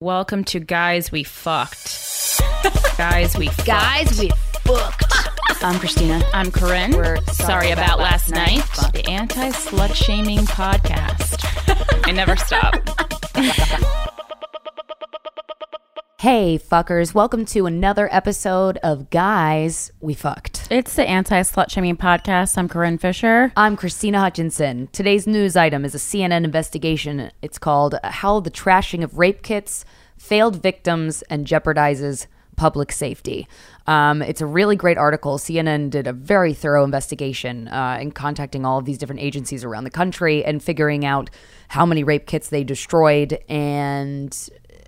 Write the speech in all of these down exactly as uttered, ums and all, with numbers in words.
Welcome to Guys We Fucked. Guys We Fucked. Guys We Fucked. I'm Christina. I'm Corinne. We're sorry, sorry about, about last last night. night. The anti-slut shaming podcast. I never stop. Hey, fuckers. Welcome to another episode of Guys We Fucked. It's the anti-slut shaming podcast. I'm Corinne Fisher. I'm Christina Hutchinson. Today's news item is a C N N investigation. It's called How the Trashing of Rape Kits Failed Victims and Jeopardizes Public Safety. Um, it's a really great article. C N N did a very thorough investigation uh, in contacting all of these different agencies around the country and figuring out how many rape kits they destroyed and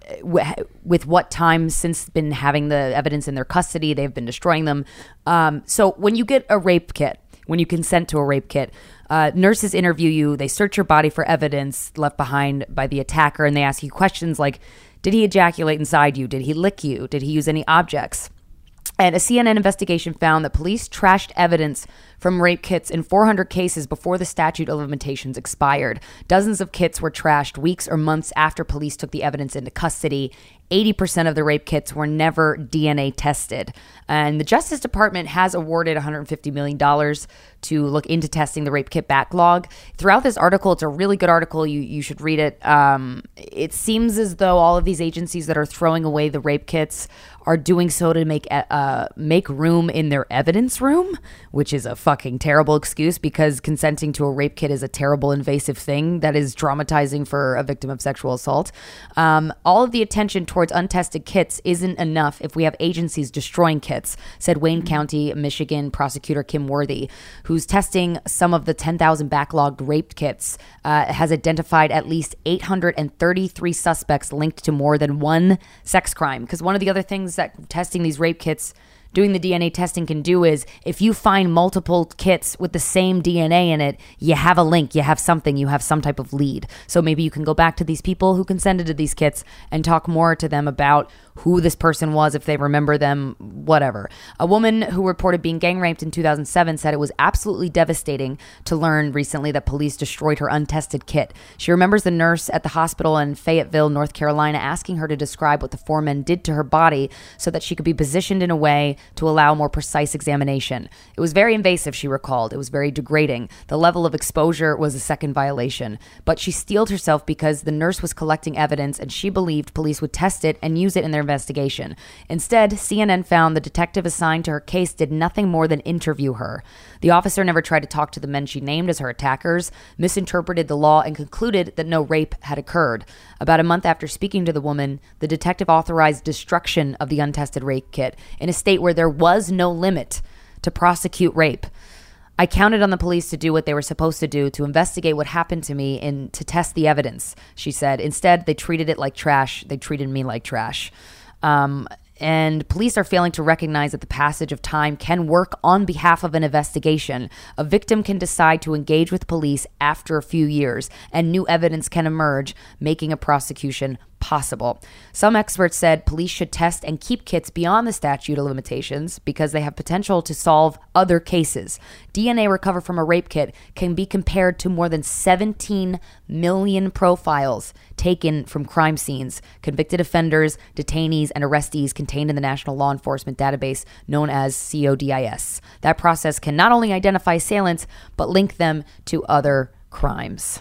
with what time since been having the evidence in their custody, they've been destroying them. Um, so when you get a rape kit, when you consent to a rape kit, uh, nurses interview you, they search your body for evidence left behind by the attacker, and they ask you questions like, did he ejaculate inside you? Did he lick you? Did he use any objects? And a C N N investigation found that police trashed evidence from rape kits in four hundred cases before the statute of limitations expired. Dozens of kits were trashed weeks or months after police took the evidence into custody. eighty percent of the rape kits were never D N A tested. And the Justice Department has awarded one hundred fifty million dollars to look into testing the rape kit backlog. Throughout this article, it's a really good article. You you should read it. Um, it seems as though all of these agencies that are throwing away the rape kits are doing so to make uh, make room in their evidence room, which is a fucking terrible excuse because consenting to a rape kit is a terrible invasive thing that is traumatizing for a victim of sexual assault. Um, all of the attention towards untested kits isn't enough if we have agencies destroying kits, said Wayne mm-hmm. County, Michigan prosecutor Kim Worthy, who's testing some of the ten thousand backlogged rape kits, uh, has identified at least eight hundred thirty-three suspects linked to more than one sex crime. Because one of the other things that testing these rape kits, doing the D N A testing can do is if you find multiple kits with the same D N A in it, you have a link, you have something, you have some type of lead. So maybe you can go back to these people who consented to these kits and talk more to them about who this person was, if they remember them, whatever. A woman who reported being gang raped in two thousand seven said it was absolutely devastating to learn recently that police destroyed her untested kit. She remembers the nurse at the hospital in Fayetteville, North Carolina, asking her to describe what the four men did to her body so that she could be positioned in a way to allow more precise examination. It was very invasive, she recalled. It was very degrading. The level of exposure was a second violation. But she steeled herself because the nurse was collecting evidence and she believed police would test it and use it in their investigation. Instead, C N N found the detective assigned to her case did nothing more than interview her. The officer never tried to talk to the men she named as her attackers, misinterpreted the law, and concluded that no rape had occurred. About a month after speaking to the woman, the detective authorized destruction of the untested rape kit in a state where there was no limit to prosecute rape. I counted on the police to do what they were supposed to do, to investigate what happened to me and to test the evidence, she said. Instead, they treated it like trash. They treated me like trash. Um, and police are failing to recognize that the passage of time can work on behalf of an investigation. A victim can decide to engage with police after a few years, and new evidence can emerge, making a prosecution possible. Some experts said police should test and keep kits beyond the statute of limitations because they have potential to solve other cases. D N A recovered from a rape kit can be compared to more than seventeen million profiles taken from crime scenes, convicted offenders, detainees, and arrestees contained in the National Law Enforcement Database known as C O D I S. That process can not only identify assailants, but link them to other crimes.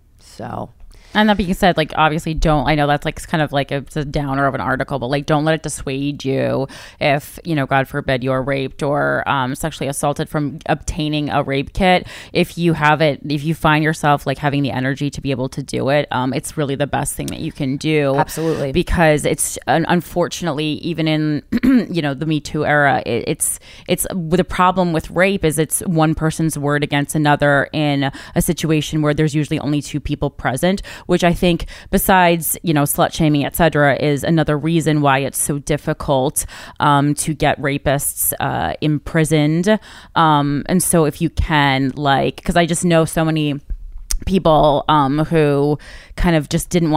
So... And that being said, like, obviously don't, I know that's like kind of like a, it's a downer of an article, but like, don't let it dissuade you if, you know, God forbid you're raped or um, sexually assaulted from obtaining a rape kit. If you have it, if you find yourself like having the energy to be able to do it, um, it's really the best thing that you can do. Absolutely. Because it's, uh, unfortunately, even in, you know, the Me Too era, it, it's, it's, the problem with rape is it's one person's word against another in a situation where there's usually only two people present, which I think, besides, you know, slut shaming, et cetera, is another reason why it's so difficult um, to get rapists uh, imprisoned. Um, and so if you can, like, because I just know so many people um, who kind of just didn't want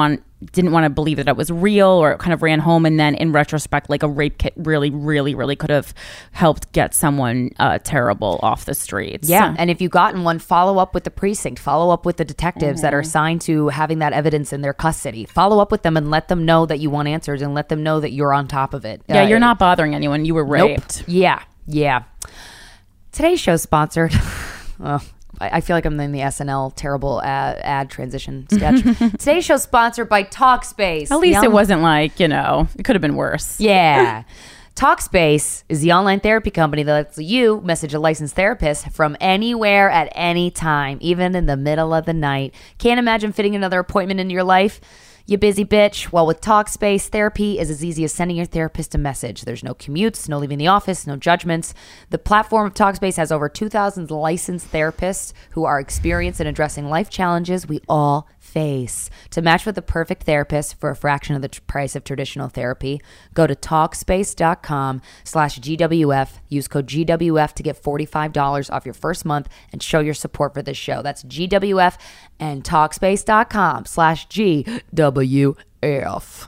didn't want to believe that it was real, or kind of ran home. And then in retrospect, like a rape kit really, really, really could have helped get someone uh, terrible off the streets. Yeah. And if you've gotten one, follow up with the precinct, follow up with the detectives mm-hmm. that are assigned to having that evidence in their custody. Follow up with them and let them know that you want answers, and let them know that you're on top of it. Yeah, uh, you're not bothering anyone. You were raped. Nope. Yeah. Yeah. Today's show sponsored. oh, I, I feel like I'm in the S N L terrible ad, ad transition sketch. Today's show sponsored by Talkspace. At least Young- it wasn't like, you know, it could have been worse. Yeah. Talkspace is the online therapy company that lets you message a licensed therapist from anywhere at any time, even in the middle of the night. Can't imagine fitting another appointment into your life? You busy bitch. Well, with Talkspace, therapy is as easy as sending your therapist a message. There's no commutes, no leaving the office, no judgments. The platform of Talkspace has over two thousand licensed therapists who are experienced in addressing life challenges we all face. To match with the perfect therapist for a fraction of the tr- price of traditional therapy, go to Talkspace.com slash GWF. Use code G W F to get forty-five dollars off your first month and show your support for this show. That's G W F and Talkspace.com slash G W F.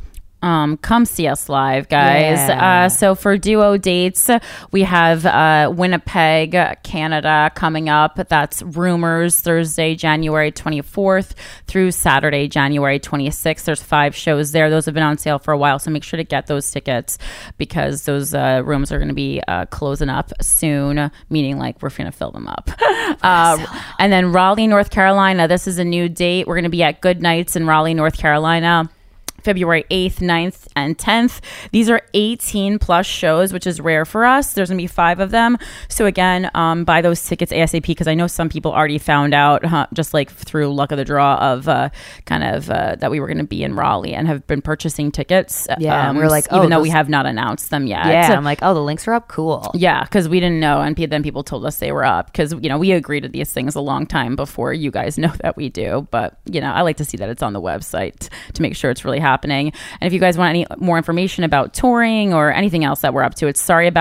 Um, come see us live, guys. Yeah. Uh, so for duo dates, we have uh, Winnipeg, Canada coming up. That's Rumors, Thursday, January twenty-fourth through Saturday, January twenty-sixth. There's five shows there. Those have been on sale for a while, so make sure to get those tickets because those uh, rooms are going to be uh, closing up soon, meaning like we're going to fill them up. uh, and then Raleigh, North Carolina. This is a new date. We're going to be at Good Nights in Raleigh, North Carolina, February eighth, ninth, and tenth. These are eighteen plus shows, which is rare for us. There's going to be five of them. So again, um, buy those tickets ASAP because I know some people already found out, huh, just like through luck of the draw, of uh, kind of uh, that we were going to be in Raleigh and have been purchasing tickets. Yeah, um, we we're like, oh, even though those... we have not announced them yet. Yeah, I'm like, oh, the links are up. Cool. Yeah, because we didn't know, and then people told us they were up because you know we agree to these things a long time before you guys know that we do. But you know, I like to see that it's on the website to make sure it's really happening. And if you guys want any more information about touring or anything else that we're up to, it's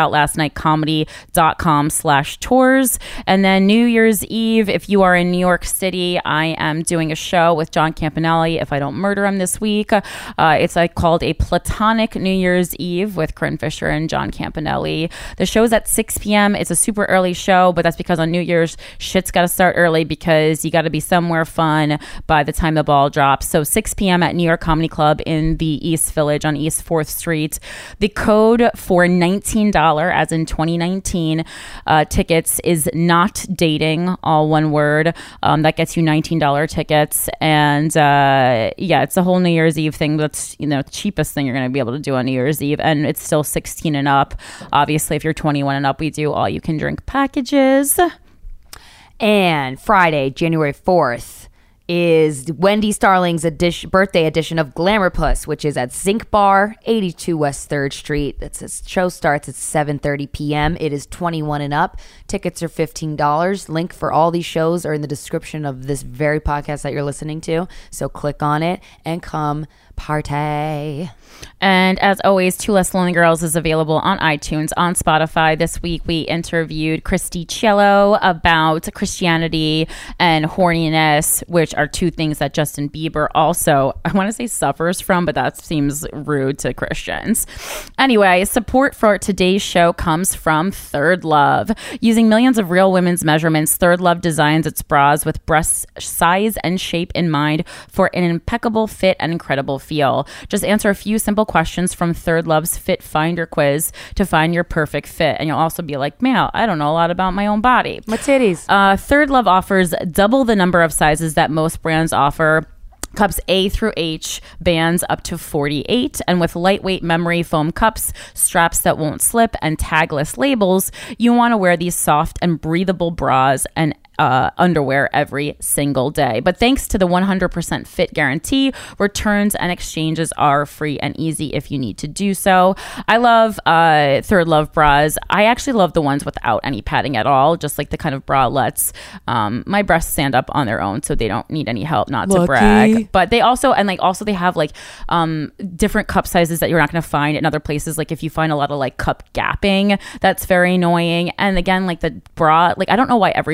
sorryboutlastnightcomedy.com slash tours. And then New Year's Eve, if you are in New York City, I am doing a show with John Campanelli, If I Don't Murder Him, this week. Uh, it's like called a Platonic New Year's Eve with Corinne Fisher and John Campanelli. The show's at six p.m. It's a super early show, but that's because on New Year's, shit's got to start early because you got to be somewhere fun by the time the ball drops. So six p.m. at New York Comedy Club in the East Village on East fourth Street. The code for nineteen dollars, as in twenty nineteen, uh, tickets is not dating, all one word. Um, that gets you nineteen dollars tickets. And uh, yeah, it's a whole New Year's Eve thing. That's, you know, the cheapest thing you're going to be able to do on New Year's Eve. And it's still sixteen and up. Obviously, if you're twenty-one and up, we do all you can drink packages. And Friday, January fourth, is Wendy Starling's edition, birthday edition of Glamour Puss, which is at Zinc Bar, eighty-two West third Street. That's the show starts at seven thirty p.m. It is twenty-one and up. Tickets are fifteen dollars. Link for all these shows are in the description of this very podcast that you're listening to. So click on it and come party. And as always, Two Less Lonely Girls is available on iTunes, on Spotify. This week we interviewed Christy Cello about Christianity and horniness, which are two things that Justin Bieber also, I want to say, suffers from, but that seems rude to Christians. Anyway, support for today's show comes from Third Love. Using millions of real women's measurements, Third Love designs its bras with breast size and shape in mind for an impeccable fit and incredible feel. Just answer a few simple questions from Third Love's Fit Finder quiz to find your perfect fit. And you'll also be like, man, I don't know a lot about my own body. My titties. Uh, Third Love offers double the number of sizes that most brands offer. Cups A through H, bands up to forty-eight, and with lightweight memory foam cups, straps that won't slip, and tagless labels, you want to wear these soft and breathable bras and Uh, underwear every single day. But thanks to the one hundred percent fit guarantee, returns and exchanges are free and easy if you need to do so. I love uh, Third Love bras. I actually love the ones without any padding at all, just like the kind of bralettes. Um, my breasts stand up on their own, so they don't need any help, not Lucky. to brag. But they also, and like also they have like um, different cup sizes that you're not going to find in other places. Like if you find a lot of like cup gapping, that's very annoying. And again, like the bra, like I don't know why every bra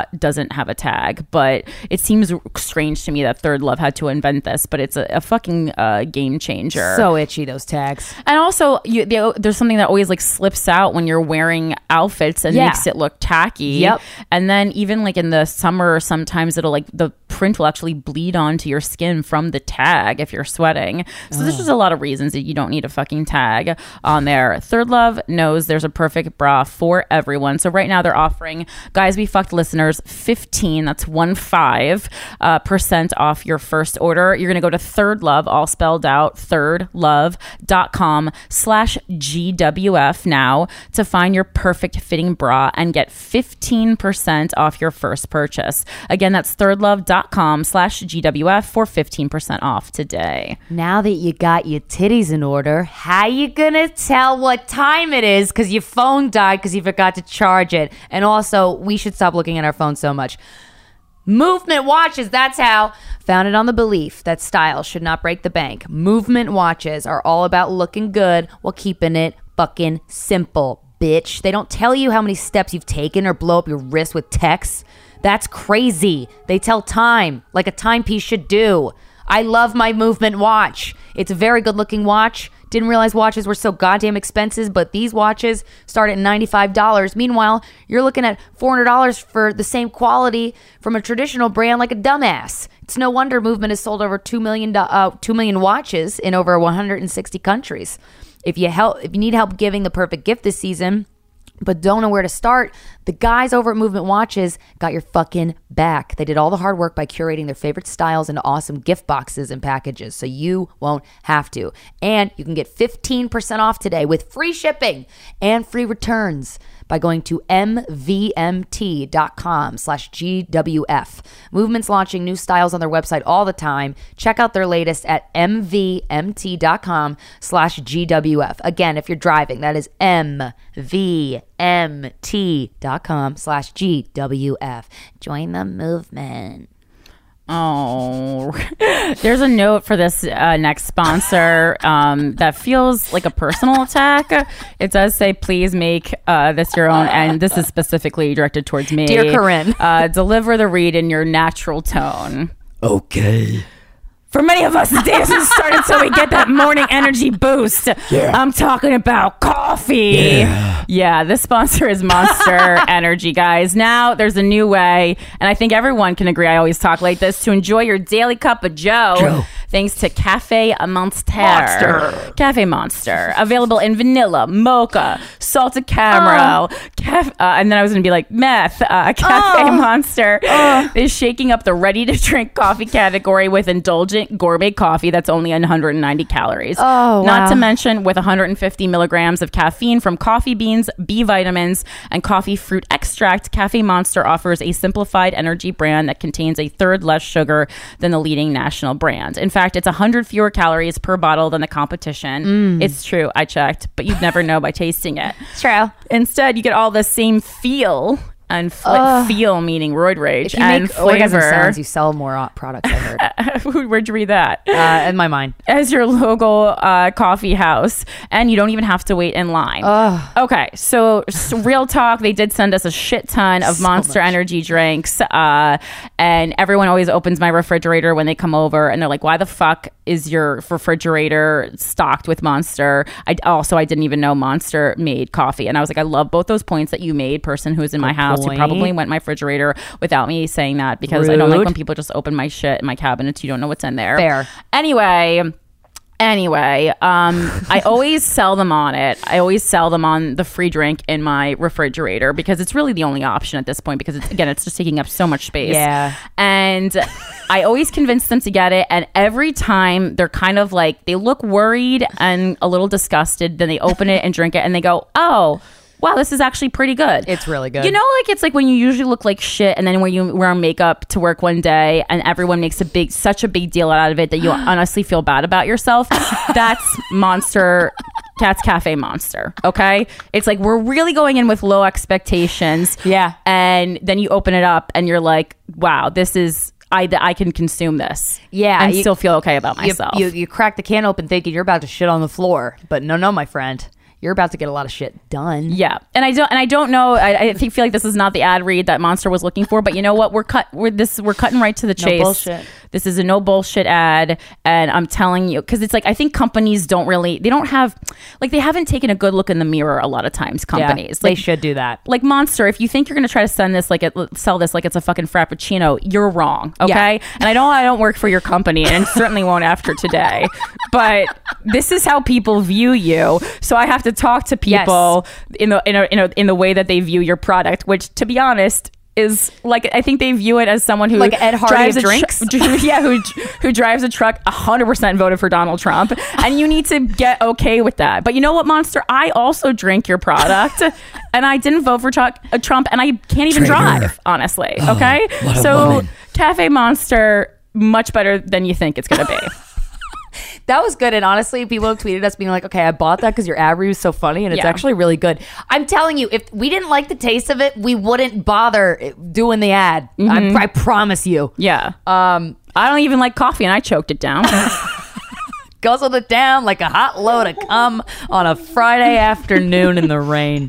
bra doesn't have a tag, but it seems strange to me that Third Love had to invent this, but it's a, a fucking uh, game changer. So itchy, those tags. And also, you, they, there's something that always like slips out when you're wearing outfits and Yeah. makes it look tacky. Yep. And then even like in the summer, sometimes it'll like the print will actually bleed onto your skin from the tag if you're sweating. So there's just a lot of reasons that you don't need a fucking tag on there. Third Love knows there's a perfect bra for everyone. So right now they're offering Guys We Fucked listeners fifteen, that's one five, uh, percent off your first order. You're going to go to Third Love, all spelled out, thirdlove.com slash GWF now to find your perfect fitting bra and get fifteen percent off your first purchase. Again, that's thirdlove.com slash GWF for fifteen percent off today. Now that you got your titties in order, how you gonna tell what time it is because your phone died because you forgot to charge it? And also, we should stop looking at our phone so much. Movement watches, that's how. Founded on the belief that style should not break the bank, Movement watches are all about looking good while keeping it fucking simple, bitch. They don't tell you how many steps you've taken or blow up your wrist with texts. That's crazy. They tell time, like a timepiece should do. I love my Movement watch. It's a very good looking watch. Didn't realize watches were so goddamn expensive, but these watches start at ninety-five dollars. Meanwhile, you're looking at four hundred dollars for the same quality from a traditional brand like a dumbass. It's no wonder Movement has sold over two million, uh, two million watches in over one hundred sixty countries. If you help, if you need help giving the perfect gift this season, but don't know where to start, the guys over at Movement Watches got your fucking back. They did all the hard work by curating their favorite styles into awesome gift boxes and packages, so you won't have to. And you can get fifteen percent off today with free shipping and free returns by going to mvmt.com slash GWF. Movement's launching new styles on their website all the time. Check out their latest at mvmt.com slash GWF. Again, if you're driving, that is mvmt.com slash GWF. Join the movement. Oh, there's a note for this uh, next sponsor um, that feels like a personal attack. It does say, please make uh, this your own. And this is specifically directed towards me. Dear Corinne. Uh, deliver the read in your natural tone. Okay. For many of us, the day hasn't started so we get that morning energy boost. Yeah. I'm talking about coffee. Yeah. Yeah, this sponsor is Monster Energy, guys. Now there's a new way, and I think everyone can agree, I always talk like this, to enjoy your daily cup of Joe. Joe. Thanks to Cafe Monster. Monster. Cafe Monster. Available in vanilla, mocha, salted caramel. Oh. Caf- uh, and then I was going to be like, meth. Uh, Cafe Oh. Monster Oh. is shaking up the ready-to-drink coffee category with indulgent gourmet coffee that's only one hundred ninety calories. Oh, Not wow. to mention with one hundred fifty milligrams of caffeine from coffee beans, B vitamins, and coffee fruit extract, Cafe Monster offers a simplified energy brand that contains a third less sugar than the leading national brand. In fact, it's one hundred fewer calories per bottle than the competition. Mm. It's true, I checked, but you'd never know by tasting it. It's true. Instead, you get all the same feel and fl- Ugh. feel, meaning roid rage, If you and make orgasm flavor. sounds, you sell more uh, products, I heard. Where'd you read that? uh, in my mind. As your local uh, coffee house, and you don't even have to wait in line. Ugh. Okay, so, so real talk, they did send us a shit ton of So Monster much. Energy drinks, uh, and everyone always opens my refrigerator when they come over, and they're like, why the fuck is your refrigerator stocked with Monster? I also, I didn't even know Monster made coffee, and I was like, I love both those points that you made, person who's in my Good house, who point. probably went my refrigerator without me saying that, because I don't like Rude. when people just open my shit in my cabinets, you don't know what's in there. Fair. Anyway, anyway, um, I always sell them on it. I always sell them on the free drink in my refrigerator because it's really the only option at this point because, it's, again, it's just taking up so much space. Yeah. And I always convince them to get it. And every time they're kind of like, they look worried and a little disgusted. Then they open it and drink it and they go, oh, wow, this is actually pretty good. It's really good. You know, like it's like when you usually look like shit and then when you wear makeup to work one day and everyone makes a big, such a big deal out of it that you honestly feel bad about yourself. That's Monster. Cat's Cafe Monster. Okay. It's like we're really going in with low expectations. Yeah. And then you open it up and you're like, wow, this is, I, I can consume this. Yeah, And you- still feel okay about You, myself. you, you crack the can open thinking you're about to shit on the floor. But no, no, my friend. you're about to get a lot of shit done. Yeah, and I don't, and I don't know. I, I think feel like this is not the ad read that Monster was looking for, but you know what? We're cut. We're this. We're cutting right to the chase. No bullshit. This is a no bullshit ad, and I'm telling you, because it's like I think companies don't really, they don't have, like they haven't taken a good look in the mirror a lot of times. Companies, yeah, they like, should do that. Like Monster, if you think you're going to try to send this like it, sell this like it's a fucking frappuccino, you're wrong. Okay, Yeah. and I know I don't work for your company, and certainly won't after today, but this is how people view you. So I have to talk to people Yes. in the in a, in a, in the way that they view your product, which, to be honest, is like I think they view it as someone who Like Ed Hardy drives of a drinks? tr- yeah, who who drives a truck one hundred percent voted for Donald Trump, and you need to get okay with that. But you know what, Monster? I also drink your product, and I didn't vote for Chuck, uh, Trump, and I can't even Traitor. drive, honestly. Okay, what a so woman. Cafe Monster, much better than you think it's gonna be. That was good. And honestly, people have tweeted us being like, okay, I bought that because your ad review is so funny and it's Yeah. actually really good. I'm telling you, if we didn't like the taste of it, we wouldn't bother doing the ad. I, I promise you. Yeah, Um, I don't even like coffee, and I choked it down. guzzled it down like a hot load of cum on a Friday afternoon in the rain.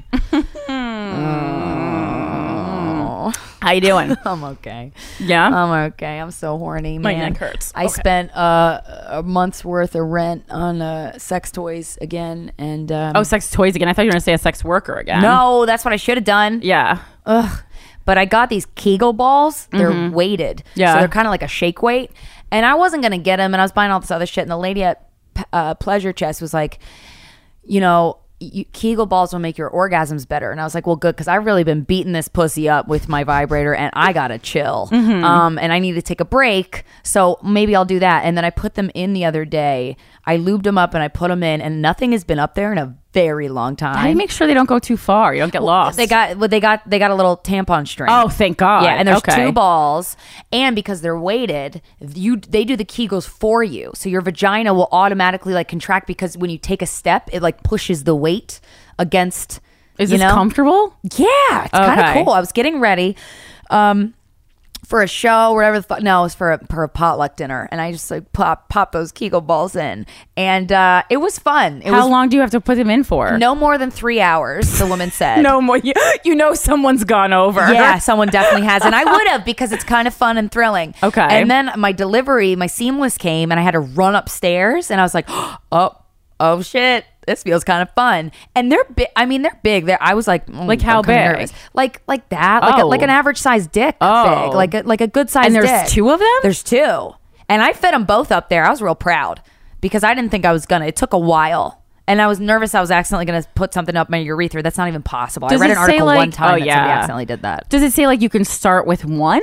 How you doing? I'm okay. Yeah. I'm okay. I'm so horny, My man. neck hurts. I Okay. spent uh, a month's worth of rent on uh, sex toys again, and um, oh, sex toys again. I thought you were gonna say a sex worker again. no, that's what I should have done. Yeah. Ugh. But I got these Kegel balls. They're weighted. Yeah. So they're kind of like a shake weight. And I wasn't going to get them. And I was buying all this other shit. And the lady at uh, Pleasure Chest was like, you know, you, Kegel balls will make your orgasms better. And I was like, well, good. Because I've really been beating this pussy up with my vibrator. And I got to chill. Um, and I need to take a break. So maybe I'll do that. And then I put them in the other day. I lubed them up and I put them in. And nothing has been up there in a very long time. How do you make sure they don't go too far? You don't get lost. They got well, they got they got a little tampon string. Oh, thank God. Yeah, and there's Okay. two balls, and because they're weighted, you they do the Kegels for you, so your vagina will automatically like contract because when you take a step, it like pushes the weight against. Is you this know? comfortable? Yeah, it's kind Okay. of cool. I was getting ready. Um, for a show, whatever the fuck. No, it was for a, for a potluck dinner, and I just like pop pop those Kegel balls in, and uh, it was fun. It How was long do you have to put them in for? no more than three hours. The woman said. No more. You, you know someone's gone over. Yeah, someone definitely has. And I would have because it's kind of fun and thrilling. Okay. And then my delivery, my seamless came and I had to run upstairs and I was like, oh, oh shit. This feels kind of fun. And they're big. I mean, they're big. They're, I was like, mm, Like how I'm kinda big? nervous. Like like that. Like a, Oh. like an average size dick Oh. big. Like a, like a good size And there's dick. two of them? There's two. And I fed them both up there. I was real proud because I didn't think I was gonna. It took a while. And I was nervous I was accidentally going to put something up my urethra. That's not even possible. Does I read it an say, article like- one time oh, that yeah. somebody accidentally did that. Does it say like you can start with one?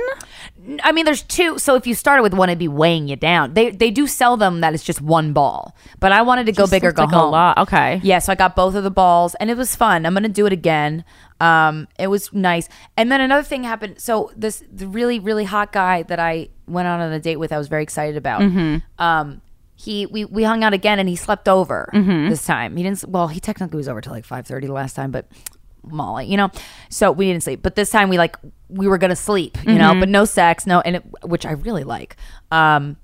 I mean, there's two. So if you started with one, it'd be weighing you down. They they do sell them that it's just one ball. But I wanted to go Just big or looks go like a home. lot. Okay. Yeah, so I got both of the balls, and it was fun. I'm gonna do it again. Um, it was nice. And then another thing happened. So this the really really hot guy that I went out on a date with, I was very excited about. Mm-hmm. Um, he we we hung out again, and he slept over Mm-hmm. this time. He didn't. Well, he technically was over till like five thirty the last time, but. Molly, you know, so we didn't sleep, but this time we like we were gonna sleep, you know, but no sex, no, and it, which I really like. Um,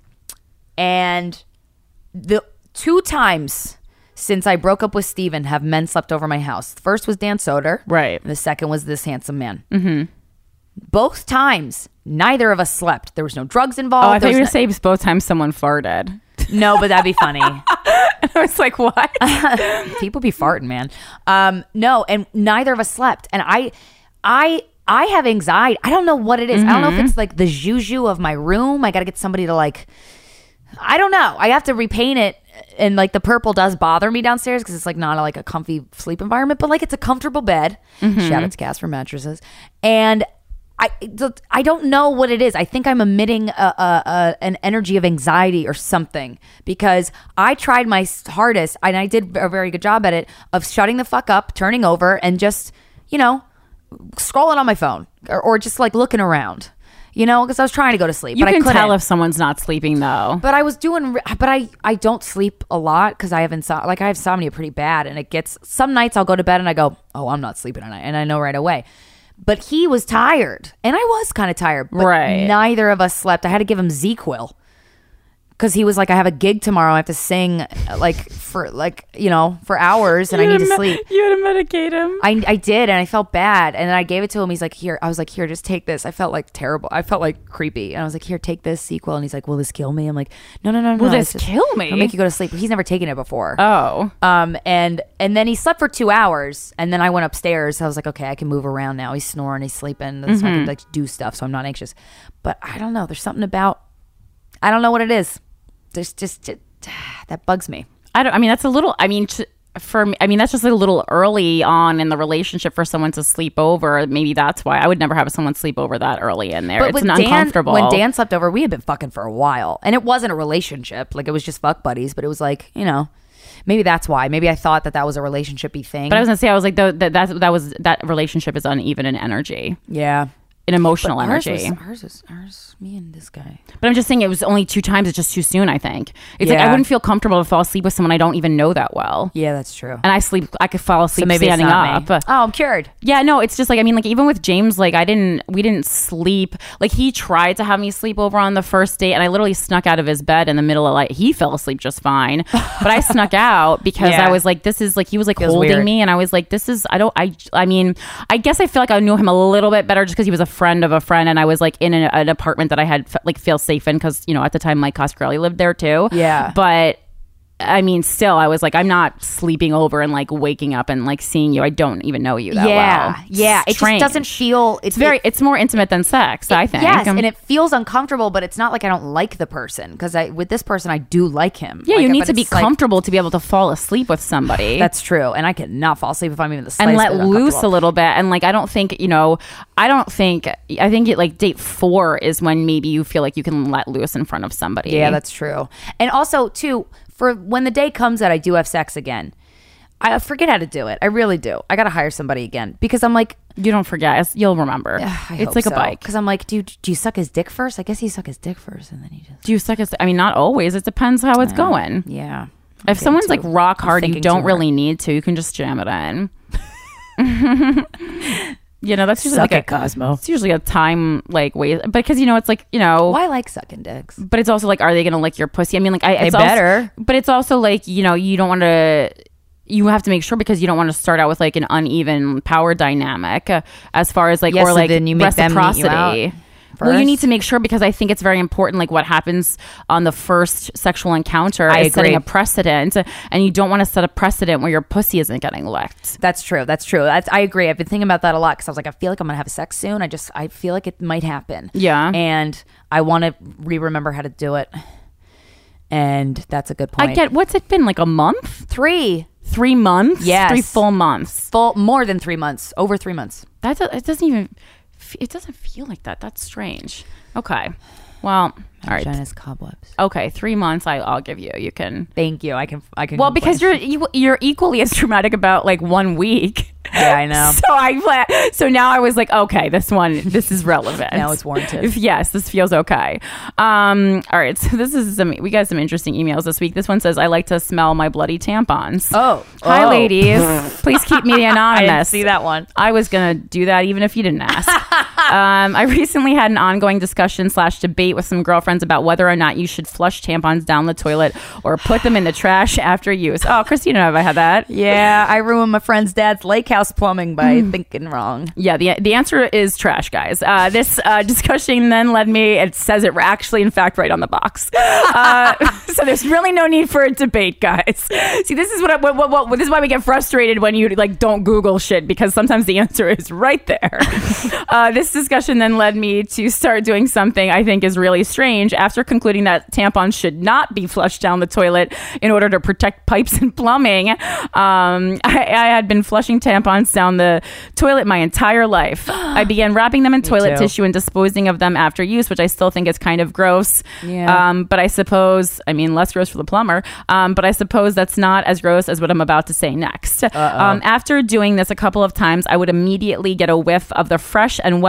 and the two times since I broke up with Steven have men slept over my house. The first was Dan Soder, Right. And the second was this handsome man. Mm-hmm. Both times, neither of us slept. There was no drugs involved. Oh, I thought There you were was going to say both times someone farted. no, no, but that'd be funny. I was like, what? People be farting, man. Um, no, and neither of us slept. And I, I, I have anxiety. I don't know what it is. I don't know if it's like the juju of my room. I got to get somebody to like. I don't know. I have to repaint it, and like the purple does bother me downstairs because it's like not a, like a comfy sleep environment, but like it's a comfortable bed. Shout out to Casper mattresses, and. I, I don't know what it is. I think I'm emitting a, a, a, an energy of anxiety or something because I tried my hardest and I did a very good job at it of shutting the fuck up, turning over, and just, you know, scrolling on my phone or, or just like looking around, you know, because I was trying to go to sleep. You but can I couldn't. tell if someone's not sleeping, though. But I was doing, but I, I don't sleep a lot because I have insomnia. Like I have insomnia pretty bad, and it gets some nights I'll go to bed and I go, oh, I'm not sleeping tonight, and I know right away. But he was tired, and I was kind of tired. But Right. neither of us slept. I had to give him Z-Quil because he was like, I have a gig tomorrow. I have to sing like for like, you know, for hours and I need to sleep. You had to medicate him. I, I did, and I felt bad, and then I gave it to him. He's like, here. I was like, here, just take this. I felt like terrible. I felt like creepy, and I was like, here, take this sequel. And he's like, will this kill me? I'm like, no, no, no, no. Will this it's just- kill me? It'll make you go to sleep. He's never taken it before. Oh. Um, and and then he slept for two hours, and then I went upstairs. I was like, okay, I can move around now. He's snoring, he's sleeping, so I can like do stuff, so I'm not anxious. But I don't know. There's something about, I don't know what it is. There's just, just that bugs me. I don't. I mean, that's a little. I mean, t- for me, I mean, that's just a little early on in the relationship for someone to sleep over. Maybe that's why I would never have someone sleep over that early in there. But It's with an Dan, uncomfortable. when Dan slept over, we had been fucking for a while, and it wasn't a relationship. Like it was just fuck buddies, but it was like, you know, maybe that's why. Maybe I thought that that was a relationship-y thing. But I was gonna say, I was like, that that that, that was that relationship is uneven in energy, yeah, in emotional But ours energy. was, ours was ours. Me and this guy. But I'm just saying, it was only two times. It's just too soon. I think it's like Yeah. I wouldn't feel comfortable to fall asleep with someone I don't even know that well. Yeah, that's true. And I sleep. I could fall asleep So maybe it's standing not up. me. Oh, I'm cured. Yeah, no, it's just like, I mean, like even with James, like I didn't, we didn't sleep. Like he tried to have me sleep over on the first date, and I literally snuck out of his bed in the middle of like, he fell asleep just fine, but I snuck out because Yeah. I was like, this is like, he was like Feels holding weird. me, and I was like, this is, I don't, I, I mean, I guess I feel like I knew him a little bit better just because he was a friend of a friend, and I was like in an, an apartment that I had like feel safe in because you know at the time Mike Coscarelli lived there too. Yeah. but. I mean, still, I was like, I'm not sleeping over and like waking up and like seeing you. I don't even know you that yeah, well. yeah. It just Strange. doesn't feel. It's very. it- It's more intimate than sex. I think. Yes, Um, and it feels uncomfortable, but it's not like I don't like the person because I with this person I do like him. yeah, Like, you need but to be it's like- comfortable to be able to fall asleep with somebody. That's true, and I cannot fall asleep if I'm even the and slightest let bit loose a uncomfortable. little bit. And like, I don't think you know. I don't think. I think it like date four is when maybe you feel like you can let loose in front of somebody. Yeah, that's true. And also, too, for when the day comes that I do have sex again, I forget how to do it. I really do. I got to hire somebody again because I'm like, you don't forget. It's- You'll remember. I it's hope like so. a bike. Because I'm like, dude, do you suck his dick first? I guess he suck his dick first, and then he just Do you suck? As, I mean, not always. It depends how it's going. yeah. If someone's like rock hard, you thinking don't too really need to. You can just jam it in. You know, that's usually Suck like it, a Cosmo. It's usually a time like wait, because you know it's like you know. Well, I like sucking dicks. But it's also like, are they gonna lick your pussy? I mean, like, I They it's also- better. but it's also like you know, you don't want to. You have to make sure because you don't want to start out with like an uneven power dynamic uh, as far as like Yeah, or so like then you make them meet you reciprocity. out Well, you first. need to make sure because I think it's very important, like what happens on the first sexual encounter I is setting agree. a precedent, and you don't want to set a precedent where your pussy isn't getting licked. That's true. That's true. That's, I agree. I've been thinking about that a lot because I was like, I feel like I'm gonna have sex soon. I just, I feel like it might happen. Yeah. and I want to re-remember how to do it. And that's a good point. I get what's it been like a month, three three months, Yes. three full months. full, more than three months, over three months. That do- it doesn't even f- it doesn't feel like that. That's strange. Okay, well, all right. Vagina's cobwebs. Okay, three months. I, I'll give you. You can. Thank you. I can. I can. Well, complain. because you're you, you're equally as dramatic about like one week. Yeah, I know. So I pla- so now I was like, okay, this one, this is relevant. Now it's warranted. If- yes, this feels okay. Um, all right, so this is some. We got some interesting emails this week. This one says, "I like to smell my bloody tampons." Oh, hi, oh. ladies. Please keep me anonymous. I didn't see that one. I was gonna do that even if you didn't ask. um, I recently had an ongoing discussion slash debate with some girlfriends about whether or not you should flush tampons down the toilet or put them in the trash after use. Oh, Christina, have I had that? Yeah, I ruined my friend's dad's lake house plumbing by Hmm. thinking wrong. Yeah, the the answer is trash, guys. Uh, this uh, discussion then led me. It says it actually, in fact, right on the box. Uh, so there's really no need for a debate, guys. See, this is what, I, what, what, what this is why we get frustrated when you like don't Google shit because sometimes the answer is right there. uh, this discussion then led me to start doing something I think is really strange. After concluding that tampons should not be flushed down the toilet in order to protect pipes and plumbing, um, I, I had been flushing tampons down the toilet my entire life. I began wrapping them in toilet too. tissue and disposing of them after use, which I still think is kind of gross. Yeah. Um, but I suppose, I mean, less gross for the plumber. Um, but I suppose that's not as gross as what I'm about to say next. Um, after doing this a couple of times, I would immediately get a whiff of the fresh and well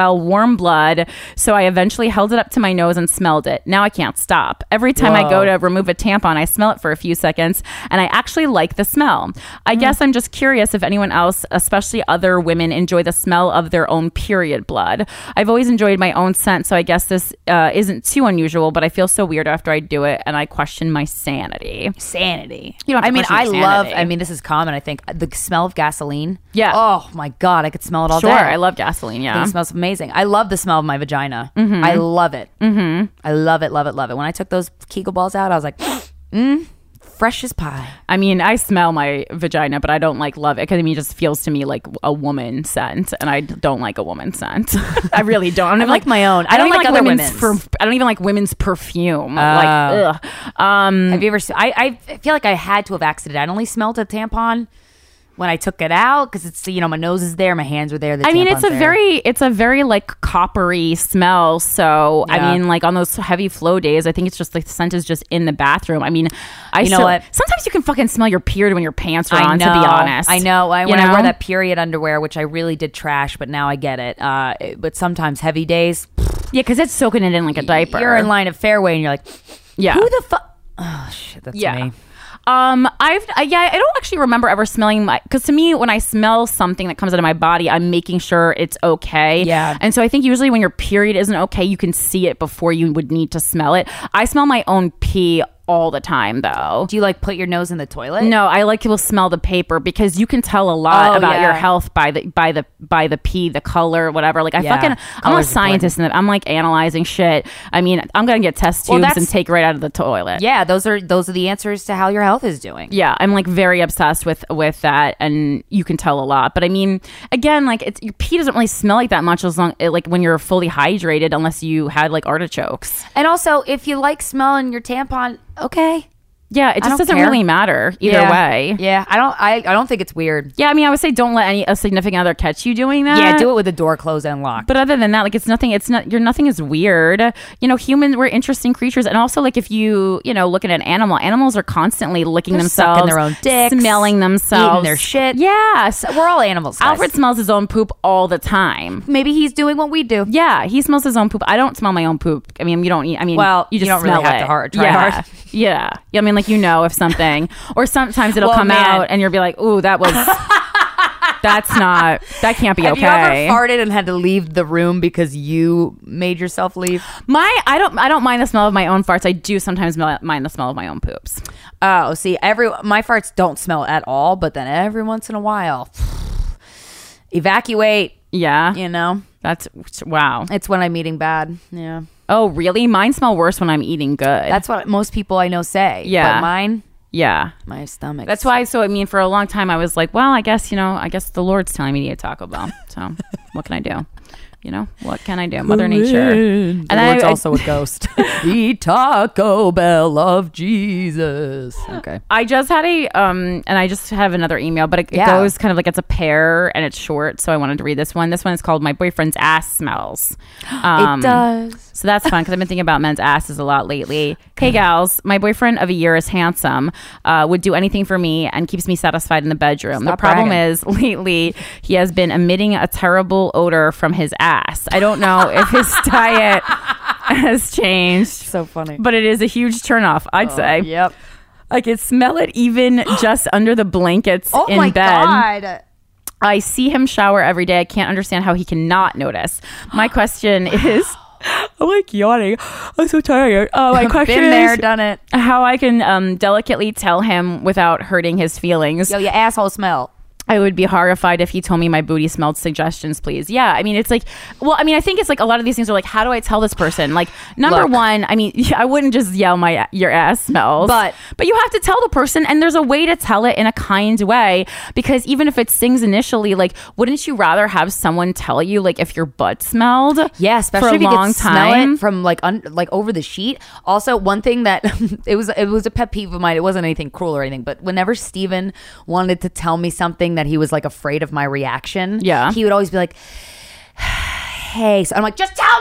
smell warm blood, so I eventually held it up to my nose and smelled it. Now I can't stop. Every time I go to remove a tampon, I smell it for a few seconds, and I actually like the smell. I mm. guess I'm just curious if anyone else, especially other women, enjoy the smell of their own period blood. I've always enjoyed my own scent, so I guess this uh, isn't too unusual, but I feel so weird after I do it, and I question my sanity. Sanity. You don't have to I mean, question I your love, sanity. I mean, this is common, I think. The smell of gasoline. Yeah. Oh, my God. I could smell it all Sure, day. I love gasoline, I yeah. think it smells amazing. I love the smell of my vagina. Mm-hmm. I love it. Mm-hmm. I love it, love it, love it. When I took those Kegel balls out, I was like, mm, fresh as pie. I mean, I smell my vagina, but I don't like love it because I mean, it just feels to me like a woman scent, and I don't like a woman scent. I really don't. I, don't I like my own. I don't even like other women's. women's. I don't even like women's perfume. Oh. Like, ugh. Um, Have you ever? se- I I feel like I had to have accidentally smelled a tampon when I took it out because it's, you know, my nose is there, my hands were there. The I mean, it's tampon's a there. very, it's a very like coppery smell. So Yeah. I mean, like on those heavy flow days, I think it's just like the scent is just in the bathroom. I mean, I You know still, what? sometimes you can fucking smell your period when your pants are I on. know, To be honest, I know. I, You when I know? wear that period underwear, which I really did trash, but now I get it. Uh, it- but sometimes heavy days, Yeah, because it's soaking it in like a diaper. you're in line of fairway, and you're like, Yeah. who the fuck? Oh shit, that's Yeah. me. Um, I've I, yeah, I don't actually remember ever smelling my because to me when I smell something that comes out of my body, I'm making sure it's okay. Yeah. And so I think usually when your period isn't okay, you can see it before you would need to smell it. I smell my own pee all the time though. Do you like put your nose in the toilet? No, I like to smell the paper because you can tell a lot Oh, about yeah. your health by the by the by the pee, the color, whatever. Like I Yeah. fucking, I'm a Color's scientist, and I'm like analyzing shit. I mean, I'm gonna get test Well, tubes that's- and take it right out of the toilet. Yeah, those are those are the answers to how your health is doing. Yeah, I'm like very obsessed with with that, and you can tell a lot. But I mean, again, like it's your pee doesn't really smell like that much as long like when you're fully hydrated, unless you had like artichokes. And also, if you like smelling your tampon, okay. Yeah, it I just don't doesn't care. really matter either Yeah. way. Yeah, I don't. I, I don't think it's weird. Yeah, I mean, I would say don't let any a significant other catch you doing that. Yeah, do it with the door closed and locked. But other than that, like it's nothing. It's not. You're nothing is weird. You know, humans we're interesting creatures, and also like if you you know look at an animal, animals are constantly licking They're themselves, sucking their own dicks, smelling themselves, eating their shit. Yes, We're all animals. guys. Alfred smells his own poop all the time. Maybe he's doing what we do. Yeah, he smells his own poop. I don't smell my own poop. I mean, you don't. I mean, Well, you just you don't really smell have it. to hard- try yeah. hard. Yeah, yeah. I mean, like you know, if something, or sometimes it'll Well, come man. out, and you'll be like, "Ooh, that was." That's not. That can't be Have okay. you ever farted and had to leave the room because you made yourself leave? My, I don't. I don't mind the smell of my own farts. I do sometimes smell- mind the smell of my own poops. Oh, see, every my farts don't smell at all, but then every once in a while, evacuate. Yeah, You know, that's wow. it's when I'm eating bad. Yeah, Oh, really? Mine smell worse when I'm eating good. that's what most people I know say. Yeah. but mine, yeah. my stomach. That's why. So I mean, for a long time, I was like, well, I guess you know, I guess the Lord's telling me to eat Taco Bell. So what can I do? You know, what can I do? Mother Nature. And And I- Lord's I- also a ghost. The Taco Bell of Jesus. Okay. I just had a um, and I just have another email, but it, it Yeah. goes kind of like it's a pair and it's short, so I wanted to read this one. This one is called "My Boyfriend's Ass Smells." Um, it does. So that's fun because I've been thinking about men's asses a lot lately. Hey gals, my boyfriend of a year is handsome, uh, would do anything for me, and keeps me satisfied in the bedroom. Stop the problem bragging. is lately he has been emitting a terrible odor from his ass. I don't know if his diet has changed, So funny. but it is a huge turnoff, I'd say. Yep. I could smell it even just under the blankets Oh in my bed. God. I see him shower every day. I can't understand how he cannot notice. My question is, I'm like yawning. I'm so tired. Uh, my question Been there, is done it. how I can um, delicately tell him without hurting his feelings. Yo, your asshole smell. I would be horrified if he told me my booty smelled. Suggestions, please. Yeah, I mean, it's like, well, I mean, I think it's like a lot of these things are like, how do I tell this person? Like, number Look. one, I mean, I wouldn't just yell my your ass smells, But- but you have to tell the person, and there's a way to tell it in a kind way, because even if it stings initially, like, wouldn't you rather have someone tell you like if your butt smelled? Yeah, especially for a if you long could smell time. it from like un- like over the sheet. Also, one thing that it was it was a pet peeve of mine. It wasn't anything cruel or anything, but whenever Steven wanted to tell me something that he was like afraid of my reaction, Yeah. he would always be like, "Hey," so I'm like, "Just tell me."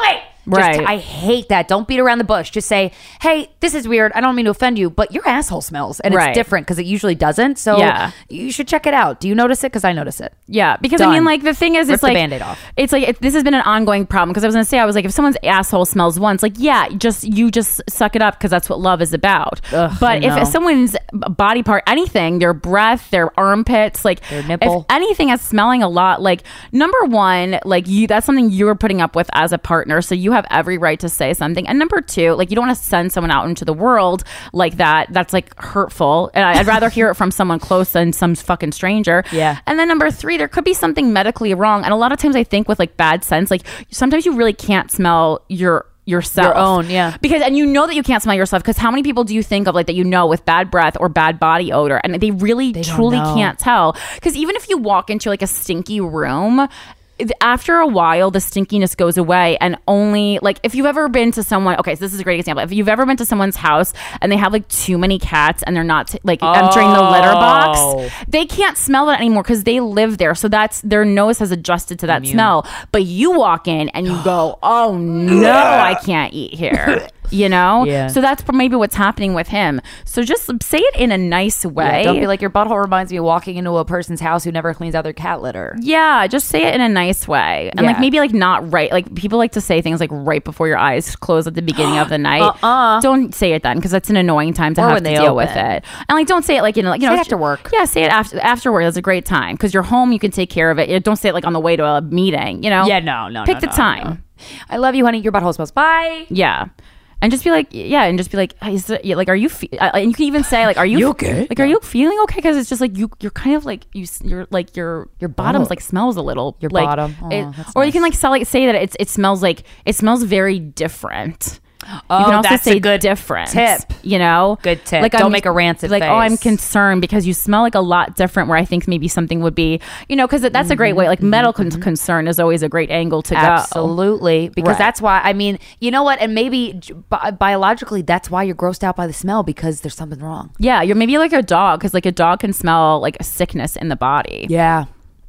Right. I hate that. Don't beat around the bush. Just say, hey, this is weird. I don't mean to offend you, but your asshole smells. And Right. it's different because it usually doesn't. So Yeah. you should check it out. Do you notice it? Because I notice it. Yeah, because I Done. mean, like the thing is, Rip it's the like Band-Aid off. It's like it, this has been an ongoing problem. Because I was gonna say, I was like, if someone's asshole smells once, like yeah, just you just suck it up because that's what love is about. Ugh, but I if know. someone's body part, anything, their breath, their armpits, like Their nipple. if anything is smelling a lot, like number one, like you, that's something you're putting up with as a partner, so you have every right to say something. And number two, like you don't want to send someone out into the world like that. That's like hurtful. And I- I'd rather hear it from someone close than some fucking stranger. Yeah. And then number three, there could be something medically wrong. And a lot of times I think with like bad sense, like sometimes you really can't smell your yourself. Your own, yeah. Because, and you know that you can't smell yourself because how many people do you think of like that you know with bad breath or bad body odor? And they really They don't truly know. can't tell. Because even if you walk into like a stinky room, after a while the stinkiness goes away. And only like if you've ever been to someone, okay, so this is a great example. If you've ever been to someone's house and they have like too many cats and they're not t- like entering the litter box, they can't smell it anymore because they live there. So that's their nose has adjusted to that smell. But you walk in and you go, oh no, I can't eat here. You know? Yeah. So that's maybe what's happening with him. So just say it in a nice way. Yeah, don't be like, your butthole reminds me of walking into a person's house who never cleans out their cat litter. Yeah, just say it in a nice way. And Yeah. like maybe like not right. Like people like to say things like right before your eyes close at the beginning of the night. Uh-uh. Don't say it then because that's an annoying time to Or have when to they deal with open. it. And like don't say it like you know like you Say know it after work. Yeah, say it after after work. That's a great time because you're home. You can take care of it. You don't say it like on the way to a meeting. You know? Yeah, no, no, Pick no, the no, time. no. I love you, honey. Your butthole smells. Bye. Yeah. And just be like, yeah, and just be like, is it, yeah, like, are you? Fe-? Uh, and you can even say, like, are you, You okay? Like, are you feeling okay? Because it's just like you, you're kind of like you, s- you're like your your bottom's like smells a little. Your like, bottom. Aw, it- that's or you can nice. like sell, like, say that it's it smells like it smells very different. Oh, you can also that's say a good different tip. You know, Good tip. Like, Don't I'm- make a rancid Like, oh, I'm face. concerned because you smell like a lot different. Where I think maybe something would be, you know, because that's a great way. Like medical con- concern is always a great angle to go. Absolutely. Because Right. that's why, I mean, you know what? And maybe j- bi- biologically, that's why you're grossed out by the smell because there's something wrong. Yeah, you're maybe like a dog because like a dog can smell like a sickness in the body. Yeah.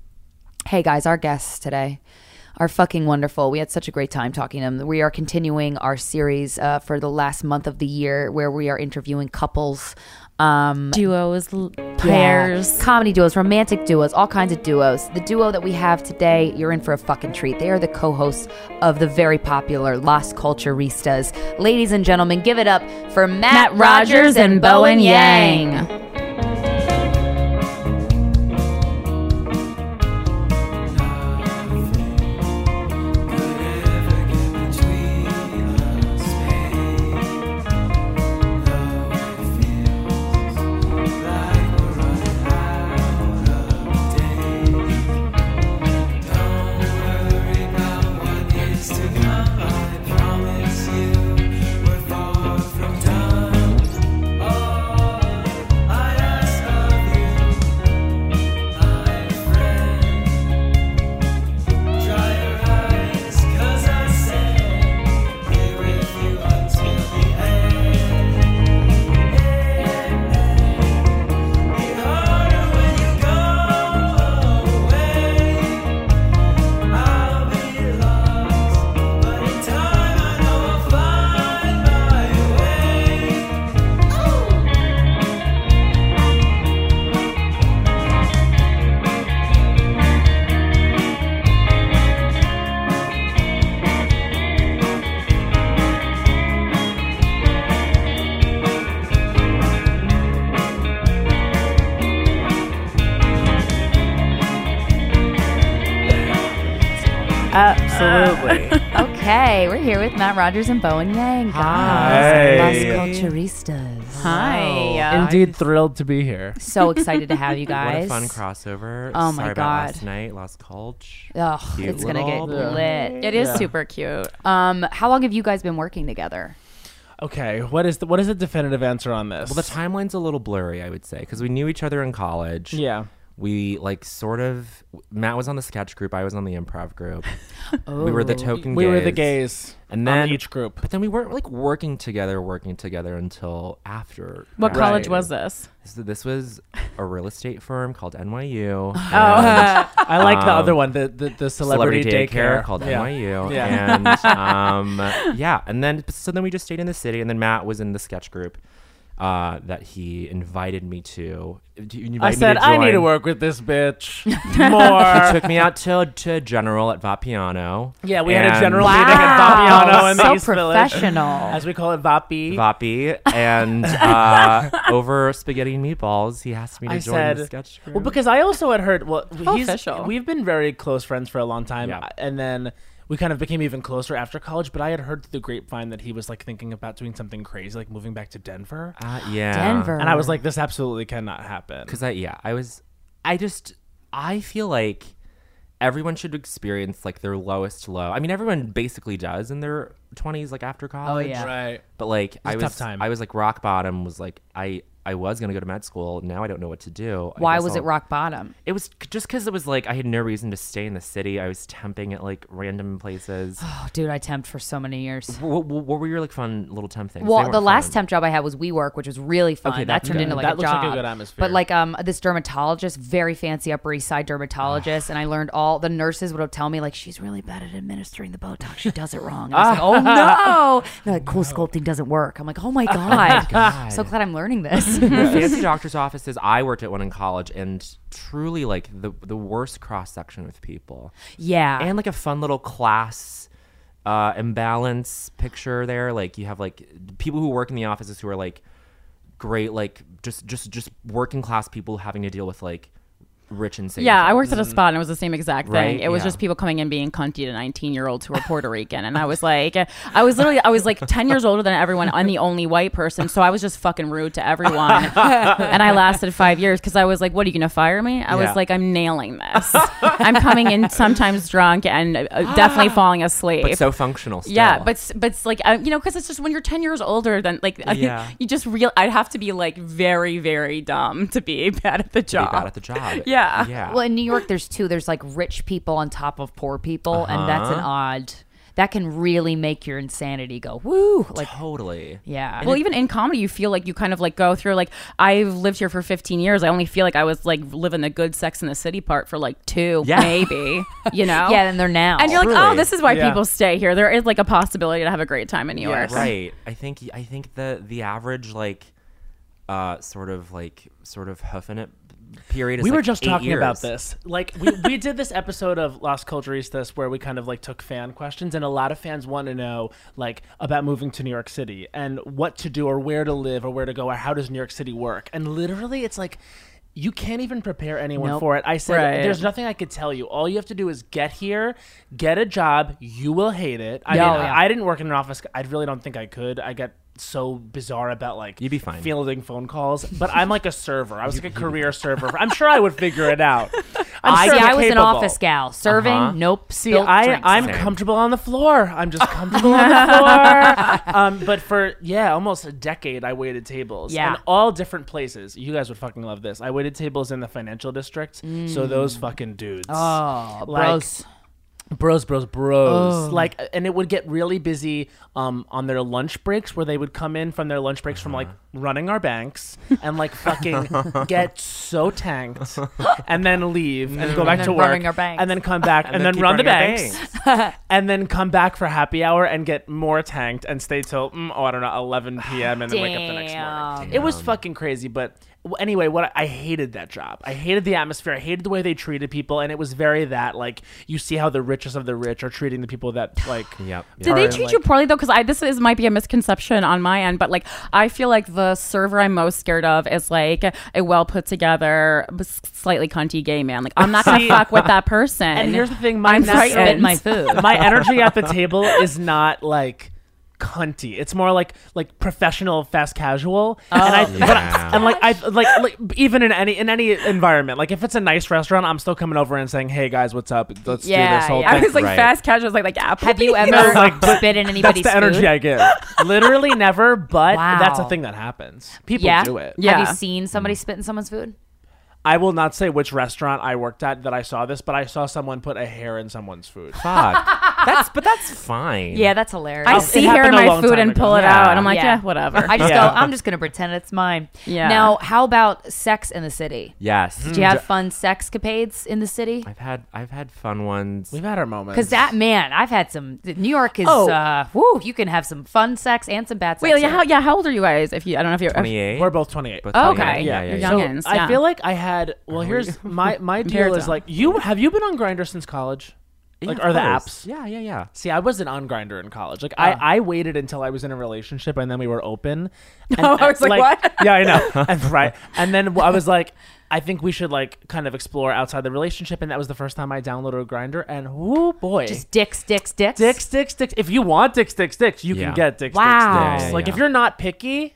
Hey, guys, our guests today are fucking wonderful. We had such a great time talking to them. We are continuing our series uh, for the last month of the year where we are interviewing couples. Um, Duos, l- Yeah. pairs. Comedy duos, romantic duos, all kinds of duos. The duo that we have today, you're in for a fucking treat. They are the co-hosts of the very popular Las Culturistas. Ladies and gentlemen, give it up for Matt, Matt Rogers and Bowen Yang. Absolutely. Okay, we're here with Matt Rogers and Bowen Yang. Hi. Guys, Las Culturistas. Hi. Indeed, thrilled to be here. So excited to have you What a guys. fun crossover. Oh my Sorry about God. last night, Lost Culture. Oh, Cute it's gonna get little- lit. It is Yeah. super cute. Um, how long have you guys been working together? Okay, what is the what is the definitive answer on this? Well, the timeline's a little blurry, I would say, because we knew each other in college. Yeah. we like sort of Matt was on the sketch group, I was on the improv group. We were the token We gays. were the gays. And on then each group. But then we weren't like working together, working together until after. What grad. college was this? So this was a real estate firm called N Y U. Oh, I like the Um, other one, the the, the celebrity, daycare. called Yeah. N Y U. Yeah. And um, yeah, and then so then we just stayed in the city, and then Matt was in the sketch group uh, that he invited me to. You invite I me said, to I need to join." work with this bitch He more. took me out to to General at Vapiano. Yeah, we had a And- general Wow. meeting at Vapiano in the So East Village. professional. As we call it, Vapi. Vapi, and uh, over spaghetti and meatballs, he asked me to I join said, the sketch group. well, because I also had heard, well, How he's, official. we've been very close friends for a long time. Yeah. And then we kind of became even closer after college. But I had heard through the grapevine that he was like thinking about doing something crazy, like moving back to Denver. uh, yeah, Denver. And I was like, this absolutely cannot happen. because I yeah I was I just I feel like everyone should experience like their lowest low. I mean, everyone basically does in their twenties, like after college. yeah. Right. But like I a was tough time. I was like rock bottom. Was like I I was gonna go to med school. Now I don't know what to do. I Why guess was it I'll- rock bottom? It was c- just because it was like I had no reason to stay in the city. I was temping at like random places. Oh, dude, I temped for so many years. what, what, what were your like fun little temp things? They Well, weren't the last fun. temp job I had was WeWork, which was really fun. Okay, that that's turned good. into like That a looks like job. a good atmosphere. But like um, this dermatologist, very fancy Upper East Side dermatologist, and I learned all the nurses would tell me like she's really bad at administering the Botox. She does it wrong. And I was like, oh no! They're like, cool sculpting doesn't work. I'm like, oh my god! God. So glad I'm learning this. Fancy doctor's offices. I worked at one in college, and truly like the the worst cross section of people, yeah. and like a fun little class uh, imbalance picture there. Like you have like people who work in the offices who are like great, like just just just working class people having to deal with like rich and safe. Yeah, I worked at a spot and it was the same exact thing. Right? It was Yeah. just people coming in being cunty to nineteen year olds who were Puerto Rican. And I was like, I was literally, I was like ten years older than everyone. I'm the only white person. So I was just fucking rude to everyone. And I lasted five years because I was like, what, are you going to fire me? I Yeah. was like, I'm nailing this. I'm coming in sometimes drunk and uh, definitely falling asleep. but so functional. Still. Yeah, but s- but it's like uh, you know, because it's just when you're ten years older than like uh, Yeah. you just real. I'd have to be like very very dumb to be bad at the be job. bad at the job. Yeah. yeah. Well, in New York, there's two. There's like rich people on top of poor people, and that's an Uh-huh. odd. That can really make your insanity go woo. Like, totally. yeah. Well, even in comedy, you feel like you kind of like go through like I've lived here for fifteen years. I only feel like I was like living the good Sex in the City part for like two, Yeah. maybe. You know? yeah, and they're now. And you're like, oh, Truly. this is why Yeah. people stay here. There is like a possibility to have a great time in New York. Yes. Right. I think I think the the average like uh sort of like sort of hoofing it period is we were like just eight talking about years. this. Like we, we did this episode of Las Culturistas where we kind of like took fan questions, and a lot of fans want to know like about moving to New York City and what to do or where to live or where to go or how does New York City work. And literally it's like you can't even prepare anyone Nope. for it. I said Right. there's nothing I could tell you. All you have to do is get here, get a job. You will hate it. I Yeah, mean, oh, yeah. I didn't work in an office. I really don't think I could. I get so bizarre about like You'd be fine. fielding phone calls, but I'm like a server. I was like a career server. I'm sure I would figure it out. I'm I, sure see, I'm I was an capable. office gal. Serving, Uh-huh. nope. See, spilt I drinks. I'm Same. comfortable on the floor. I'm just comfortable on the floor. Um, but for yeah, almost a decade, I waited tables. Yeah. in all different places. You guys would fucking love this. I waited tables in the financial district. So those fucking dudes. Oh, Like, bros. Bros, bros, bros. Oh. Like, and it would get really busy um, on their lunch breaks, where they would come in from their lunch breaks from like running our banks and like fucking get so tanked, and then leave and go back then to work, running our banks. and then come back and, And then, then keep run the running our banks, and then come back for happy hour and get more tanked and stay till mm, oh I don't know eleven p.m. and then wake up the next morning. Damn. It was fucking crazy, but w- anyway, what I, I hated that job. I hated the atmosphere. I hated the way they treated people, and it was very that like you see how the richest of the rich are treating the people that like. Yep. Did yep. they Or, treat like- you poorly though? Because I this is might be a misconception on my end, but like I feel like the server I'm most scared of is like a well put together, slightly cunty gay man. Like I'm not gonna See, fuck with that person. And here's the thing, my I'm natural- frightened. Spit my food. my energy at the table is not like cunty. It's more like like professional, fast casual. and I but I- Yeah. and like I like like even in any in any environment, like if it's a nice restaurant, I'm still coming over and saying, "Hey guys, what's up? Let's do Yeah, this whole yeah. I thing." was like Right. fast casual. I was like like Applebee's. Have you ever No, like, but spit in That's anybody's the energy food? I give. Literally never, but Wow. that's a thing that happens. People yeah. do it. Yeah. Have you seen somebody spit in someone's food? I will not say which restaurant I worked at that I saw this, but I saw someone put a hair in someone's food. Fuck. That's but that's fine. Yeah, that's hilarious. I It see hair happened in a my long food time and ago. pull it Yeah. out, and I'm like, Yeah. yeah, whatever. I just Yeah. go, I'm just going to pretend it's mine. Yeah. Now, how about Sex in the City? Yes. Did you have fun sexcapades in the city? I've had I've had fun ones. We've had our moments. Because that, man, I've had some. New York is, Oh. uh, woo, you can have some fun sex and some bad sex. Wait, yeah, here. how yeah, how old are you guys? If you, I don't know if you're twenty-eight. we're both twenty-eight. Both Oh, 28. okay. Yeah, yeah, You're yeah. young. So youngins, I yeah. feel like I had. Well, here's my my deal Compared is to- like you have you been on Grindr since college? Like, Yeah, are of the course. apps? Yeah, yeah, yeah. See, I wasn't on Grindr in college. Like, I, I waited until I was in a relationship and then we were open. And, Oh, I was like, what? Yeah, I know. And, right. And then I was like, I think we should like kind of explore outside the relationship. And that was the first time I downloaded Grindr. And whoo boy, Just dicks, dicks, dicks. dicks, dicks, dicks. If you want dicks, dicks, dicks, you Yeah. can get dicks, Wow. dicks, Yeah, dicks. yeah, Like yeah. if you're not picky,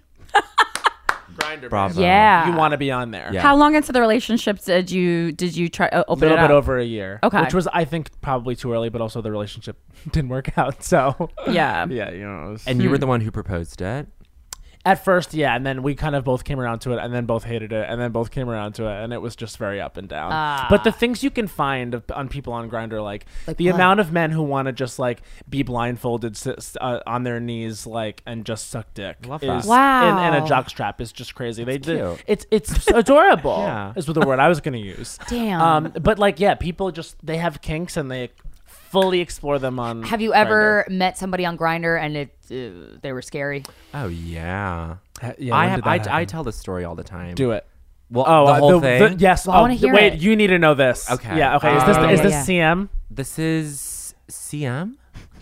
Grindr, Bravo. Yeah. you want to be on there. Yeah. How long into the relationship did you did you try uh, A open little it bit up? over a year. Okay. Which was, I think, probably too early, but also the relationship didn't work out. So, Yeah. yeah, you know. It was, And you were the one who proposed it. at first, yeah, and then we kind of both came around to it, and then both hated it, and then both came around to it, and it was just very up and down. Ah. But the things you can find of, on people on Grindr, like, Like the what? amount of men who want to just like be blindfolded sit, uh, on their knees, like, and just suck dick, Love is, that. Wow. in, in a jockstrap is just crazy. They did cute. it's it's adorable. Yeah. Is the word I was gonna use. Damn. Um, but like, yeah, people just they have kinks and they fully explore them on. Have you ever met somebody on Grindr and it uh, they were scary? Oh yeah. Ha- yeah, I when have did that I, happen? I tell this story all the time. Do it. Well, Oh, the uh, whole the, thing. the- yes. Well, I oh, wanna th- hear wait, it. you need to know this. Okay. Yeah. Okay. Is this Uh, is yeah, this yeah. C M? This is C M.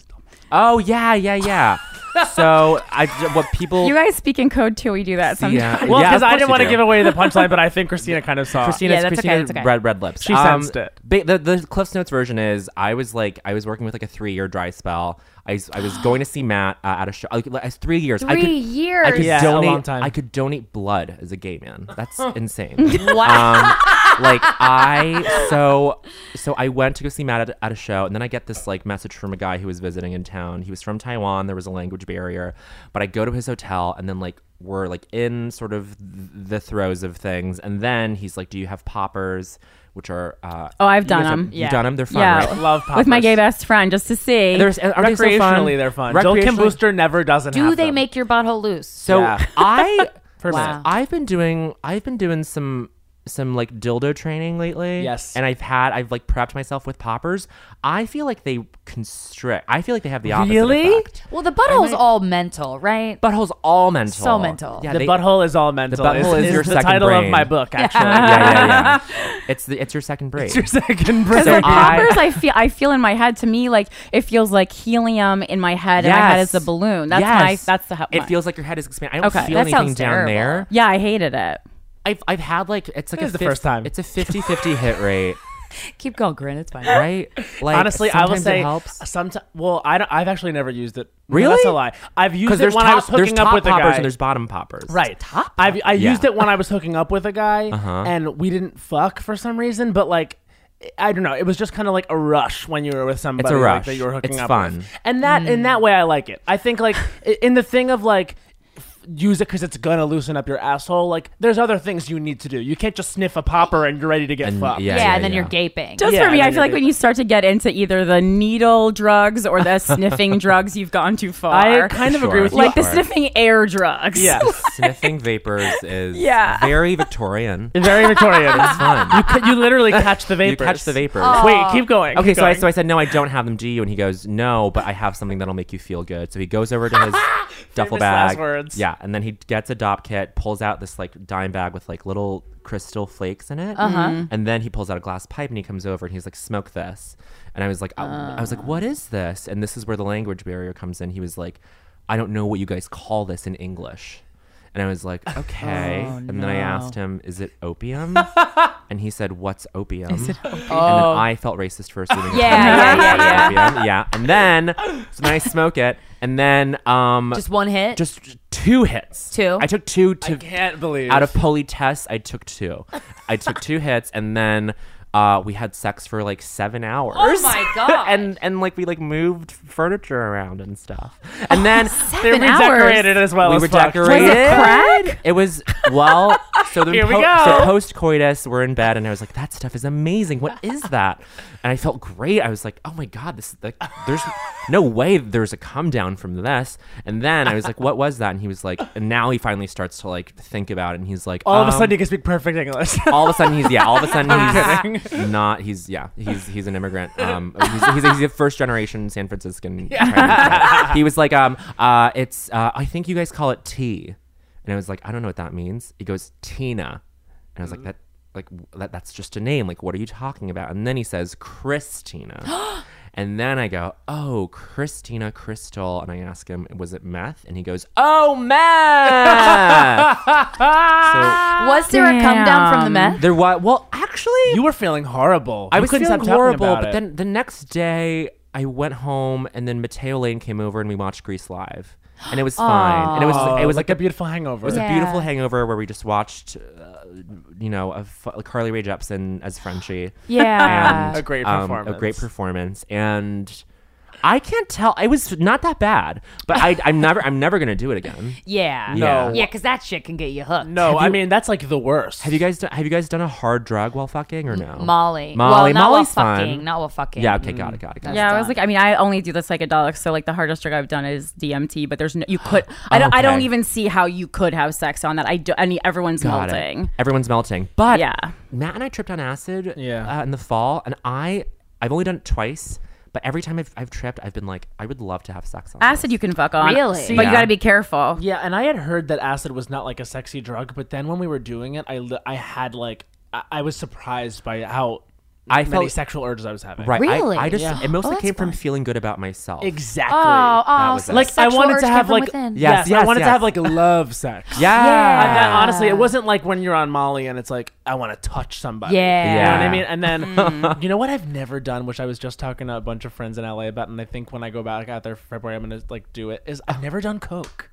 Oh yeah, yeah, yeah. So I what people. You guys speak in code too. We do that sometimes. Yeah. Well, Yeah, because of I course didn't you want to do. give away the punchline, but I think Christina kind of saw. Christina's, Yeah, that's okay, Christina's that's okay. red red lips. She sensed it. ba- the the Cliff's Notes version is I was like I was working with like a three year dry spell. I, s- I was going to see Matt uh, at a show. Like, like, three years. I Three could, years. I could Yeah, a donate. long time. I could donate blood as a gay man. That's insane. Wow. um, like I so so I went to go see Matt at, at a show, and then I get this like message from a guy who was visiting in town. He was from Taiwan. There was a language barrier, but I go to his hotel, and then like we're like in sort of th- the throes of things, and then he's like, "Do you have poppers?" Which are uh, Oh, I've you done guys have- them. You've Yeah. done them. They're fun, Yeah. right? Love poppers. With my gay best friend, just to see. There's are they so fun? Recreationally, they're fun. Jill Kim Recreationally- Booster never doesn't. Do have they them. make your butthole loose? So Yeah. I For a Wow. minute. I've been doing I've been doing some some like dildo training lately. Yes. And I've had I've like prepped myself with poppers. I feel like they constrict. I feel like they have the opposite Really? effect. Well, the butthole's might- all mental, right? Butthole's all mental. So mental. Yeah, the they- butthole is all mental. butthole is your the second title of brain. my book. Actually, yeah, yeah, yeah. It's the it's your second brain. It's your second brain. Because So with I- poppers, I feel I feel in my head. To me, like it feels like helium in my head, and my head is a Yes. balloon. That's Yes. my. That's the. It my- feels like your head is expanding. I don't Okay, feel that anything sounds down terrible. there. Yeah, I hated it. I've I've had like it's like This a is the fif- first time. It's a fifty-fifty hit rate, Keep going, Grin. It's fine. right? Like Honestly, I will sometimes say it helps. sometimes. Well, I don't, I've actually never used it. No, Really? that's a lie. I've used Because it there's when top, I was there's hooking top up with a poppers guy. and there's bottom poppers. Right. I've I Yeah. used it when I was hooking up with a guy, Uh-huh. and we didn't fuck for some reason. But like, I don't know. It was just kind of like a rush when you were with somebody It's a like, rush. that you were hooking It's up fun. with. And that in that way, I like it. I think like i- in the thing of like. Use it because it's gonna loosen up your asshole. Like, there's other things you need to do. You can't just sniff a popper and you're ready to get And- fucked. yeah. Yeah, and then you're gaping. Just Yeah, for me, and I then feel you're like when good. you start to get into either the needle drugs or the sniffing drugs, you've gone too far. I kind of Sure. agree with you. like the Sure. sniffing air drugs. Yeah. Sniffing vapors is Yeah. very Victorian. It's very Victorian. It's fun. You, ca- you literally catch the vapors. You catch the vapors. Oh. Wait, keep going. Okay, keep so I going. so I said no, I don't have them. Do you? And he goes, no, but I have something that'll make you feel good. So he goes over to his duffel Famous bag. last words. Yeah, and then he gets a dop kit, pulls out this like dime bag with like little crystal flakes in it, Uh-huh. and then he pulls out a glass pipe and he comes over and he's like, smoke this. And I was like, I, I was like, what is this? And this is where the language barrier comes in. He was like, I don't know what you guys call this in English. And I was like, okay. Oh, and then I no. asked him, is it opium? And he said, what's opium? Is it opium? And Oh. then I felt racist for assuming. Yeah, yeah, yeah, yeah. Opium. Yeah. And then, so then I smoke it. And then, um, Just one hit. just two hits. Two? I took two I to, can't believe. out of politesse, I took two. I took two hits. And then, Uh, we had sex for like seven hours. Oh my God. and and like we like moved furniture around and stuff. And then They Seven hours. redecorated as well we as were fuck. decorated. Was it crack? It was well. So the Here we po- go. so post coitus, we're in bed, and I was like, "That stuff is amazing. What is that?" And I felt great. I was like, "Oh my god, this is like, there's no way there's a come down from this." And then I was like, "What was that?" And he was like, and now he finally starts to like think about it, and he's like, All of a um, sudden, you can speak perfect English. all of a sudden he's yeah all of a sudden he's not he's yeah he's he's an immigrant um he's he's, he's a first generation San Franciscan Chinese guy. He was like um uh it's uh I think you guys call it tea, and I was like, I don't know what that means. He goes, Tina, and I was like, that like that that's just a name, like what are you talking about? And then he says Christina. And then I go, oh, Christina Crystal. And I ask him, was it meth? And he goes, oh, meth. So Was there a come down from the Damn. meth? there was, well, actually, You were feeling horrible. I You was couldn't feeling stop talking horrible. about But it. then the next day, I went home, and then Mateo Lane came over, and we watched Grease live. And it was fine. And it was Oh, it was like like a beautiful hangover. It was Yeah. a beautiful hangover where we just watched, uh, you know, a f- Carly Rae Jepsen as Frenchie. Yeah. And, A great um, a performance. great performance. And I can't tell. It was not that bad, but I, I'm never, I'm never gonna do it again. Yeah. No. Yeah, because that shit can get you hooked. No, Have I you- mean that's like the worst. Have you guys, done, have you guys done a hard drug while fucking or no? Molly. Molly, Well, not Molly's while fun. fucking. Not while fucking. Yeah. Okay. Got it. Got it. Got it. Yeah, I was done. like, I mean, I only do the psychedelics, so like the hardest drug I've done is D M T. But there's no, you could, I don't, I don't Okay. even see how you could have sex on that. I do, I mean, everyone's Got it. melting. Everyone's melting. But Yeah. Matt and I tripped on acid Yeah. uh, in the fall, and I I've only done it twice, but every time I've, I've tripped, I've been like, I would love to have sex on Acid this. you can fuck on, Really? but Yeah. you got to be careful. Yeah, and I had heard that acid was not like a sexy drug, but then when we were doing it, I li- I had like I, I was surprised by how I many felt sexual urges I was having. right. Really? I, I just Yeah. it mostly Oh, that's came from fun. feeling good about myself. Exactly. Oh, oh, was so it. the Like I sexual wanted urge to came have from like within. Yes, yes, I wanted yes. to have like love sex. Yeah. And then, honestly, it wasn't like when you're on Molly and it's like I want to touch somebody. Yeah. You know what I Yeah. mean? And then you know what I've never done, which I was just talking to a bunch of friends in L A about, and I think when I go back out there for February, I'm gonna like do it. Is I've never done coke.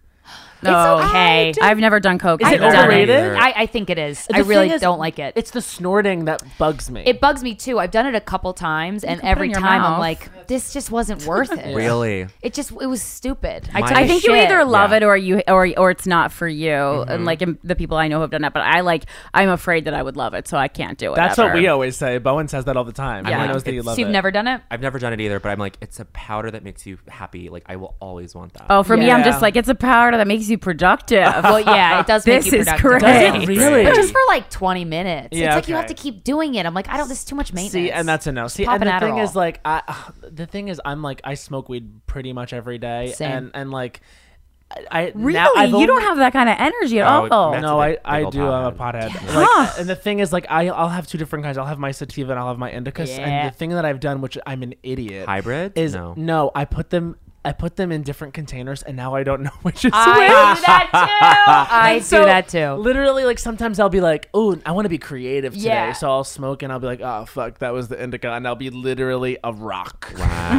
No, It's okay. I've never done coke. Is I've it done overrated? either. I, I think it is. The I really thing is, don't like it. It's the snorting that bugs me. It bugs me too. I've done it a couple times, and can put it every in your time I'm mouth. like, this just wasn't worth it. Really? It just it was stupid. My- I, took I a think you shit. either love Yeah. it or you or or it's not for you. And like in, the people I know who have done that, but I like I'm afraid that I would love it, so I can't do it. That's ever. what we always say. Bowen says that all the time. Yeah. He knows that you It's- love So you've it. never done it? I've never done it either, but I'm like, it's a powder that makes you happy. Like I will always want that. Oh, for me, I'm Yeah. just like it's a powder that makes you productive. Well, yeah, it does make This you is productive. great. Does it really? But just for like twenty minutes. Yeah, it's like you have okay. to keep doing it. I'm like, I don't. This is too much maintenance. See, and that's a no. See, pop and the an thing Adderall. is, like, I, uh, the thing is, I'm like, I smoke weed pretty much every day, Same. and and like, I, I Really, now I've you only- don't have that kind of energy at Oh, all. Matt's No, a I, big- I big old do. I'm a pothead. pothead. Like, and the thing is, like, I I'll have two different kinds. I'll have my sativa and I'll have my indica. Yeah. And the thing that I've done, which I'm an idiot, Hybrid? is No. I put them. I put them in different containers, and now I don't know which is I which. do that too. I And do so, that too. Literally, like sometimes I'll be like, "Oh, I want to be creative today," Yeah. so I'll smoke and I'll be like, "Oh fuck, that was the indica," and I'll be literally a rock.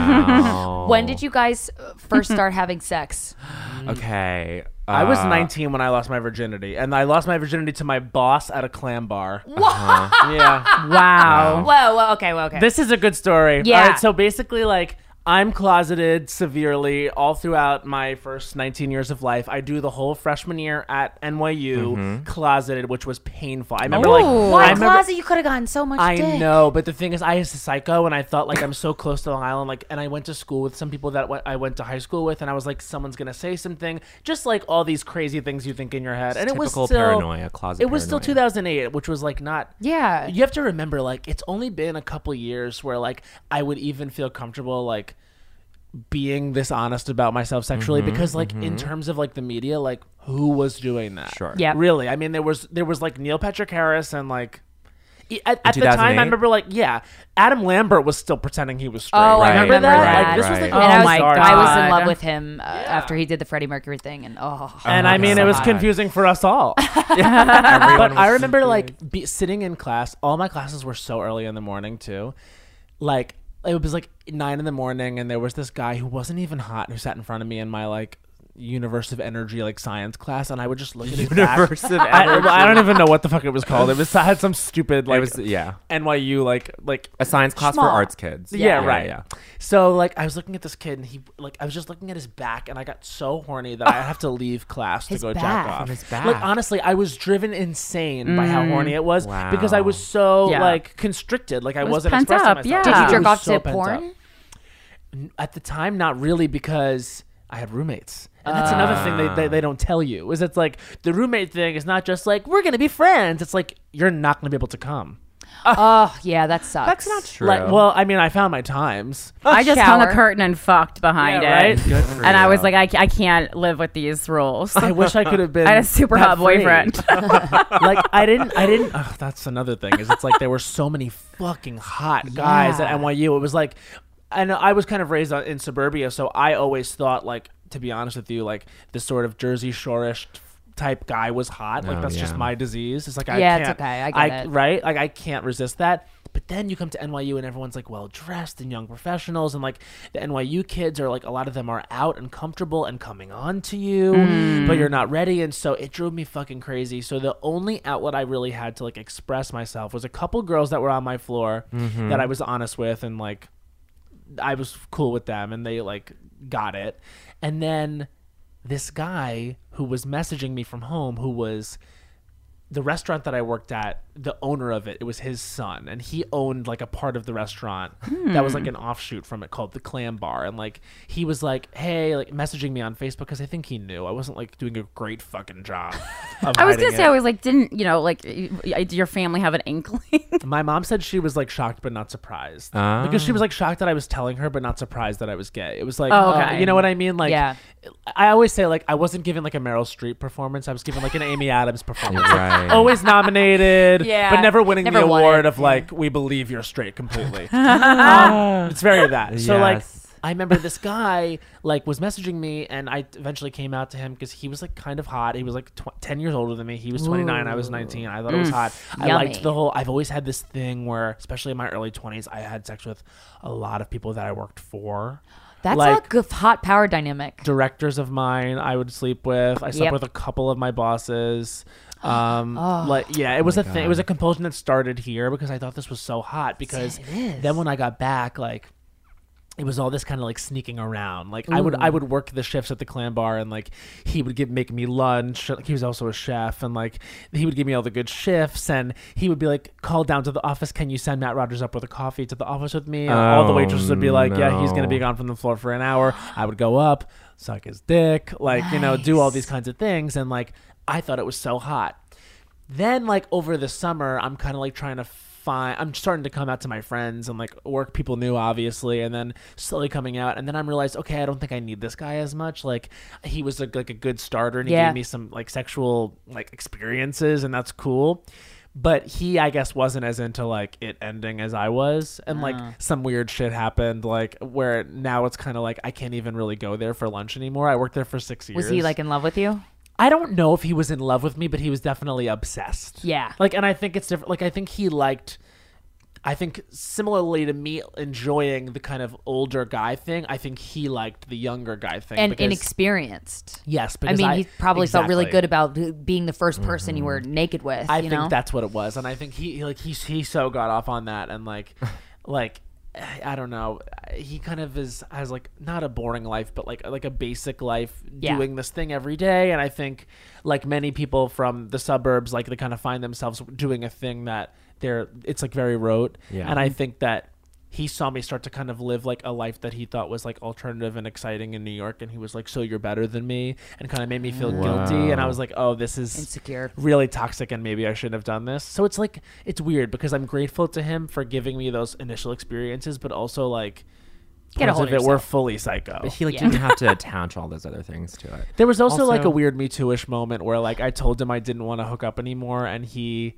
Wow. When did you guys uh, first start having sex? Okay. I was uh, nineteen when I lost my virginity, and I lost my virginity to my boss at a clam bar. uh-huh. Yeah, Wow. Whoa, whoa, okay, well, okay. this is a good story. Yeah. All right, so basically, like. I'm closeted severely all throughout my first nineteen years of life. I do the whole freshman year at N Y U closeted, which was painful. I remember, like, Ooh. Why I remember, closet? You could have gotten so much I dick. know, but the thing is, I was a psycho, and I thought like I'm so close to Long Island, like, and I went to school with some people that w- I went to high school with, and I was like, someone's gonna say something, just like all these crazy things you think in your head, and it was typical still paranoia, closet It was still paranoia. two thousand eight, which was like not. Yeah. You have to remember, like, it's only been a couple years where like I would even feel comfortable like being this honest about myself sexually Mm-hmm, because like in terms of like the media, like who was doing that? Sure. Yeah. Really, I mean, there was there was like Neil Patrick Harris and like i- at, at the two thousand time eight? I remember like yeah, Adam Lambert was still pretending he was straight. Oh, I remember, remember that? that. Like this was Right. like And I Oh was, my bizarre I was God. in love with him uh, after he did the Freddie Mercury thing, and oh, And I mean, so it was hot. confusing for us all. Everyone But was I remember confused. like be, sitting in class. All my classes were so early in the morning too. Like it was like nine in the morning, and there was this guy who wasn't even hot who sat in front of me in my like universe of energy like science class, and I would just look at his back. Universe of I, energy. I don't even know what the fuck it was called. It was I had some stupid like it was yeah, N Y U like like a science class Schmuck. for arts kids. Yeah, right. Yeah. So like I was looking at this kid, and he like I was just looking at his back, and I got so horny that I have to leave class to His go back. jack off. From his back. Like honestly, I was driven insane by how horny it was Wow. because I was so Yeah. like constricted. Like I was wasn't pent expressing up, myself. yeah. Did Ah. you It jerk was off so to pent porn? up. At the time, not really, because I had roommates. And that's another thing they, they, they don't tell you is it's like the roommate thing is not just like we're gonna be friends. It's like you're not gonna be able to come. Oh, yeah, that sucks. That's not true. Like, well, I mean, I found my times. I just hung a Shower. curtain and fucked behind Yeah, it. right? Good for And I you. was like, I, I can't live with these rules. I wish I could have been. I had a super pet hot free. boyfriend. Like I didn't. I didn't. Oh, that's another thing. Is it's like there were so many fucking hot guys Yeah. at N Y U. It was like, and I was kind of raised on- in suburbia, so I always thought like, to be honest with you, like this sort of Jersey Shore-ish type guy was hot. Like Oh, that's just yeah. my disease. It's like I Yeah, it's can't. okay. I get it. Right. Like I can't resist that. But then you come to N Y U and everyone's like well dressed and young professionals, and like the N Y U kids are like a lot of them are out and comfortable and coming on to you, Mm. but you're not ready. And so it drove me fucking crazy. So the only outlet I really had to like express myself was a couple girls that were on my floor Mm-hmm. that I was honest with, and like I was cool with them, and they like got it. And then this guy who was messaging me from home, who was the restaurant that I worked at, the owner of it, it was his son, and he owned like a part of the restaurant that was like an offshoot from it called the Clam Bar. And like he was like, hey, like messaging me on Facebook because I think he knew I wasn't like doing a great fucking job. Of I was hiding gonna say, it. I was like, didn't you know, like, y- y- did your family have an inkling? My mom said she was like shocked but not surprised Oh. because she was like shocked that I was telling her but not surprised that I was gay. It was like, Oh, uh, okay. you know what I mean? Like, Yeah. I always say like I wasn't given like a Meryl Streep performance. I was given like an Amy Adams performance. Right. Always nominated, Yeah. but never winning Never the won award it. of like we believe you're straight completely. um, it's very that. So like Yes. I remember this guy like was messaging me, and I eventually came out to him because he was like kind of hot. He was like tw- ten years older than me. He was twenty-nine. I was nineteen. I thought it was hot. I Yummy. liked the whole. I've always had this thing where, especially in my early twenties, I had sex with a lot of people that I worked for. That's like, a good hot power dynamic. directors of mine I would sleep with. I slept Yep. with a couple of my bosses. Um, Oh. like yeah, it was my a thing. It was a compulsion that started here because I thought this was so hot. Because It is. then when I got back, like it was all this kind of like sneaking around. Like I would I would work the shifts at the Clam Bar, and like he would give make me lunch. Like, he was also a chef, and like he would give me all the good shifts, and he would be like, call down to the office, can you send Matt Rogers up with a coffee to the office with me? And all the Oh, waitresses would be like, yeah, he's gonna be no. gone from the floor for an hour. I would go up, suck his dick, like, you know, do all these kinds of things. And like I thought it was so hot. Then like over the summer, I'm kind of like trying to find, I'm starting to come out to my friends, and like work people knew obviously, and then slowly coming out. And then I'm realized, okay, I don't think I need this guy as much. Like he was like, like a good starter, and he Yeah. gave me some like sexual like experiences, and that's cool. But he, I guess, wasn't as into like it ending as I was, and like Uh. some weird shit happened, like where now it's kind of like I can't even really go there for lunch anymore. I worked there for six years. Was he like in love with you? I don't know if he was in love with me, but he was definitely obsessed. Yeah. Like, and I think it's different. Like, I think he liked, I think similarly to me enjoying the kind of older guy thing, I think he liked the younger guy thing. And because, inexperienced. yes, I because mean, he probably felt really exactly. good about being the first person you were naked with. I you think know? that's what it was, and I think he he, like he he so got off on that, and like like I don't know, he kind of is has like not a boring life, but like like a basic life, Yeah. doing this thing every day. And I think like many people from the suburbs, like they kind of find themselves doing a thing that they're it's like very rote. Yeah. And I think that he saw me start to kind of live like a life that he thought was like alternative and exciting in New York, and he was like, so you're better than me, and kind of made me feel guilty. And I was like, oh, this is Insecure. really toxic, and maybe I shouldn't have done this. So it's like it's weird because I'm grateful to him for giving me those initial experiences, but also like Get a parts hold of of it were yourself. fully psycho. But he like Yeah. didn't have to attach all those other things to it. There was also, like a Also- weird Me Too-ish moment where like I told him I didn't want to hook up anymore, and he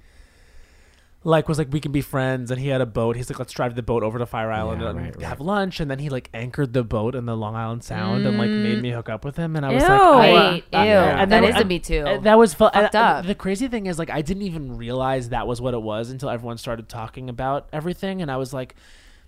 like was like, we can be friends, and he had a boat. He's like, let's drive the boat over to Fire Island Yeah, and right, right. have lunch. And then he like anchored the boat in the Long Island Sound and like made me hook up with him. And I was Ew. like, I- Wait, ew. And that then- is a and- Me Too. Uh, That was fu- Fucked uh, up. The crazy thing is, like, I didn't even realize that was what it was until everyone started talking about everything, and I was like,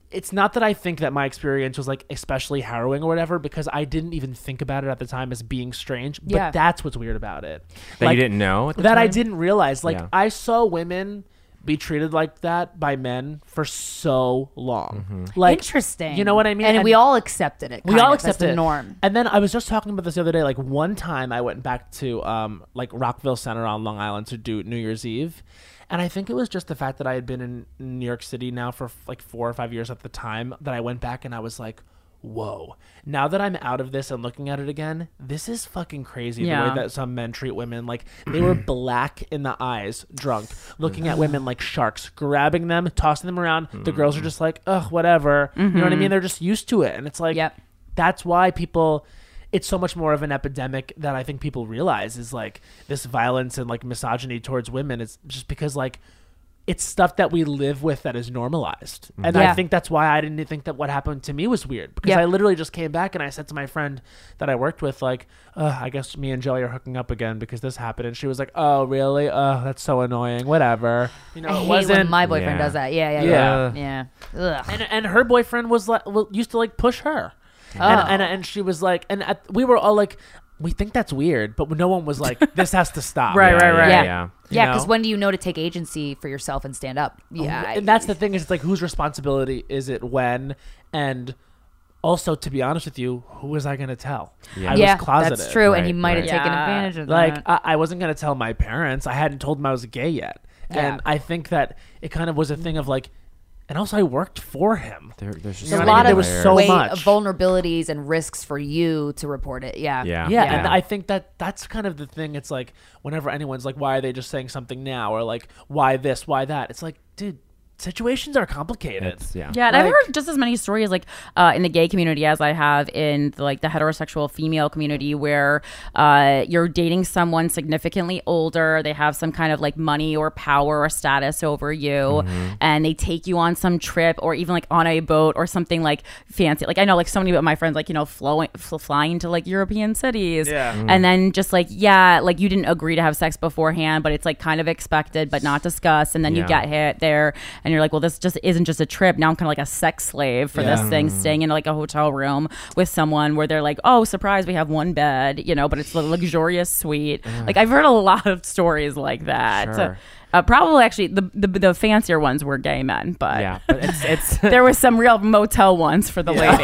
it's not that I think that my experience was like especially harrowing or whatever, because I didn't even think about it at the time as being strange. But Yeah. that's what's weird about it. That Like, you didn't know at the that I time? didn't realize. Like Yeah. I saw women be treated like that by men for so long. Mm-hmm. Like Interesting. You know what I mean? And, we all accepted it. we kind all of, as accepted the it. norm. And then I was just talking about this the other day. Like one time I went back to um like Rockville Center on Long Island to do New Year's Eve. And I think it was just the fact that I had been in New York City now for f- like four or five years at the time that I went back and I was like, whoa. Now that I'm out of this and looking at it again, this is fucking crazy Yeah. the way that some men treat women. Like they were black in the eyes, drunk, looking at women like sharks, grabbing them, tossing them around. The girls are just like, ugh, whatever. You know what I mean? They're just used to it. And it's like, Yep. that's why people... It's so much more of an epidemic that I think people realize is like this violence and like misogyny towards women. It's just because like it's stuff that we live with that is normalized. And Yeah. I think that's why I didn't think that what happened to me was weird, because Yeah. I literally just came back and I said to my friend that I worked with, like, uh, I guess me and Joey are hooking up again because this happened. And she was like, oh, really? Oh, that's so annoying. Whatever. You know, I it hate wasn't. when my boyfriend Yeah. does that. Yeah, yeah, Yeah. yeah. Yeah. Ugh. and, and her boyfriend was like, well, used to like push her. Oh. And, and and she was like, and at, we were all like, we think that's weird, but no one was like, this has to stop. Right, Yeah, right, right. Yeah. Yeah. yeah. Yeah, know? because when do you know to take agency for yourself and stand up? Yeah, I- And that's the thing, is it's like, whose responsibility is it when? And also, to be honest with you, who was I going to tell? Yeah. I yeah, was closeted. that's true, and Right, he might have right. taken Yeah. advantage of Like, that. I, I wasn't going to tell my parents. I hadn't told them I was gay yet. Yeah. And I think that it kind of was a thing of like, and also I worked for him. There, there's just There's a know what I lot mean? of There was so way much. of vulnerabilities and risks for you to report it. Yeah, Yeah. Yeah, Yeah. and I think that that's kind of the thing. It's like whenever anyone's like, why are they just saying something now? Or like, why this, why that? It's like, dude, situations are complicated. It's, yeah. Yeah, and I've Like- heard just as many stories like uh, in the gay community as I have in the, like the heterosexual female community, where uh, you're dating someone significantly older, they have some kind of like money or power or status over you, Mm-hmm. and they take you on some trip or even like on a boat or something like fancy. Like I know like so many of my friends like you know flowing, fl- flying to like European cities, Yeah. Mm-hmm. and then just like yeah, like you didn't agree to have sex beforehand, but it's like kind of expected but not discussed, and then you Yeah. get hit there and you're like, well, this just isn't just a trip. Now I'm kind of like a sex slave for this Yeah. thing, staying in like a hotel room with someone where they're like, oh, surprise, we have one bed, you know, but it's a luxurious suite. Like I've heard a lot of stories like that. Sure. Uh, probably actually the, the the fancier ones were gay men, but Yeah. But it's, it's there was some real motel ones for the ladies.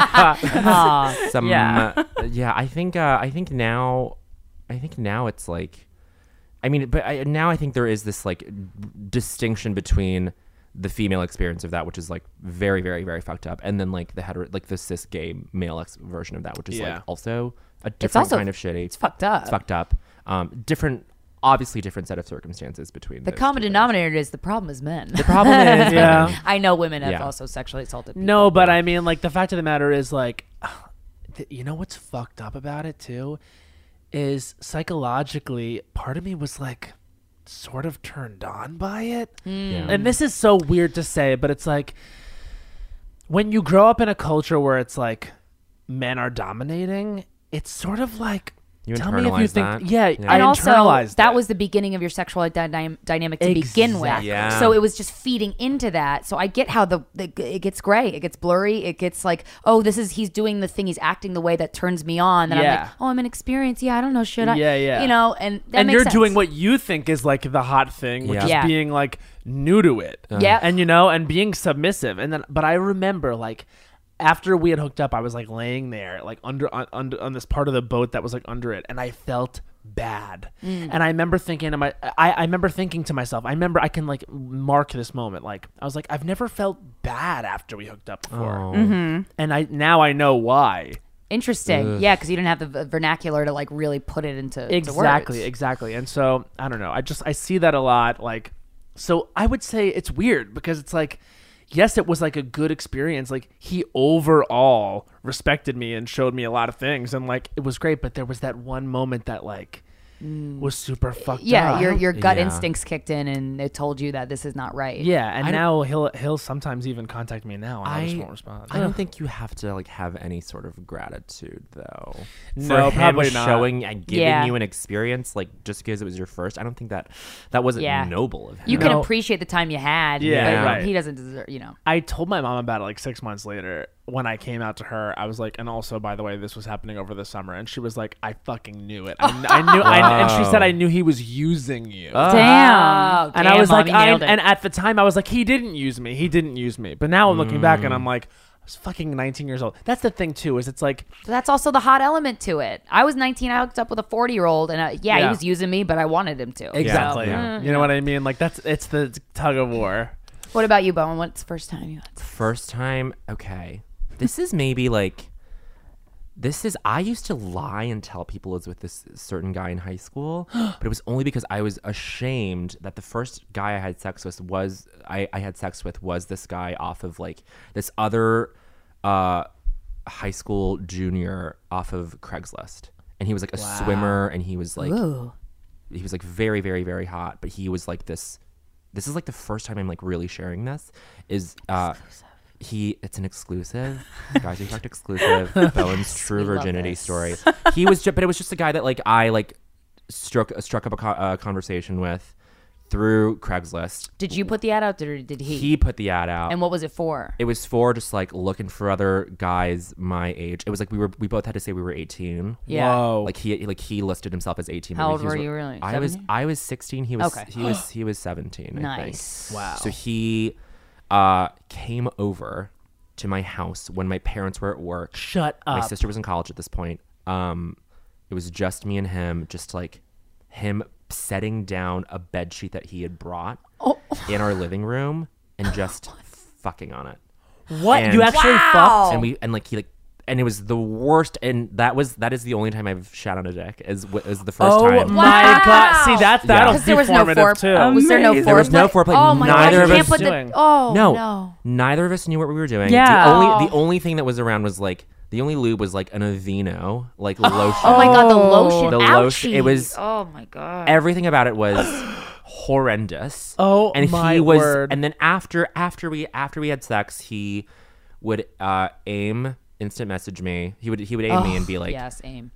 Aw. some Yeah. uh, yeah I think uh, I think now I think now it's like I mean but I, now I think there is this like distinction between the female experience of that, which is like very very very fucked up, and then like the hetero like the cis gay male ex- version of that, which is Yeah. like also a different also- kind of shitty. it's fucked up. It's fucked up. Um, different, obviously different set of circumstances between The those common two things. denominator is the problem is men. The problem is Yeah. I know women have Yeah. also sexually assaulted people. No, but I mean, like, the fact of the matter is, like, th- you know what's fucked up about it, too? Is psychologically, part of me was, like, sort of turned on by it. Yeah. And this is so weird to say, but it's like, when you grow up in a culture where it's like, men are dominating, it's sort of like, You tell me if you internalize think, that? yeah, Yeah. I And also, internalized that it. was the beginning of your sexual dy- dynamic to begin with. Exactly. Yeah. So it was just feeding into that. So I get how the, the it gets gray, it gets blurry, it gets like, oh, this is he's doing the thing, he's acting the way that turns me on. Then I'm Yeah. like, oh, I'm inexperienced. Yeah, I don't know. Should I? Yeah, yeah. You know, and that and makes you're sense. doing what you think is like the hot thing, which Yeah. is Yeah. being like new to it. Yeah. And you know, and being submissive. And then but I remember like after we had hooked up, I was like laying there like under on, under on this part of the boat that was like under it, and I felt bad. Mm. And I remember thinking to my I, I remember thinking to myself, I remember I can like mark this moment. Like I was like, I've never felt bad after we hooked up before. Oh. And I now I know why. Interesting. Yeah, because you didn't have the v- vernacular to like really put it into to Exactly, words. exactly. And so I don't know. I just I see that a lot. Like, so I would say it's weird because it's like, yes, it was like a good experience. Like he overall respected me and showed me a lot of things, and like it was great. But there was that one moment that like was super fucked Yeah, up. your your gut Yeah. instincts kicked in and it told you that this is not right. Yeah, and I don't- now he'll he'll sometimes even contact me now, and I, just I- won't respond. I don't think you have to like have any sort of gratitude though. No, For him probably not. showing and giving Yeah. you an experience like just because it was your first. I don't think that that wasn't Yeah. noble of him. You can No. appreciate the time you had. Yeah, but right. he doesn't deserve, you know. I told my mom about it like six months later when I came out to her. I was like, and also, by the way, this was happening over the summer. And she was like, I fucking knew it. I, kn- I knew, I, and she said, I knew he was using you. Oh. Damn. Oh, and I was Mom, like, you I, nailed it. and at the time, I was like, he didn't use me. He didn't use me. But now I'm looking back and I'm like, I was fucking nineteen years old. That's the thing, too, is it's like, That's also the hot element to it. I was nineteen. I hooked up with a forty year old, and uh, yeah, he Yeah. was using me, but I wanted him to. exactly. So, Yeah. mm, You know what I mean? Like, that's, it's the tug of war. What about you, Bowen? What's the first time you had sex? First time, okay. This is maybe like this is I used to lie and tell people I was with this certain guy in high school, but it was only because I was ashamed that the first guy I had sex with was I, I had sex with was this guy off of like this other uh high school junior off of Craigslist. And he was like a swimmer and he was like Ooh. he was like very, very, very hot, but he was like this this is like the first time I'm like really sharing this is uh he it's an exclusive guys we talked exclusive Bowen's true We love virginity this. story. He was just but it was just a guy that like I like struck struck up a co- uh, conversation with through Craigslist. Did you put the ad out, or did he? He put the ad out. And what was it for? It was for just like looking for other guys my age. It was like we were we both had to say we were eighteen. Yeah. Whoa. Like he like he listed himself as eighteen. How but old he was- were you really? I was seventeen? I was sixteen. He was Okay. he was he was seventeen. I think. Nice. Wow. So he uh, came over to my house when my parents were at work. Shut up. My sister was in college at this point. Um, it was just me and him, just like him setting down a bed sheet that he had brought Oh. in our living room and just fucking on it. What? And- You actually Wow. fucked? And we and like he like and it was the worst. And that was that is the only time I've shat on a dick. Is w- is the first Oh time. my Wow. god! See, that's Yeah. that'll Because be there was no formative foreplay. too. Was there no Amazing. foreplay? There was no foreplay. Oh my Neither god! of You can't us put doing. the. Oh no, no. neither of us knew what we were doing. Yeah. The only Oh. the only thing that was around was like the only lube was like an Aveeno like lotion. Oh my god! The lotion. The Ouchie. lotion- it was- Oh my god. Everything about it was horrendous. Oh and my he was word. and then after after we after we had sex, he would uh aim instant message me. He would he would aim me and be like yes, aim.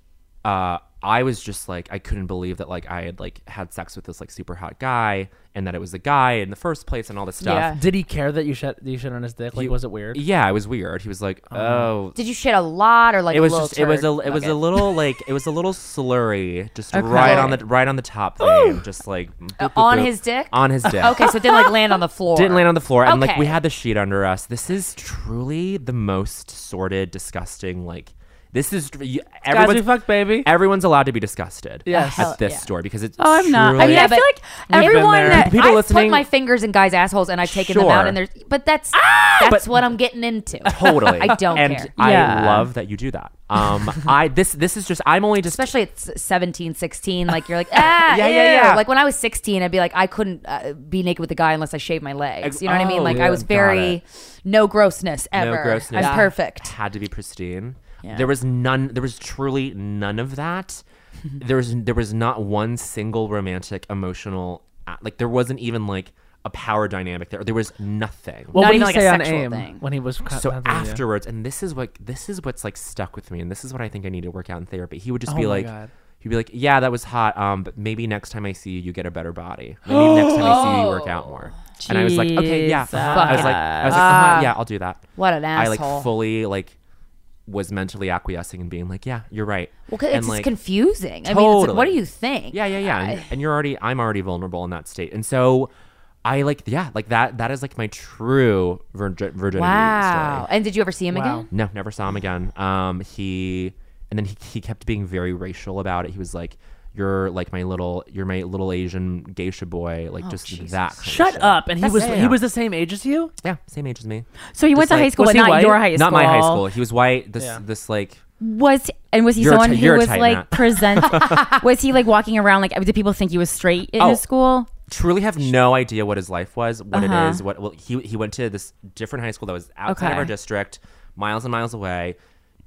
uh I was just like I couldn't believe that like I had like had sex with this like super hot guy and that it was the guy in the first place and all this stuff. Yeah. Did he care that you shit you shit on his dick? Like, He- was it weird? Yeah, it was weird. He was like, "Oh, Did you shit a lot or like it was a little just it was a turd? it was Okay. a little like it was a little slurry, just Okay. right on the right on the top thing, just like boop, boop, on boop. his dick. on his dick. Okay, so it didn't like land on the floor. Didn't land on the floor, and like we Okay. had the sheet under us. This is truly the most sordid, disgusting. Like this is you, Guys, we everyone's, fuck, baby. everyone's allowed to be disgusted. Yes. at Hell, this yeah. store because it's. Oh, I'm not. I truly- mean, Yeah, I but feel like We've been everyone there. that People I've listening- put my fingers in guys' assholes and I've taken them out, Sure. and there's. But that's that's what I'm getting into. Totally, I don't and care. I Yeah. love that you do that. Um, I this this is just I'm only just Especially at s- seventeen, sixteen, like you're like, ah, Yeah, ew. yeah, yeah. Like when I was sixteen, I'd be like, I couldn't uh, be naked with a guy unless I shaved my legs. Ex- You know what I mean? oh, Like I yeah, was got very it. no grossness ever. No grossness. I'm perfect. Had to be pristine. Yeah. There was none. There was truly none of that. there was there was not one single romantic, emotional. a- Like there wasn't even like a power dynamic there. There was nothing. What Not would even he like a say on sexual AIM thing. when he was co- So contacting you? afterwards, and this is what this is what's like stuck with me, and this is what I think I need to work out in therapy. He would just Oh be my like, God. he'd be like, "Yeah, that was hot. Um, but maybe next time I see you, you get a better body. Maybe next time I see you, you work out more." And I was like, "Okay, yeah." Jesus. I was like, I was like, Ah. uh-huh, "Yeah, I'll do that." What an I asshole. like fully like was mentally acquiescing and being like, "Yeah, you're right." well, 'cause and it's like, just confusing. I mean, it's like, what do Totally. you think? yeah, yeah, yeah. And, and you're already, I'm already vulnerable in that state, and so I like, yeah, like that. That is like my true virgi- virginity Wow. story. And did you ever see him Wow. again? No, never saw him again. Um, he and then he, he kept being very racial about it. He was like, "You're like my little, you're my little Asian geisha boy," like just Jesus. that. Kind of Shut shit. up! And he That's- was yeah, he yeah. was the same age as you. Yeah, same age as me. So he went Just to high like- school, was but he not white? your high school. Not my high school. He was white. This Yeah. this like Was and was he You're a someone ty- who you're a was tight like Matt. present? Was he like walking around like? Did people think he was straight in Oh. his school? truly have no idea what his life was, what Uh-huh. it is, what well, he he went to this different high school that was outside of Okay. our district, miles and miles away.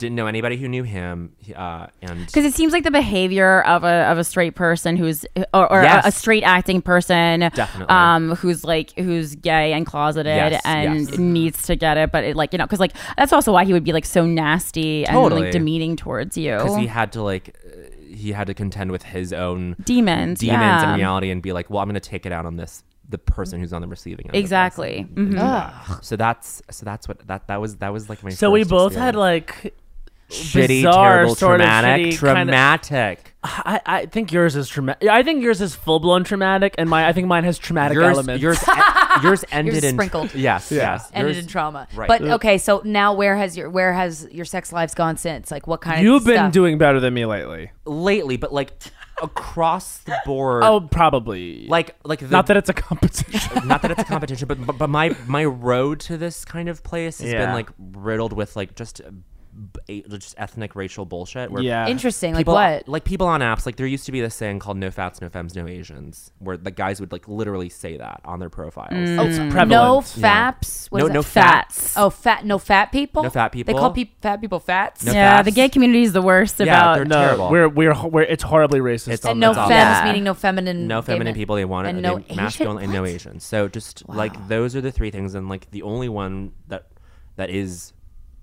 didn't know anybody who knew him, uh, and Because it seems like the behavior of a of a straight person who's or, or Yes. a, a straight acting person, Definitely. um, who's like who's gay and closeted Yes, and yes. needs to get it, but it like you know, because like that's also why he would be like so nasty and Totally. like demeaning towards you. because he had to like uh, he had to contend with his own demons, demons yeah. in reality and be like, well, I'm going to take it out on this the person who's on the receiving end. of this. Exactly. Mhm. So that's so that's what that that was that was like my. So we first both had experience. like shitty, bizarre, terrible, sort of traumatic, shitty kind of- traumatic. I, I think yours is traumatic. I think yours is full blown traumatic, and my I think mine has traumatic yours, elements. yours, yours ended Yours in sprinkled. Yes, Yeah. yes. Ended Yours- in trauma. right. But okay, so now where has your where has your sex lives gone since? Like what kind You've of been stuff? doing better than me lately. lately, but like across the board. Oh, probably. like like the, not that it's a competition. not that it's a competition, but, but but my my road to this kind of place has Yeah. been like riddled with like just. uh, b- just ethnic racial bullshit where Yeah. Interesting. Like people what? like people on apps like there used to be this saying called no fats no femmes no Asians where the guys would like literally say that on their profiles. Oh, it's prevalent. No Yeah. faps. What No- is that? no Fats. fats. Oh, fat. No fat people. No fat They people. call pe- fat people fats. No Yeah, fats. the gay community is the worst Yeah, about. they're No, terrible. we're we're we're it's horribly racist. It's- on And no That's femmes, awful. Yeah. meaning no feminine. no gay feminine men. people they want And it no they, Asian? masculine and no What? Asian. So just like those are the three things and like the only one that that is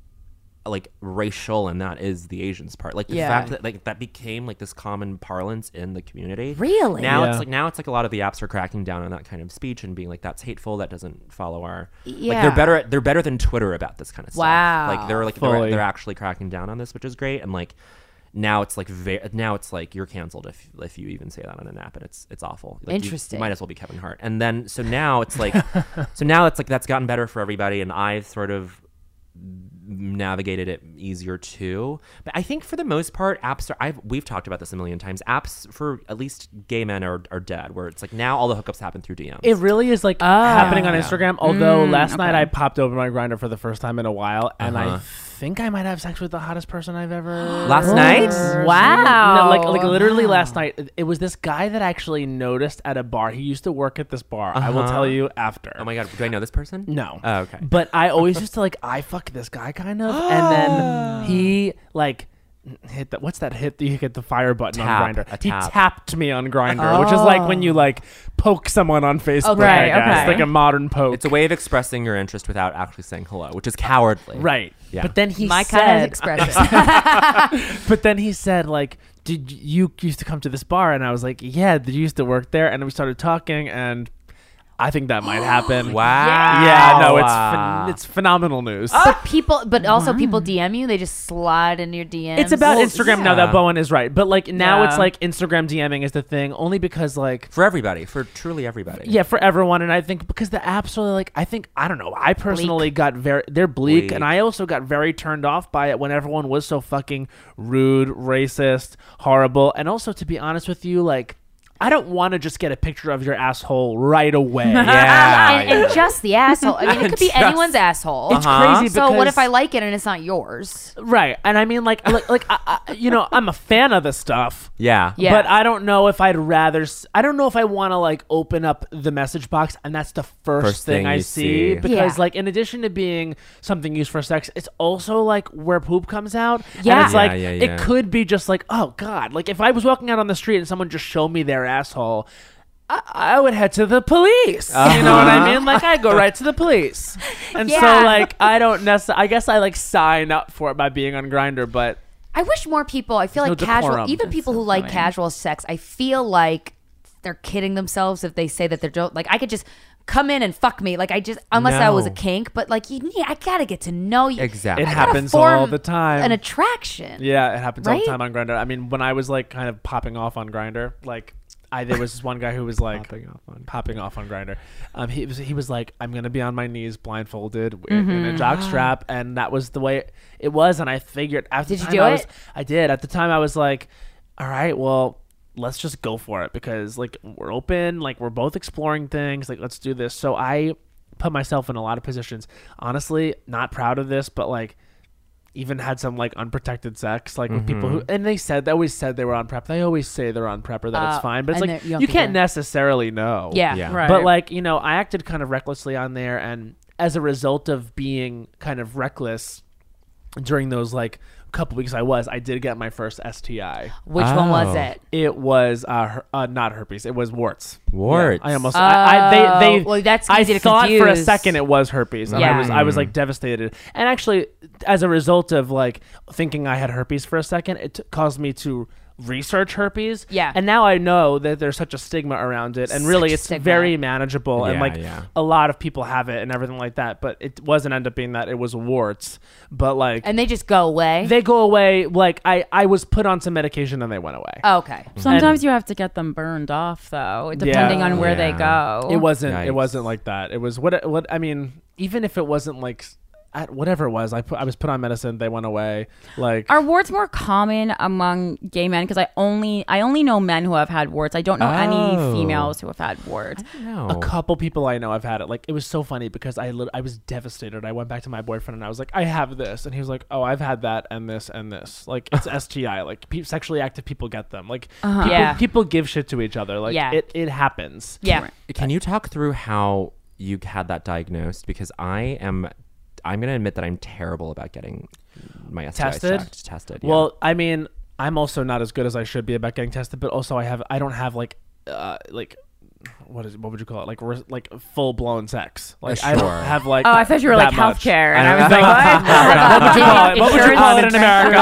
like racial and that is the Asians part. Like the Yeah. fact that like that became like this common parlance in the community. Really? Now Yeah. it's like now it's like a lot of the apps are cracking down on that kind of speech and being like that's hateful, that doesn't follow our like Yeah. they're better at, they're better than Twitter about this kind of stuff. Wow. Like they're like they're, Fully. they're actually cracking down on this, which is great. And like now it's like ve- now it's like you're canceled if if you even say that on an app and it's it's awful. Like, you- Interesting. You, might as well be Kevin Hart. And then so now it's like so now it's like that's gotten better for everybody and I've sort of navigated it easier too. But I think for the most part apps are I've we've talked about this a million times. Apps for at least gay men are, are dead where it's like now all the hookups happen through D Ms. It really is like happening on Instagram. Although last night okay. I popped open my Grindr for the first time in a while, and Uh-huh. I think I might have sex with the hottest person I've ever. Last night? Wow. No, like like literally last night. It- It was this guy that I actually noticed at a bar. He used to work at this bar. I will Uh-huh. tell you after. Oh my god, do I know this person? No. Oh, okay. But I always used to like I fuck this guy kind of, and then he like hit that. What's that hit? You hit the fire button Tap, on Grindr. a He tap. tapped me on Grindr, which is like when you like poke someone on Facebook. Okay. I Right, guess. okay. Like a modern poke. It's a way of expressing your interest without actually saying hello, which is cowardly. Right. Yeah. But then he My said, kind of expression. but then he said, like, did you used to come to this bar? And I was like, yeah, did you used to work there? And then we started talking, and I think that might happen. Wow. Yeah, no, it's Wow. phen- it's phenomenal news. But people, but also people D M you. They just slide into your D Ms. It's about Well, Instagram now yeah. that Bowen is right. But like now it's Yeah. like Instagram DMing is the thing, only because like For everybody, for truly everybody. yeah, for everyone. And I think because the apps are like, I think, I don't know. I personally got very, they're bleak, Bleak. And I also got very turned off by it when everyone was so fucking rude, racist, horrible. And also, to be honest with you, like, I don't want to just get a picture of your asshole right away. Yeah. and, and just the asshole. I mean, it could be Just- anyone's asshole. It's Uh-huh. crazy So what because- if I like it and it's not yours? Right. And I mean, like, like, like I, I, you know, I'm a fan of the stuff. Yeah. Yeah. But I don't know if I'd rather. s- I don't know if I want to like open up the message box and that's the first, First thing, thing I you see. see. Because Yeah. like in addition to being something used for sex, it's also like where poop comes out. Yeah. And it's like Yeah, yeah, it yeah. could be just like, oh god, like if I was walking out on the street and someone just showed me their asshole. I, I would head to the police. You know what I mean? Like I go right to the police. And Yeah. so like I don't necessarily. I guess I like sign up for it by being on Grindr, but I wish more people. I feel There's like no casual, decorum. even people who like casual sex. I feel like they're kidding themselves if they say that they're don't like. I could just come in and fuck me, like I just unless I was a No. kink. But like you need, I gotta get to know you. Exactly. It I gotta happens form all the time. An attraction. Yeah, it happens all Right? the time on Grindr. I mean, when I was like kind of popping off on Grindr, like I there was this one guy who was like popping off on popping off on Grindr. Um, he was he was like, I'm gonna be on my knees blindfolded in, in a jock strap, and that was the way it was. And I figured after Did the you time do I it? was, I did. At the time, I was like, all right, well, let's just go for it because like we're open, like we're both exploring things, like let's do this. So I put myself in a lot of positions. Honestly, not proud of this, but like. Even had some like unprotected sex, like with people who, and they said they always said they were on prep. They always say they're on prep or that Uh, it's fine, but it's and like that you don't you think can't they're- necessarily know. Yeah. Yeah. Right. But like you know, I acted kind of recklessly on there, and as a result of being kind of reckless during those like couple weeks I was, I did get my first S T I. Which one was Oh. it? It was uh, her- uh not herpes. It was warts. Warts. Yeah, I almost. I, I, they. they Oh, well, that's I easy to thought for a confuse. second it was herpes. And Yeah. I was. I was like devastated. And actually, as a result of like thinking I had herpes for a second, it t- caused me to research herpes. Yeah. And now I know that there's such a stigma around it, and really Such it's stigma. very manageable, and Yeah, like yeah. a lot of people have it and everything like that. But it wasn't end up being that. It was warts. But like. And they just go away. they go away. Like I, I was put on some medication and they went away. Oh, okay. Sometimes you have to get them burned off, though, depending Yeah. on where they Yeah. go. It wasn't. It Yikes. wasn't like that. It was what. What I mean, even if it wasn't like, at whatever it was, I put. I was put on medicine. They went away. Like Are warts more common among gay men? Because I only I only know men who have had warts. I don't know Oh. any females who have had warts. No. a couple people I know have had it. Like it was so funny because I lit- I was devastated. I went back to my boyfriend and I was like, I have this, and he was like, Oh, I've had that and this and this. Like it's S T I. Like pe- sexually active people get them. Like people, Yeah. people give shit to each other. Like Yeah. it it happens. Yeah. Can you talk through how you had that diagnosed? Because I am, I'm going to admit that I'm terrible about getting my S T I Tested? checked, tested. yeah. Well, I mean, I'm also not as good as I should be about getting tested, but also I have I don't have like uh like what is what would you call it like re- like full blown sex. Like I Sure. don't have like Oh, I thought you were like that much. healthcare, and I, I was know. like, what? What would you call it? What would you Insurance call it in America?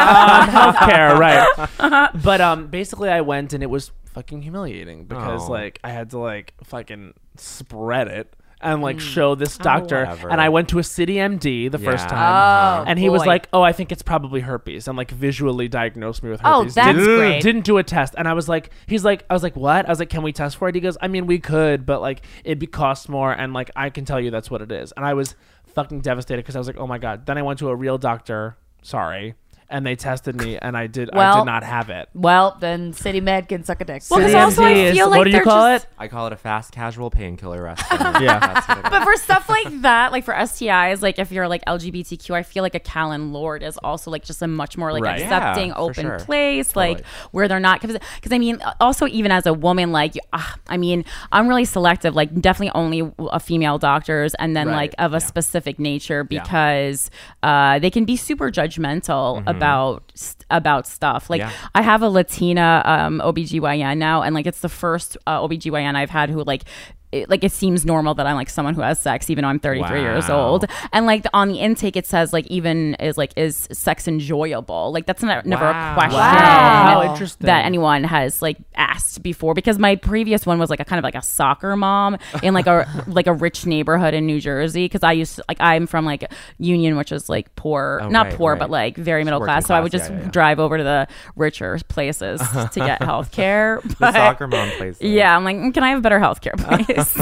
insurance. Um, healthcare, right? But um, basically, I went and it was fucking humiliating because Oh. like I had to like fucking spread it and like show this doctor, whatever. and I went to a city M D the first Yeah. time. Oh, And he was boy. like, "Oh, I think it's probably herpes," and like visually diagnosed me with Oh, herpes. that's didn't, great. Didn't do a test, and I was like, "He's like, I was like, what?" I was like, "Can we test for it?" He goes, "I mean, we could, but like it'd be cost more, and like I can tell you that's what it is." And I was fucking devastated because I was like, "Oh my god!" Then I went to a real doctor. Sorry. And they tested me, and I did. I Well- did not have it. Well, then City Med can suck a dick. Well, 'cause City also I M D is- feel like what do you they're call just- it? I call it a fast casual painkiller rest. Yeah. That's what it is. But for stuff like that, like for S T Is, like if you're like L G B T Q, I feel like a Callan Lord is also like just a much more like Right. accepting, Yeah, for open sure. place, like Totally. where they're not. Because I mean, also even as a woman, like you- ah, I mean, I'm really selective. Like definitely only a female doctors, and then Right. like of a specific nature because uh, they can be super judgmental about st- about stuff. Like Yeah. I have a Latina um, O B G Y N now, and like it's the first uh, O B G Y N I've had who like. It, like it seems normal that I'm like someone who has sex even though I'm thirty-three years Wow. old, and like on the intake it says like even is like is sex enjoyable, like that's not, never Wow. a question Wow. How interesting. that anyone has like asked before, because my previous one was like a kind of like a soccer mom in like a like a rich neighborhood in New Jersey, because I used to, like I'm from like Union, which is like poor, Oh, not right, poor right. but like very middle working class, so I would class, just yeah, yeah, yeah. drive over to the richer places to get health care. The soccer mom plays. there. Yeah, I'm like, "Mm, can I have better healthcare, please?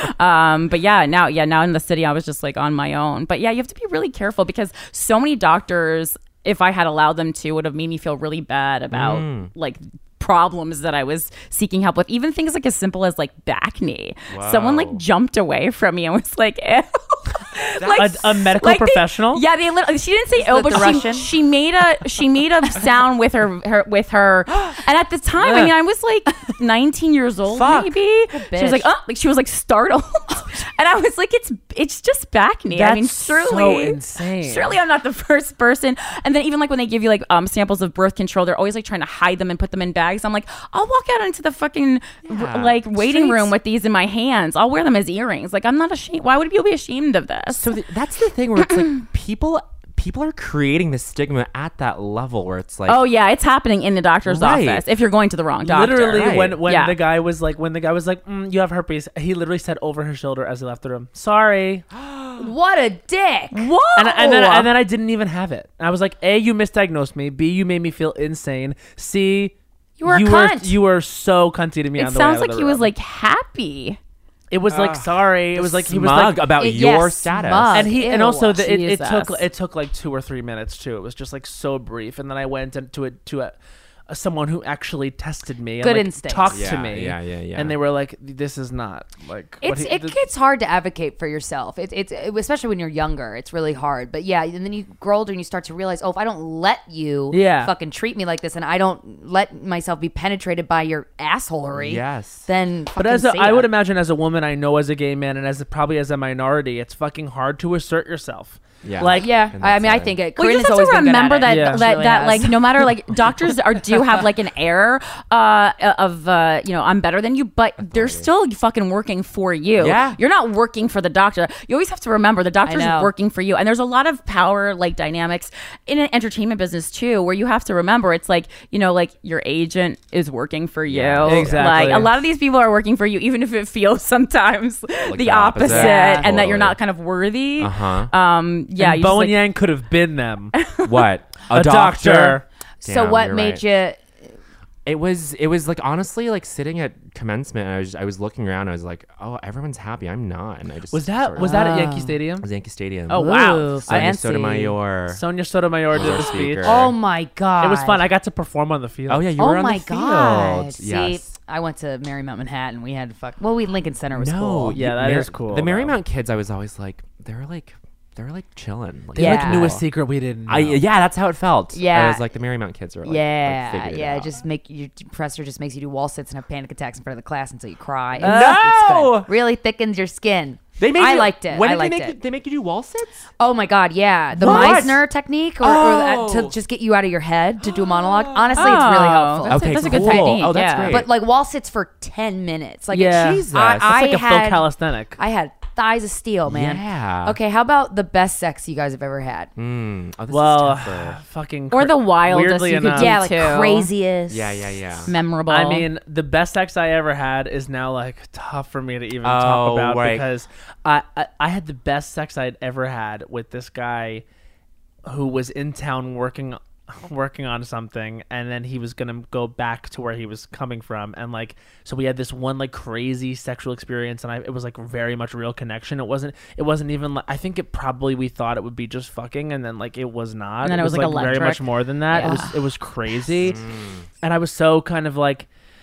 um, but yeah, now, yeah, now in the city, I was just like on my own. But yeah, you have to be really careful because so many doctors, if I had allowed them to, would have made me feel really bad about Mm. like problems that I was seeking help with. Even things like as simple as like back knee. Someone like Wow. jumped away from me and was like, ew. Like, A- a medical like they- professional? yeah, they literally, she didn't say oh, that but the she, Russian? she made a she made a sound with her, her with her, and at the time, I mean, I was like nineteen years old, Fuck. maybe. She was like, bitch. oh, like she was like startled, and I was like, it's it's just back knee. I mean, That's surely, so insane. surely I'm not the first person. And then even like when they give you like um samples of birth control, they're always like trying to hide them and put them in bags. I'm like, I'll walk out into the fucking Yeah. like waiting Streets- room with these in my hands. I'll wear them as earrings. Like I'm not ashamed. Why would you be ashamed of this? So th- that's the thing where it's like people people are creating this stigma at that level where it's like Oh yeah, it's happening in the doctor's Right. office if you're going to the wrong doctor. Literally, Right. when when Yeah. the guy was like, when the guy was like, mm, "You have herpes," he literally said over his shoulder as he left the room, "Sorry," What a dick. Whoa! and, and then and then I didn't even have it. And I was like, "A, you misdiagnosed me. B, you made me feel insane. C, You were a you cunt. were you were so cunty to me." it on the way sounds out like of he the was room. like happy. It was like sorry. It was like he was smug like about It- your yes, status. smug. and he and Ew. also the, it, it took Jesus. it took like two or three minutes too. It was just like so brief, and then I went into it to a uh, someone who actually tested me, Good and, like, instincts. talked Yeah, to me, yeah, yeah, yeah. and they were like, "This is not like." what It's he- it th- gets hard to advocate for yourself. It, it's it, especially when you're younger. It's really hard. But yeah, and then you grow older and you start to realize, oh, if I don't let you Yeah. fucking treat me like this, and I don't let myself be penetrated by your assholery, Yes. then. But fucking as a, see I ya. would imagine, as a woman, I know as a gay man, and as a, probably as a minority, it's fucking hard to assert yourself. Yeah. Like, Yeah, And I that's mean, I it. think it. Well, you Corinne just has have to always been good at remember it. that Yeah. that, She really that has. like no matter like doctors are do have like an air uh, of uh, you know I'm better than you, but they're still fucking working for you. Yeah. You're not working for the doctor. You always have to remember the doctor's know. working for you, and there's a lot of power like dynamics in an entertainment business too, where you have to remember it's like you know like your agent is working for you. Yeah. Exactly. Like a lot of these people are working for you, even if it feels sometimes the, the opposite, opposite. Yeah. and that you're Totally. not kind of worthy. Uh-huh. Um, yeah, and you Bo just, and like, Yang could have been them. What? A, A doctor. So Damn, what you're made right. you? It was it was like honestly like sitting at commencement. I was I was looking around. I was like, oh, everyone's happy. I'm not. And I just Was that sort was of- that at Oh. Yankee Stadium? It was Yankee Stadium. Oh wow! Ooh, Sonia fancy. Sotomayor. Sonia Sotomayor did Was our the speech. speaker. Oh my god! It was fun. I got to perform on the field. Oh yeah, you Oh were on my the god! field. See, Yes. I went to Marymount Manhattan. We had fuck. Well, we Lincoln Center was no, cool. Yeah, that Mar- is cool, The though. Marymount kids, I was always like, they're like, they're like chilling. Like, They Yeah. like knew a secret we didn't know. I yeah, that's how it felt. Yeah. I was like the Marymount kids are like, Yeah, like, figured it yeah. out. Just make your professor just makes you do wall sits and have panic attacks in front of the class until you cry. It's, No! it's good. Really thickens your skin. They made I you- liked it. When I did liked they make it. You, they make you do wall sits? Oh my god, yeah, the What? Meisner technique, or, or that, Oh. to just get you out of your head to do a monologue. Honestly, it's really Oh, helpful. That's a- Okay, that's a good cool. technique, Oh, that's yeah. great. But like wall sits for ten minutes. Like Yeah. Jesus, Jesus. I, That's I like a had, full calisthenic. I had thighs of steel, man. Yeah. Okay, how about the best sex you guys have ever had? Mm. Oh, this well, is tougher. fucking Or cra- the wildest weirdly you could enough, do. Yeah, like too. craziest. Yeah, yeah, yeah. memorable. I mean, the best sex I ever had is now like tough for me to even Oh, talk about right. because I, I I had the best sex I'd ever had with this guy who was in town working working on something, and then he was gonna go back to where he was coming from, and like so we had this one like crazy sexual experience, and I, it was like very much real connection. It wasn't it wasn't even like I think it probably we thought it would be just fucking, and then like it was not. And then it was, like, very electric. much more than that. It was it was crazy, and I was so kind of like.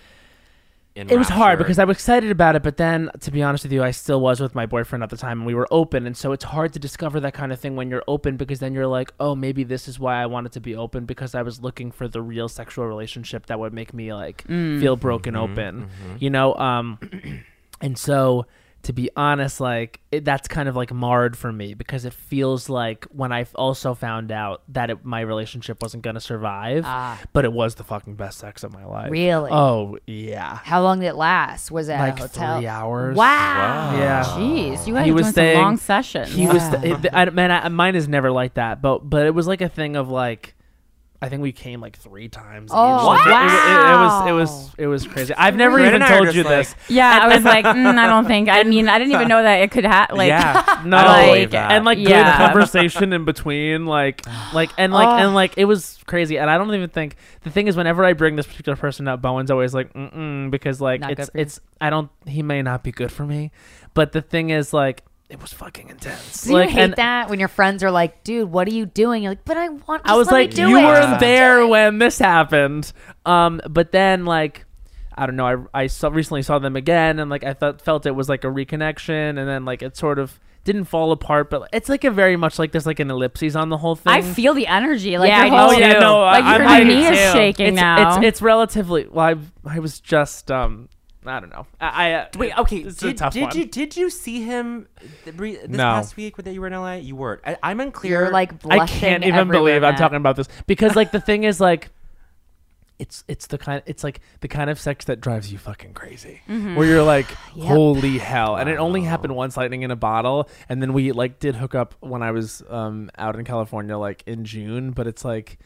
It was hard because I was excited about it, but then, to be honest with you, I still was with my boyfriend at the time, and we were open, and so it's hard to discover that kind of thing when you're open, because then you're like, oh, maybe this is why I wanted to be open, because I was looking for the real sexual relationship that would make me like feel broken open, you know. Um, and so, to be honest, like it, that's kind of like marred for me because it feels like when I also found out that it, my relationship wasn't gonna survive, Ah. but it was the fucking best sex of my life. Really? Oh yeah. How long did it last? Was it at Like a hotel? three hours. Wow. Yeah. jeez, you guys He are was doing saying- some long sessions. He was, it, I, man, I, mine is never like that, but but it was like a thing of like, I think we came like three times. Oh, each. Like, it- it, it, was wow. it was it was crazy. I've never Brandon even and I are told just you like- this. yeah, I was like, mm, I don't think. I mean, I didn't even know that it could have like. yeah, No, I don't like, believe that. and like Yeah. good conversation in between, like like and like Oh. and like it was crazy. And I don't even think the thing is whenever I bring this particular person up, Bowen's always like, mm because like Not it's good for you. it's I don't he may not be good for me, but the thing is like. It was fucking intense. Do like, you hate and that when your friends are like, dude, what are you doing? You're like, but I want just I was let me like, do you it. weren't there when this happened. Um, but then like, I don't know. I I saw, recently saw them again, and like I thought felt it was like a reconnection, and then like it sort of didn't fall apart, but it's like a very much like there's like an ellipses on the whole thing. I feel the energy. Like Yeah, your I whole, do Oh yeah, too. no, like I, your I, knee I, is shaking it's, now. It's it's relatively. Well, I I was just um. I don't know. I, I uh, Wait, okay. It's a Did, tough did one. you did you see him th- re- this No. past week that you were in L A? You weren't. I, I'm unclear. You're like I blushing can't even everywhere, believe I'm Matt. talking about this because like the thing is like it's it's the kind it's like the kind of sex that drives you fucking crazy where you're like Yep. holy hell. And it only happened once, lightning in a bottle, and then we like did hook up when I was um out in California like in June, but it's like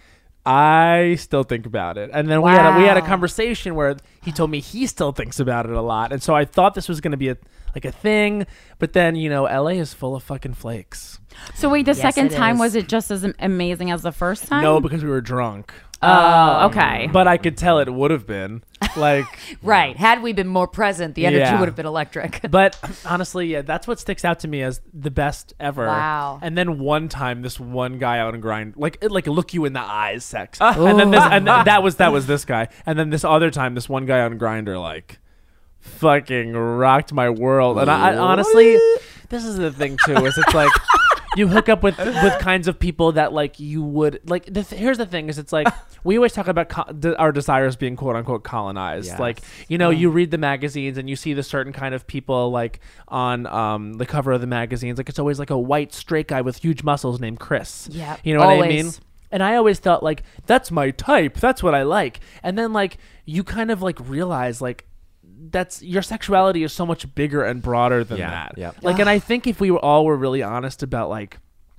I still think about it. And then we had a, we had a Wow. conversation where he told me he still thinks about it a lot. And so I thought this was going to be a like a thing, but then, you know, L A is full of fucking flakes. so wait, the Yes, second it time is. was it just as am- amazing as the first time? No, because we were drunk. Oh, okay. But I could tell it would have been. Like, Right. Had we been more present, the energy Yeah. would have been electric. but honestly, yeah, that's what sticks out to me as the best ever. Wow. And then one time, this one guy on Grind, like, it, like look you in the eyes, sex. and then this, and th- that was that was this guy. And then this other time, this one guy on Grinder, like, fucking rocked my world. And I, I honestly, this is the thing too, is it's like. You hook up with with kinds of people that like you would like. The th- here's the thing: is it's like we always talk about co- de- our desires being quote unquote colonized. Yes. Like you know, you read the magazines and you see the certain kind of people like on um, the cover of the magazines. Like it's always like a white straight guy with huge muscles named Chris. Yeah, you know what I always. mean. And I always thought like that's my type. That's what I like. And then like you kind of like realize like. That's your sexuality is so much bigger and broader than Yeah, that. yeah. Like, and I think if we were all were really honest about like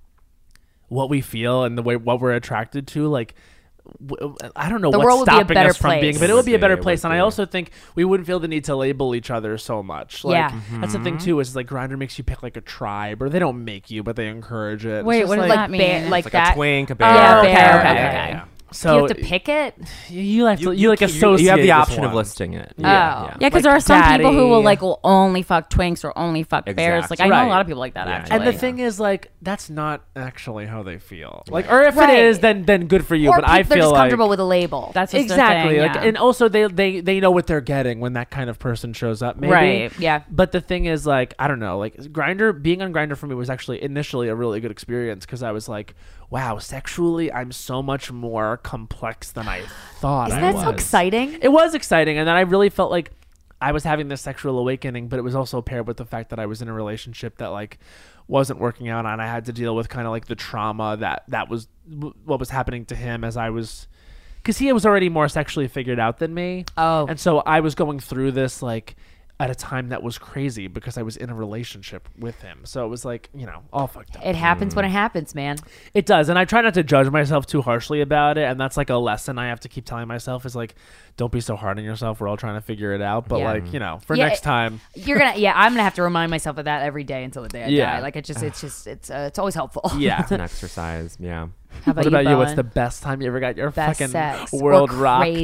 what we feel and the way what we're attracted to, like w- I don't know The what's world would be a stopping better us from being, place. but it would be a better It would place. And I be. also think we wouldn't feel the need to label each other so much. Like, Yeah. that's the thing too. Is like Grindr makes you pick like a tribe, or they don't make you, but they encourage it. It's Wait, just what does like, that mean? bear- like It's like that. a twink, a bear. Yeah, Oh, okay, bear, okay, okay. okay. yeah. Do So you have to pick it? you have to you, You- like you- associate. You have the with option of one. listing it. Oh. Yeah, because Like there are some people who will daddy. like will only fuck twinks or only fuck bears. Like I know Right. a lot of people like that. Yeah, Actually, And the Yeah. thing is, like, that's not actually how they feel. Like, or if Right. it is, then then good for you. Or but I people, they're feel just like comfortable with a label. that's just their exactly thing, like, yeah. and also they they they know what they're getting when that kind of person shows up. Maybe. Right. Yeah. But the thing is, like, I don't know, like Grinder being on Grinder for me was actually initially a really good experience because I was like, wow, sexually, I'm so much more complex than I thought. Isn't I that so was. exciting? It was exciting, and then I really felt like I was having this sexual awakening, but it was also paired with the fact that I was in a relationship that like wasn't working out, and I had to deal with kind of like the trauma that that was w- what was happening to him as I was, because he was already more sexually figured out than me. Oh. And so I was going through this like at a time that was crazy because I was in a relationship with him. So it was like, you know, all fucked up. It happens when it happens, man. It does, and I try not to judge myself too harshly about it, and that's like a lesson I have to keep telling myself is like, don't be so hard on yourself. We're all trying to figure it out, but Yeah. like, you know, for Yeah, next it- time. You're gonna, yeah. I'm gonna have to remind myself of that every day until the day I Yeah. die. Like it just, it's just, it's, uh, it's always helpful. Yeah. It's an exercise. Yeah. How about What about you? What's Bowen? the best time you ever got your best fucking sex world or rock? crazy?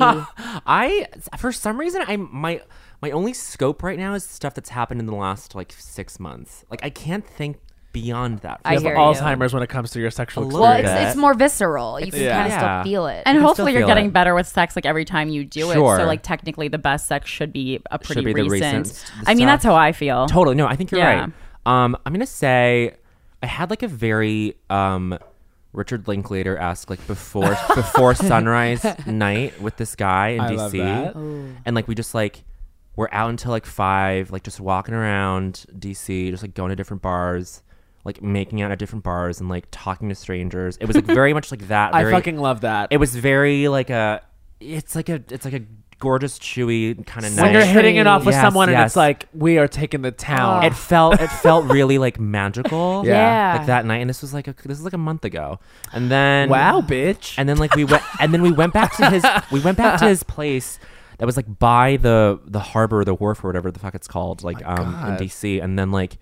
I for some reason I my my only scope right now is stuff that's happened in the last like six months. Like I can't think beyond that. I You hear have you. Alzheimer's when it comes to your sexual A little Well, experience. it's, bit. it's more visceral. You can Yeah. kind of Yeah. still feel it. and can still hopefully you're feel getting it. better with sex like every time you do it. Sure. So like technically the best sex should be a pretty be the recent. recent I mean that's stuff. how I feel. Totally. No, I think you're Yeah. right. Um, I'm gonna say I had like a very um Richard Linklater esque like before before sunrise night with this guy in I D C, love that. and like we just like we're out until like five, like just walking around D C, just like going to different bars, like making out at different bars and like talking to strangers. It was like very much like that. I very- fucking love that. It was very like a. It's like a. It's like a gorgeous, chewy kind of when night. you're hitting it off with Yes, someone and yes. it's like we are taking the town. Oh. It felt. It felt really like magical. Yeah. Like that night, and this was like a, this was like a month ago, and then wow, bitch. and then like we went, and then we went back to his. We went back to his place that was like by the the harbor, the wharf, or whatever the fuck it's called, like um in God. D C. And then like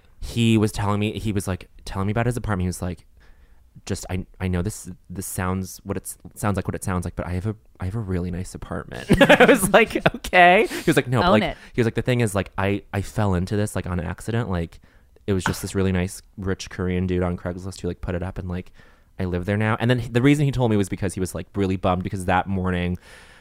he was telling me, he was like telling me about his apartment. He was like, just I I know this this sounds what it sounds like what it sounds like, but I have a I have a really nice apartment. I was like, okay. He was like, no, but Own like it. he was like, the thing is like I I fell into this like on accident. Like it was just this really nice rich Korean dude on Craigslist who like put it up, and like I live there now. And then the reason he told me was because he was like really bummed because that morning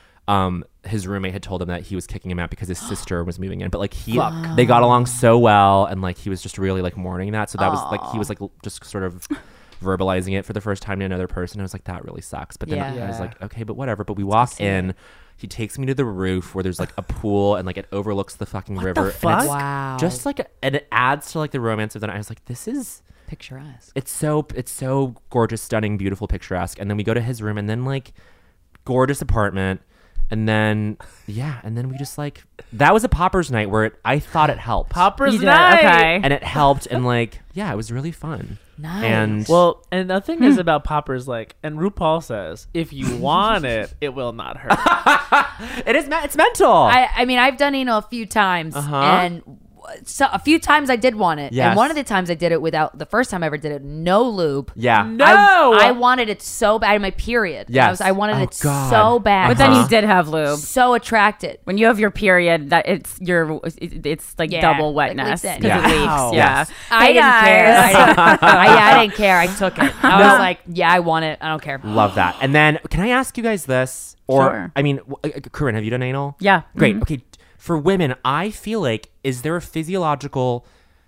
um his roommate had told him that he was kicking him out because his sister was moving in, but like he Fuck. they got along so well, and like he was just really like mourning that. So that was like he was like l- just sort of verbalizing it for the first time to another person. I was like, that really sucks. But then Yeah. I was Yeah. like, okay, but whatever. But we walk in, he takes me to the roof where there's like a pool and like it overlooks the fucking What river. the And fuck? it's Wow. just like, and it adds to like the romance of the night. I was like, this is, picturesque. it's so, it's so gorgeous, stunning, beautiful, picturesque. And then we go to his room, and then like gorgeous apartment. And then, yeah, and then we just like, that was a poppers night where it, I thought it helped. Poppers You did, night. okay. And it helped, and like, yeah, it was really fun. Nice. And Well, and the thing is about poppers, like, and RuPaul says, if you want it, it will not hurt. it is, me- it's mental. I, I mean, I've done anal a few times, Uh-huh. and so a few times I did want it, Yes. and one of the times I did it without. The first time I ever did it, no lube. Yeah. No. I, I wanted it so bad. My period. Yes. I, was, I wanted Oh, it God. so bad. But then Uh-huh. you did have lube. so attracted. When you have your period, that it's your it's like Yeah, double like wetness leaks in. because Yeah. it leaks. Wow. Yeah. Yes. I Hey, didn't care. guys. I, didn't, I, yeah, I didn't care. I took it. I was like, yeah, I want it. I don't care. Love that. And then, can I ask you guys this? Or, Sure. I mean, w- uh, Corinne, have you done anal? Yeah. Great. Mhm. Okay. For women, I feel like, is there a physiological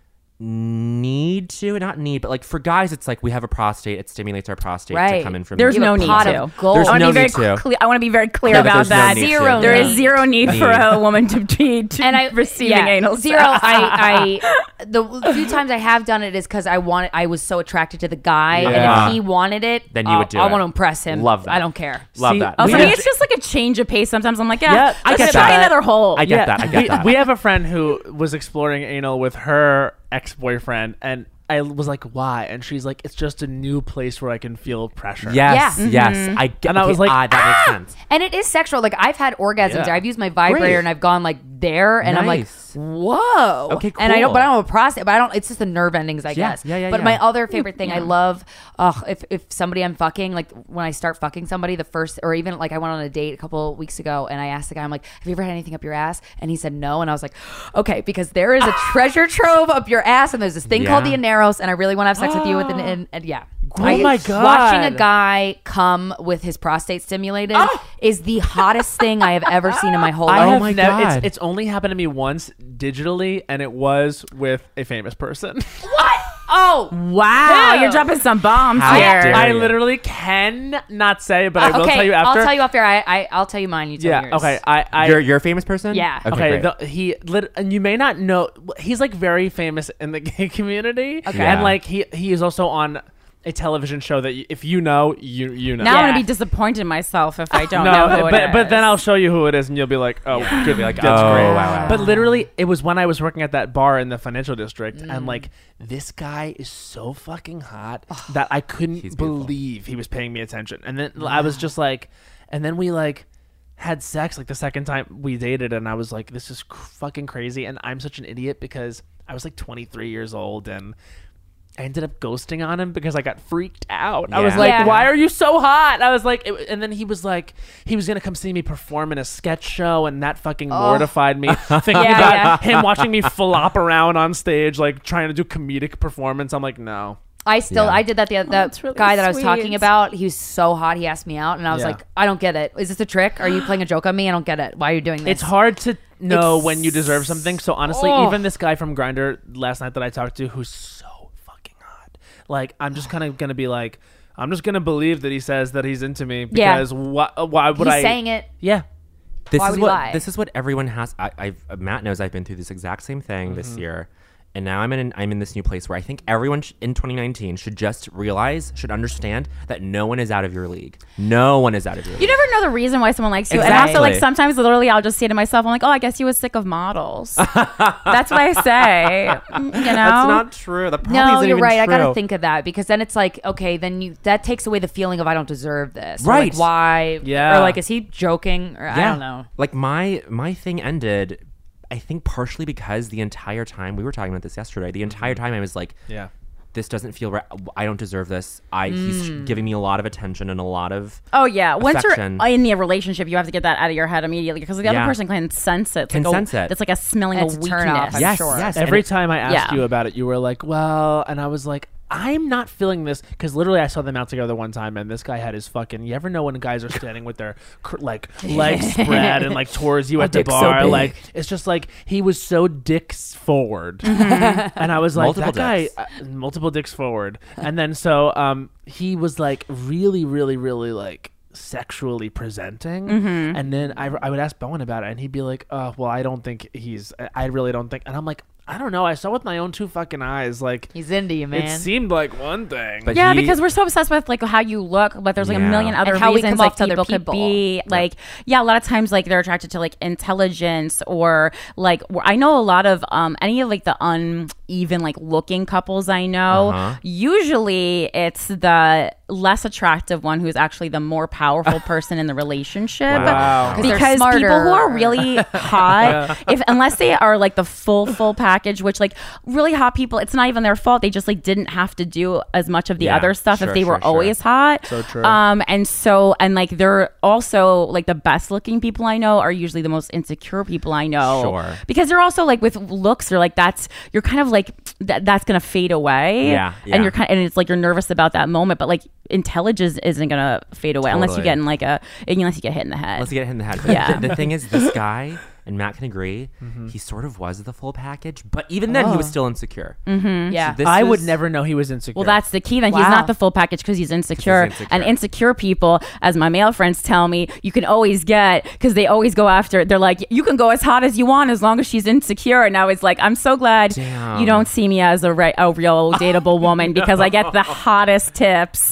need to, not need, but like for guys, it's like we have a prostate, it stimulates our prostate Right. to come in from There's You have no a need pot to. of gold. There's I want no to be very need to. cle- I want to be very clear No, but about there's no that. need to. Zero There need. is zero need for Need. a woman to be to And I receiving yeah, anal zero. sex. I, I the few times I have done it is because I wanted. I was so attracted to the guy, Yeah. and if he wanted it, Then you I'll- would do I it. want to impress him. Love that. I don't care. Love See, that. Oh, we for me, have- it's just like a change of pace. Sometimes I'm like, yeah, Yeah, I let's get try that. another hole. I get that. I get we, that. we have a friend who was exploring anal with her ex-boyfriend, and I was like, why? And she's like, it's just a new place where I can feel pressure. Yes. Yeah. Yes. I get And I okay, was like, ah, that makes sense. And it is sexual. Like I've had orgasms. Yeah. There. I've used my vibrator Great. and I've gone like there, and I'm like, Nice. whoa. Okay, And I don't, cool. but I don't have a prostate. But I don't. It's just the nerve endings, I Yeah, guess. yeah, yeah, But yeah. my other favorite thing, I love. Oh, if if somebody I'm fucking, like when I start fucking somebody, the first, or even like I went on a date a couple weeks ago, and I asked the guy, I'm like, have you ever had anything up your ass? And he said no, and I was like, okay, because there is a treasure trove up your ass, and there's this thing called the Yeah. aneros, and I really want to have sex with you with an, and, and yeah. Oh I- my God. Watching a guy come with his prostate stimulated is the hottest thing I have ever seen in my whole I life. have my nev- God. It's, it's only happened to me once digitally, and it was with a famous person. What? Oh, Wow, Ew. you're dropping some bombs How here. dare I you. literally can not say, but I will okay. tell you after. I'll tell you after. I, I I'll tell you mine. You tell Yeah. yours. Okay. I. I You're, you're a famous person? Yeah. Okay. Okay, great. the, he lit, and you may not know, he's like very famous in the gay community. Okay. Yeah. And like he he is also on a television show that you, if you know, you you know. Now I'm Yeah. gonna be disappointed in myself if I don't no, know who it but is. but then I'll show you who it is, and you'll be like, oh, good, like, that's oh, great. wow, wow. But literally, it was when I was working at that bar in the financial district, Mm. and like this guy is so fucking hot that I couldn't He's beautiful. believe he was paying me attention. And then I was just like, and then we like had sex like the second time we dated, and I was like, this is cr- fucking crazy, and I'm such an idiot because I was like twenty-three years old and. I ended up ghosting on him because I got freaked out. I was Yeah. like, Yeah. why are you so hot? I was like, it, and then he was like, he was going to come see me perform in a sketch show, and that fucking mortified me. Thinking Yeah, about yeah. him watching me flop around on stage, like trying to do comedic performance. I'm like, no. I still Yeah. I did that the other that that's really guy that I was sweet. talking about. He was so hot. He asked me out, and I was Yeah. like, I don't get it. Is this a trick? Are you playing a joke on me? I don't get it. Why are you doing this? It's hard to know It's- when you deserve something. So honestly, Oh. even this guy from Grindr last night that I talked to, who's so fucking hot, like I'm just kind of gonna be like, I'm just gonna believe that he says that he's into me Yeah. because why? Why would He's I? saying it. Yeah. This Why is would he what lie? this is what everyone has. I, I've uh, Matt knows I've been through this exact same thing Mm-hmm. this year, and now I'm in an, I'm in this new place where I think everyone sh- in twenty nineteen should just realize, should understand that no one is out of your league. No one is out of your you league. never know the reason why someone likes you. And also, like, Exactly. sometimes literally I'll just say to myself, I'm like, oh, I guess he was sick of models. That's what I say. You know? That's not true. The probably No, isn't you're even right. I true. gotta think of that because then it's like, okay, then you that takes away the feeling of I don't deserve this. Or, Right. like, why? Yeah. Or like, is he joking? Or I don't know. Like my my thing ended, I think partially because the entire time we were talking about this yesterday. The entire time I was like, Yeah. this doesn't feel right. I don't deserve this. I he's Mm. giving me a lot of attention and a lot of Oh yeah, once affection. you're in the relationship, you have to get that out of your head immediately because the other Yeah. person can sense it. It's Can like sense a, it. It's like a smelling It's of a weakness. turnoff, I'm yes, sure. yes. Every and it- time I asked Yeah. you about it, you were like, well, and I was like, I'm not feeling this because literally I saw them out together one time and this guy had his fucking, you ever know when guys are standing with their cr- like legs spread and like towards you at the dick's so bar, big. like it's just like he was so dicks forward. Mm-hmm. And I was like, Multiple that guy, dicks. uh, multiple dicks forward. And then so um he was like really, really, really like sexually presenting. Mm-hmm. And then I, I would ask Bowen about it and he'd be like, oh, well, I don't think he's, I- I really don't think. And I'm like, I don't know. I saw with my own two fucking eyes. Like, He's into you, man. it seemed like one thing. But Yeah, he- because we're so obsessed with like how you look, but there's like Yeah. a million other And how we reasons come like off to other people could people. be like. Yeah, a lot of times like they're attracted to like intelligence or like wh- I know a lot of um any of like the un even like looking couples I know, Uh-huh. usually it's the less attractive one who's actually the more powerful person in the relationship. Wow. 'Cause they're Because smarter. people who are really hot, if unless they are like the full full package, which like really hot people, it's not even their fault. They just like didn't have to do as much of the Yeah, other stuff sure, if they sure, were sure. always hot. So true. Um, and so and like they're also like the best looking people I know are usually the most insecure people I know. Sure. Because they're also like with looks, they're like that's you're kind of like that that's gonna fade away. Yeah, yeah. And you're kind and it's like you're nervous about that moment, but like intelligence isn't gonna fade away unless you Totally. get in like a unless you get hit in the head. Let's get hit in the head. But Yeah. the, the thing is, this guy, and Matt can agree, he sort of was the full package, but even then, he was still insecure. Mm-hmm. Yeah. So this I would was- never know he was insecure. Well, that's the key. Then he's Wow. not the full package because he's insecure. insecure. And insecure people, as my male friends tell me, you can always get because they always go after. They're like, you can go as hot as you want as long as she's insecure. And now it's like, I'm so glad Damn. you don't see me as a, re- a real dateable woman because I get the hottest tips.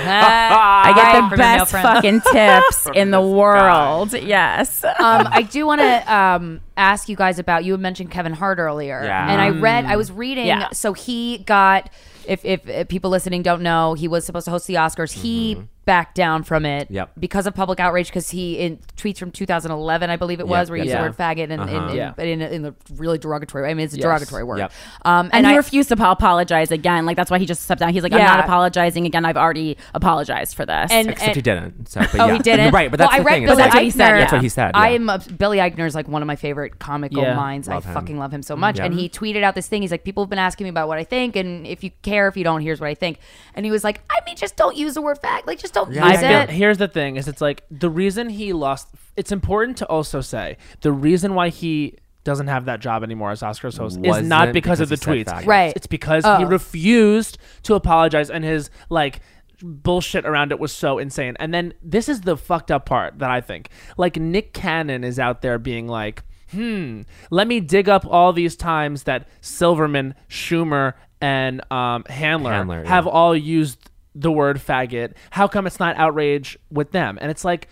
I get the best fucking tips in the world. Yes. um, I do want to um, ask you guys about. You had mentioned Kevin Hart earlier, Yeah. and I read. I was reading. Yeah. So he got. If, if if people listening don't know, he was supposed to host the Oscars. He backed down from it Yep. because of public outrage. Because he in tweets from two thousand eleven, I believe it was, Yep, where he yep, used the word faggot and Uh-huh. in, in, Yeah. in, in, in a really derogatory way. I mean, it's a Yes. derogatory word. Yep. Um, And, and he I, refused to apologize again. Like, that's why he just stepped down. He's like, I'm Yeah. not apologizing again. I've already apologized for this. and, Except and he didn't. So, but Oh, yeah. he didn't. Right, but Well, that's I the read thing. Billy It's like- That's what he said, Eichner. yeah. That's what he said. Yeah. I am a, Billy Eichner is like one of my favorite comical Yeah. minds. Love I him. fucking love him so much. Yeah. And he tweeted out this thing. He's like, people have been asking me about what I think, and if you care, if you don't, here's what I think. And he was like, I mean, just don't use the word fag. Like, just don't Yeah, use yeah. it. Here's the thing: is it's like the reason he lost. It's important to also say the reason why he doesn't have that job anymore as Oscars host is Wasn't not because, of the because he tweets. said faggot. Right. It's because Oh. he refused to apologize, and his like bullshit around it was so insane. And then this is the fucked up part that I think. Like Nick Cannon is out there being like, hmm, let me dig up all these times that Silverman, Schumer, and um, Handler, Handler, yeah. have all used the word faggot. How come it's not outrage with them? And it's like,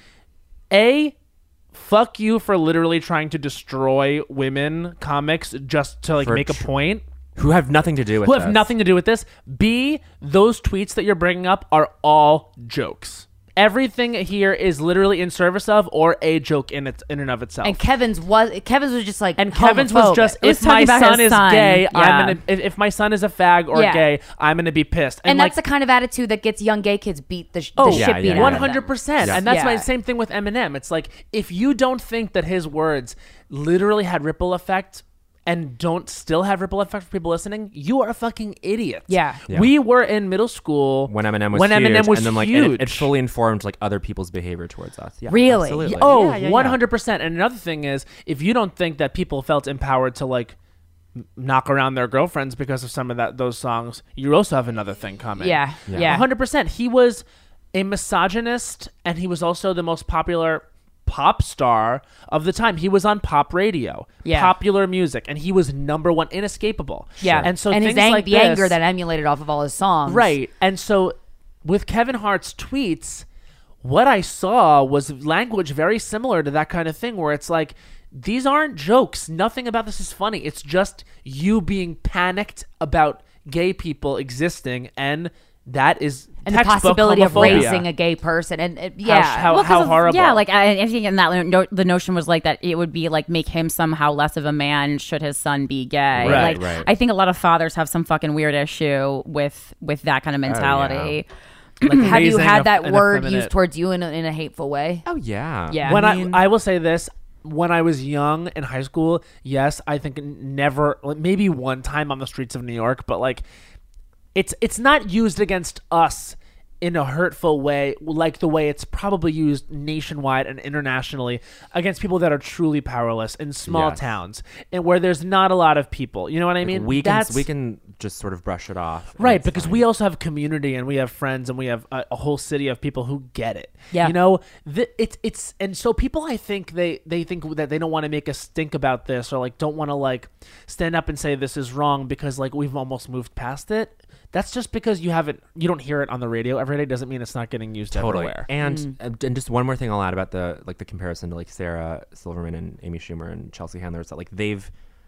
A, fuck you for literally trying to destroy women comics just to like For make a tr- point. Who have nothing to do with Who have this. nothing to do with this. B, those tweets that you're bringing up are all jokes. Everything here is literally in service of or a joke in its in and of itself. And Kevin's was Kevin's was just like And Kevin's was homophobic. just, It was if my talking about son his is son. gay, Yeah. I'm gonna. If, if my son is a fag or Yeah. gay, I'm gonna be pissed. and like, that's the kind of attitude that gets young gay kids beat the, sh- Oh, the yeah, shit yeah, beat yeah. out One of them. hundred percent, Yeah. and that's Yeah. my same thing with Eminem. It's like if you don't think that his words literally had ripple effect and don't still have ripple effect for people listening, you are a fucking idiot. Yeah. Yeah. We were in middle school When Eminem was when huge, Eminem was and then like huge. and it, it fully informed like other people's behavior towards us. Yeah, Really? absolutely. Oh, Yeah, yeah, yeah. one hundred percent. And another thing is, if you don't think that people felt empowered to like m- knock around their girlfriends because of some of that those songs, you also have another thing coming. Yeah, Yeah. yeah. one hundred percent. He was a misogynist, and he was also the most popular pop star of the time. He was on pop radio, Yeah. popular music, and he was number one, inescapable. Yeah, And so and things his ang- like the this, anger that emulated off of all his songs, right. And so with Kevin Hart's tweets, what I saw was language very similar to that kind of thing, where it's like, these aren't jokes. Nothing about this is funny. It's just you being panicked about gay people existing, and that is and the textbook possibility of homophobia. raising a gay person, and uh, yeah, how- Well, 'cause how of- horrible. Yeah, like I, I think in that no, the notion was like that it would be like make him somehow less of a man should his son be gay. Right, like right. I think a lot of fathers have some fucking weird issue with with that kind of mentality. Like have you raising had a- that an word effeminate- used towards you in a, in a hateful way? Oh yeah. Yeah. When mean- I I will say this, when I was young in high school, yes, I think never, like, maybe one time on the streets of New York, but like, it's it's not used against us in a hurtful way, like the way it's probably used nationwide and internationally against people that are truly powerless in small Yes. towns and where there's not a lot of people. You know what I mean? we can That's we can just sort of brush it off. and right, it's because fine. we also have community and we have friends and we have a, a whole city of people who get it. Yeah. You know, th- it's it's and so people, I think they they think that they don't want to make a stink about this, or like don't want to like stand up and say this is wrong because like we've almost moved past it. That's just because you haven't, you don't hear it on the radio every day. Doesn't mean it's not getting used Totally. everywhere. And Mm. uh, and just one more thing I'll add about the like the comparison to like Sarah Silverman and Amy Schumer and Chelsea Handler is that like they've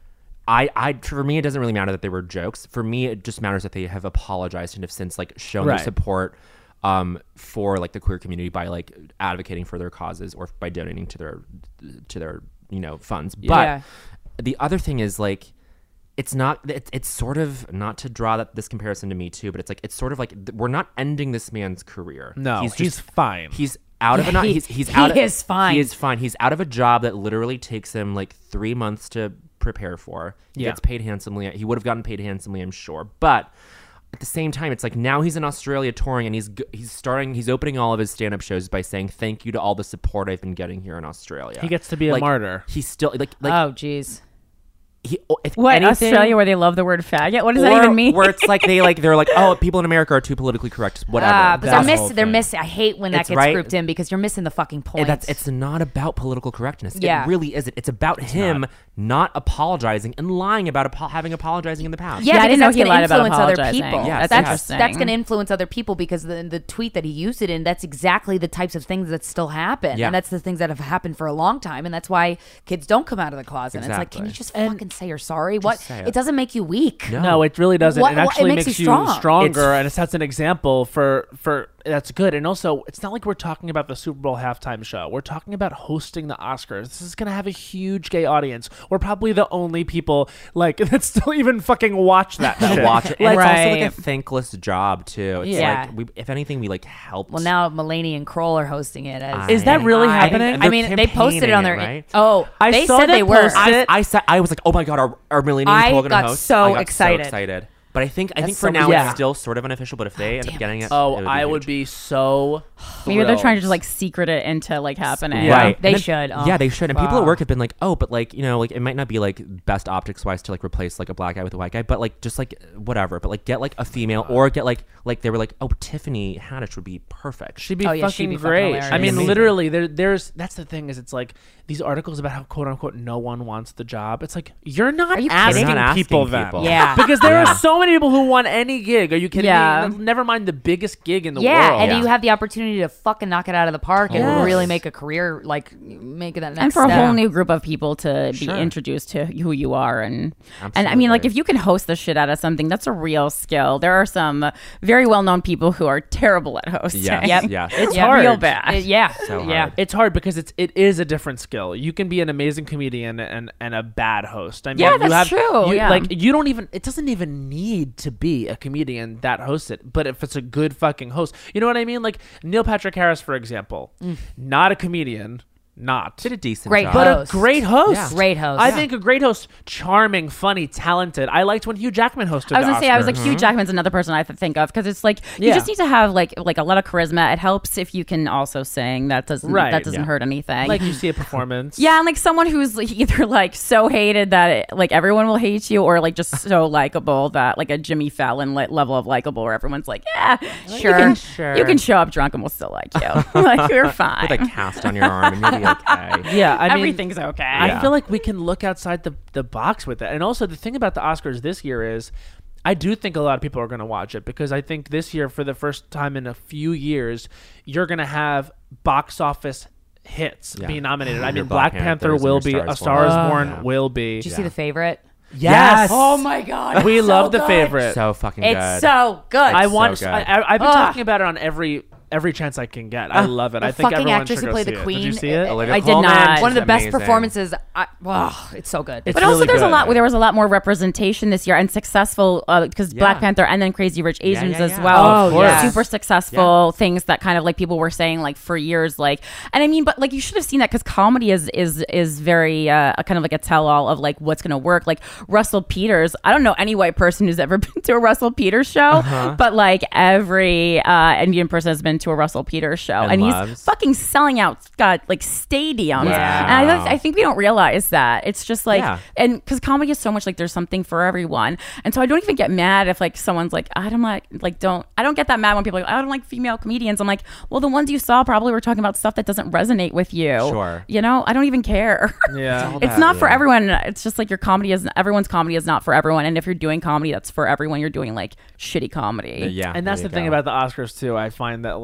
I, I, for me, it doesn't really matter that they were jokes. For me, it just matters that they have apologized and have since like shown Right. their support um, for like the queer community by like advocating for their causes or by donating to their to their you know funds. But Yeah. the other thing is like, it's not. It's, it's sort of not to draw that this comparison to Me Too, but it's like it's sort of like th- we're not ending this man's career. No, he's, just, fine. He's out of a not. he- He's he's he out. Of, is fine. He is fine. He's out of a job that literally takes him like three months to prepare for. He Yeah. gets paid handsomely. He would have gotten paid handsomely, I'm sure. But at the same time, it's like now he's in Australia touring, and he's g- he's starting. He's opening all of his stand-up shows by saying thank you to all the support I've been getting here in Australia. He gets to be a Like, martyr. He's still like like oh, jeez. he. If What, anything, Australia where they love the word faggot? What does or that even mean? where it's like they like they're like, oh, people in America are too politically correct. Whatever. Ah, but they're That miss. whole They're thing. missing. I hate when that It's gets right. grouped in because you're missing the fucking point. And that's it's not about political correctness. Yeah. It really isn't. It's about him not. apologizing and lying about apo- having apologizing in the past. Yeah, Yeah, I because didn't know that's he going to lied about influence other apologizing. people. Yes, that's interesting. that's going to influence other people because the the tweet that he used it in, that's exactly the types of things that still happen. Yeah. And that's the things that have happened for a long time. And that's why kids don't come out of the closet. And it's like, can Exactly. you just fucking say you're sorry? What? say it. It doesn't make you weak. No. No, it really doesn't. What- it what- it actually makes makes, you you strong. stronger, It's- and it sets an example for for that's good. And also, it's not like we're talking about the Super Bowl halftime show. We're talking about hosting the Oscars. This is going to have a huge gay audience. We're probably the only people like that still even fucking watch that. To shit. watch it. And it's also Right. like a thankless job too. It's Yeah. like we, if anything, we like helped. Well, now Mulaney and Kroll are hosting it. As, Is that really I- happening? I mean, they posted it on their. campaigning it, right? Oh, I they saw said that they were. post. I, it- I said I was like, oh my god, are are Millennium I Cole gonna got host? so I got excited. So excited. But I think I That's think for so now weird. it's still sort of unofficial. But if they end up damn getting it. it, Oh, it would be I would huge. be so. Maybe they're trying to thrilled. just like secret it into like happening. Yeah. Right. They And then- should. Oh, yeah, they should. And people wow. at work have been like, oh, but like, you know, like it might not be like best optics wise to like replace like a black guy with a white guy, but like just like whatever. But like get like a female or get like like they were like, oh, Tiffany Haddish would be perfect. She'd be Oh, yeah, fucking she'd be fucking great. hilarious. I mean, Amazing. literally, there, there's that's the thing is, it's like these articles about how quote unquote no one wants the job. It's like you're not Are you asking, kidding? You're not asking people then, people. Yeah. because there Yeah. are so many people who want any gig. Are you kidding Yeah. me? Never mind the biggest gig in the yeah, world. and Yeah. you have the opportunity to fucking knock it out of the park Yes. and really make a career, like make it that next And for a step. whole new group of people to be Sure. introduced to who you are, and and I mean, like Absolutely. if you can host the shit out of something, that's a real skill. There are some very well known people who are terrible at hosting. Yes, Yep. yes. It's Yeah, hard. real bad. It- yeah, So yeah. hard. It's hard because it's it is a different skill. You can be an amazing comedian and and a bad host. I mean, Yeah, you that's have, true, you- yeah. Like you don't even. It doesn't even need to be a comedian that hosts it. But if it's a good fucking host, you know what I mean? Like Neil Patrick Harris, for example, not a comedian. Not Did a decent Great job. but host. a great host. Yeah. Great host. I Yeah. think a great host, charming, funny, talented. I liked when Hugh Jackman hosted. I was the gonna say, I was like, Oscars. Hugh Jackman's another person I th- think of because it's like you Yeah. just need to have like like a lot of charisma. It helps if you can also sing. That doesn't Right, that doesn't yeah. hurt anything. like you see a performance. yeah, and like someone who's like, either like so hated that it, like everyone will hate you, or like just so likable that like a Jimmy Fallon like, level of likable where everyone's like, yeah, Sure, you can, sure. you can show up drunk and we'll still like you. Like you're fine. With a cast on your arm and you'll be okay. yeah. I mean, Everything's okay. I Yeah. feel like we can look outside the, the box with it. And also, the thing about the Oscars this year is I do think a lot of people are going to watch it because I think this year, for the first time in a few years, you're going to have box office hits Yeah. being nominated. I Your mean, Black Black Panther Panthers and will Your be, Star A is Star is Born. Born Yeah. will be. Did you see the favorite? Yes. Oh my god! We it's love so the good. favorite. So fucking It's good. so good. I so want. good. I, I, I've been Ugh. talking about it on every every chance I can get. I Uh, love it. the I think fucking everyone actress should who go played see the it. queen. Did you see it? Olivia I did Colman, not. she's One of the best amazing. performances. I, wow, it's so good. It's But also, really there's a good. lot. There was a lot more representation this year and successful because Black Yeah. Panther and then Crazy Rich Asians yeah, as yeah. well. Oh, of course. yeah. Super successful things that kind of like people were saying like for years. Like, and I mean, but like you should have seen that because comedy is is is very uh, a kind of like a tell all of like what's going to work. Like Russell Peters. I don't know any white person who's ever been to a Russell Peters show, Uh-huh. but like every uh, Indian person has been to a Russell Peters show, And and, loves. he's fucking selling out. Got like stadiums, Yeah. and I, Wow. I think we don't realize that. It's just like, Yeah. and because comedy is so much like there's something for everyone, and so I don't even get mad if like someone's like I don't like like don't I don't get that mad when people are like I don't like female comedians. I'm like, well, the ones you saw probably were talking about stuff that doesn't resonate with you. Sure. You know, I don't even care. Yeah. all It's about- not for yeah. everyone. It's just like your comedy is everyone's comedy is not for everyone. And if you're doing comedy that's for everyone, you're doing like shitty comedy. Yeah. And that's there the you thing go. about the Oscars too. I find that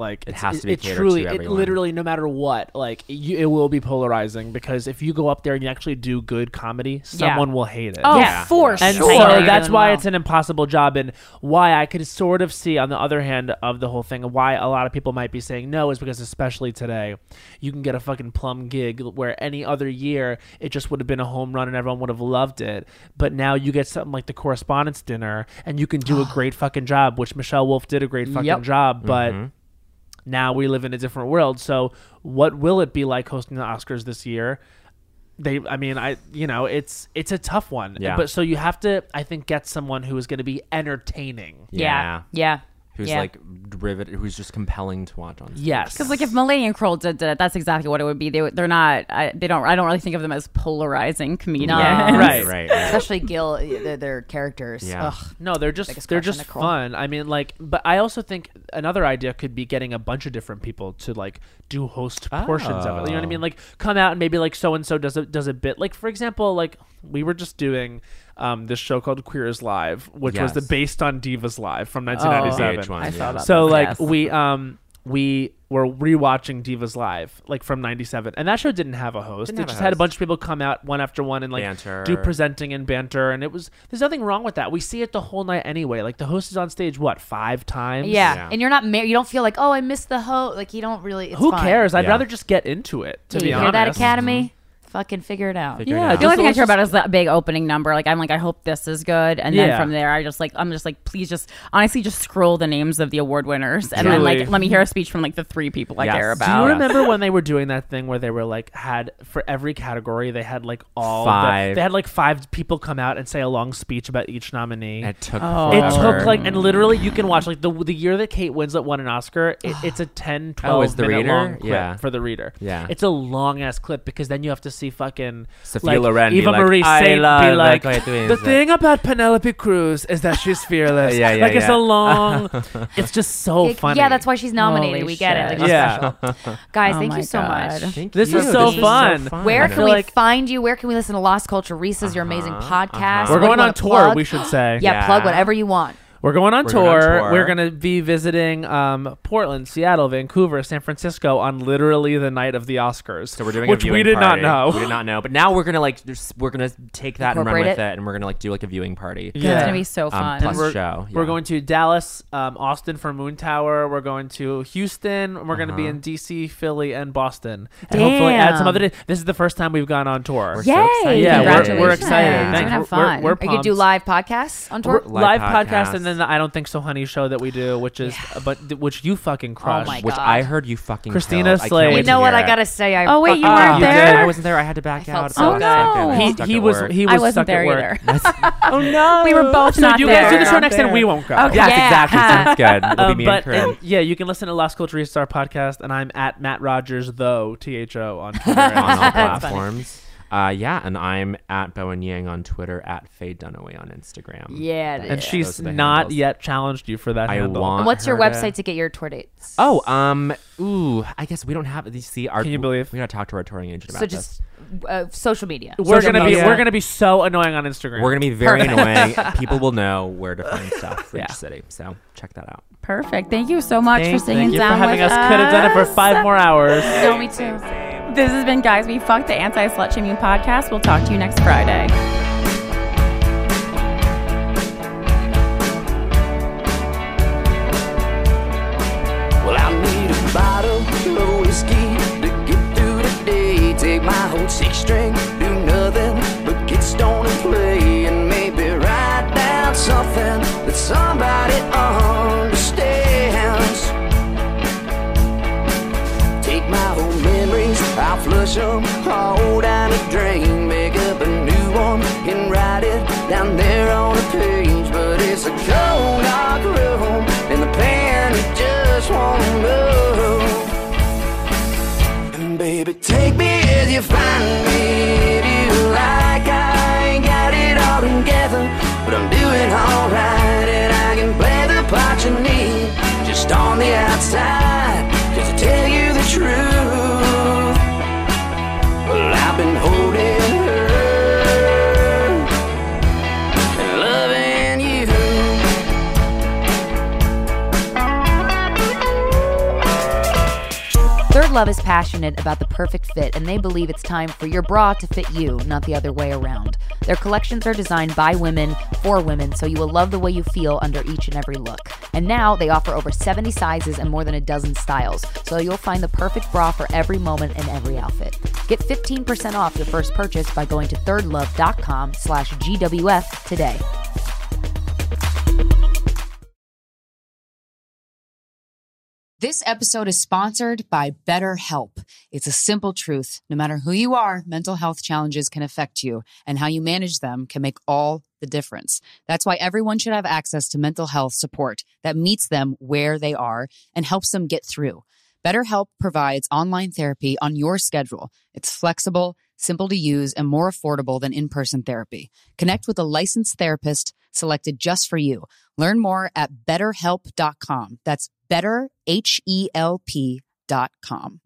like It it's, has to be it, it catered truly, to it everyone. literally, no matter what, like you, it will be polarizing because if you go up there and you actually do good comedy, someone will hate it. Oh, Yeah. for And sure. so You're that's doing why well. it's an impossible job, and why I could sort of see, on the other hand of the whole thing, why a lot of people might be saying no is because, especially today, you can get a fucking plum gig where any other year it just would have been a home run and everyone would have loved it. But now you get something like the Correspondence Dinner, and you can do a great fucking job, which Michelle Wolf did a great fucking Yep. job, but. Mm-hmm. Now we live in a different world. So what will it be like hosting the Oscars this year? They, I mean, I, you know, it's it's a tough one. Yeah. But so you have to, I think, get someone who is going to be entertaining. Yeah. Yeah. Who's yeah. like riveted, who's just compelling to watch on stage. Yes. Because like if Mulaney and Kroll did, did it, that's exactly what it would be. They they're not. I, they don't. I don't really think of them as polarizing comedians. No. Right. right, right. Especially Gil, their, their characters. Yeah. Ugh. No, they're just Biggest they're crush on just Nicole. fun. I mean, like, but I also think another idea could be getting a bunch of different people to like do host portions of it. You know what I mean? Oh. Like, come out and maybe like so and so does a does a bit. Like, for example, like we were just doing um, this show called Queer is Live, which was the Yes. based on Divas Live from nineteen ninety-seven. V H one, I yeah. saw that. So like Yes. we um we were rewatching Divas Live like from ninety-seven, and that show didn't have a host. Didn't it have a just had a host. bunch of people come out one after one and like Banter. do presenting and banter, and it was there's nothing wrong with that. We see it the whole night anyway. Like the host is on stage what five times? Yeah. Yeah. And you're not married. You don't feel like, oh, I missed the host. Like, you don't really. It's Who fine. cares? I'd Yeah. rather just get into it. To Yeah, be you honest, hear that, Academy? Fucking figure it out. Figure it Yeah, out. The only Just- thing I let's care about just- is that big opening number. Like I'm like I hope this is good, and then Yeah. from there I just like I'm just like please just honestly just scroll the names of the award winners, and then Truly. like let me hear a speech from like the three people I Yes. care Do Do you about. remember when they were doing that thing where they were like had for every category they had like all the- Five. they had like five people come out and say a long speech about each nominee. It took Oh. It forever. took like, and literally you can watch like the the year that Kate Winslet won an Oscar, it, it's a ten, twelve Oh, is the minute reader? long clip Yeah. for the reader. Yeah. It's a long ass clip because then you have to see fucking Sophia like, Loren be Eva like, Marie "I Saint be love like, Kate Winslet." the thing about Penelope Cruz is that she's fearless. Yeah, yeah, like it's yeah. a long, it's just so Yeah, funny. Yeah, that's why she's nominated. Holy we get shit. it. Like, Yeah. special. Guys, Oh thank my you so God. much. Thank This you. is so This fun. Where I can feel we like- find you? Where can we listen to Lost Culture? Reese's your amazing Uh-huh, podcast. uh-huh. We're What do you going on wanna tour, plug? we should say. Yeah, Yeah. plug whatever you want. We're going on We're going on tour. tour. We're going to be visiting um, Portland, Seattle, Vancouver, San Francisco on literally the night of the Oscars. So we're doing which a viewing we did party. not know. We did not know, but now we're gonna like just, we're gonna take that and run Incorporate with it. it, and we're gonna like do like a viewing party. Yeah. It's gonna be so Um, fun. plus we're, show. we're yeah. going to Dallas, um, Austin for Moon Tower. We're going to Houston. and We're going to be Uh-huh. in D C, Philly, and Boston. And hopefully add some Damn. other. This is the first time we've gone on tour. We're Yay! so excited. Yeah, we're, we're Congratulations. excited. We're Thanks. gonna have We're- we're- fun. we're Are you gonna do pumped. live podcasts on tour? We're- live Live podcast, podcast. and then the I Don't Think So Honey show that we do, which is but which you fucking crush. my Which God. I heard you fucking Christina killed. I can't Slade. wait You to know what? hear I it. gotta say, I Oh, wait, you fucking- weren't you there? did. I wasn't there. I had to back I felt out. so I was bad. stuck at- he stuck he at was work. he I was wasn't stuck there at work. either. Oh no, We were both so not you guys do the there. show next, and we won't go. Okay. Yes, Yeah. exactly. Sounds good. It'll Um, be me but and Corinne. and, yeah, you can listen to Las Culturistas Star podcast, and I'm at Matt Rogers though T H O on Twitter. on all That's funny. platforms. Uh, yeah, and I'm at Bowen Yang on Twitter, at Faye Dunaway on Instagram. Yeah, it and is. she's Those are the not handles. yet challenged you for that I handle. want And what's your her to- website to get your tour dates? Oh, um, ooh, I guess we don't have these. See, our, Can you believe? we gotta talk to our touring agent about so this. just uh, social media. We're Social gonna be media. we're gonna be so annoying on Instagram. We're gonna be very annoying. People will know where to find stuff for Yeah. each city. So check that out. Perfect. Thank you so much Thank, for singing thank you down for having with us. Could have done it for five more hours. No, me too. This has been Guys We Fuck, the anti-slut shaming podcast. We'll talk to you next Friday. Well, I need a bottle of whiskey to get through the day. Take my whole six string, do nothing but get stoned and play, and maybe write down something that somebody understands. Take my whole memories, I'll flush them all down the drain. Make up a new one and write it down there on a page. But it's a cold dark room and the pen it just won't move. And baby, take me as you find me. If you like, I ain't got it all together, but I'm doing alright, and I can play the part you need just on the outside. Just to tell you the truth, well, I've been holding her and loving you. Love is passionate about the perfect fit, and they believe it's time for your bra to fit you, not the other way around. Their collections are designed by women for women, so you will love the way you feel under each and every look. And now they offer over seventy sizes and more than a dozen styles, so you'll find the perfect bra for every moment and every outfit. Get fifteen percent off your first purchase by going to thirdlove.com slash GWF today. This episode is sponsored by BetterHelp. It's a simple truth. No matter who you are, mental health challenges can affect you, and how you manage them can make all the difference. That's why everyone should have access to mental health support that meets them where they are and helps them get through. BetterHelp provides online therapy on your schedule. It's flexible, simple to use, and more affordable than in-person therapy. Connect with a licensed therapist selected just for you. Learn more at better help dot com. That's better, H E L P dot com.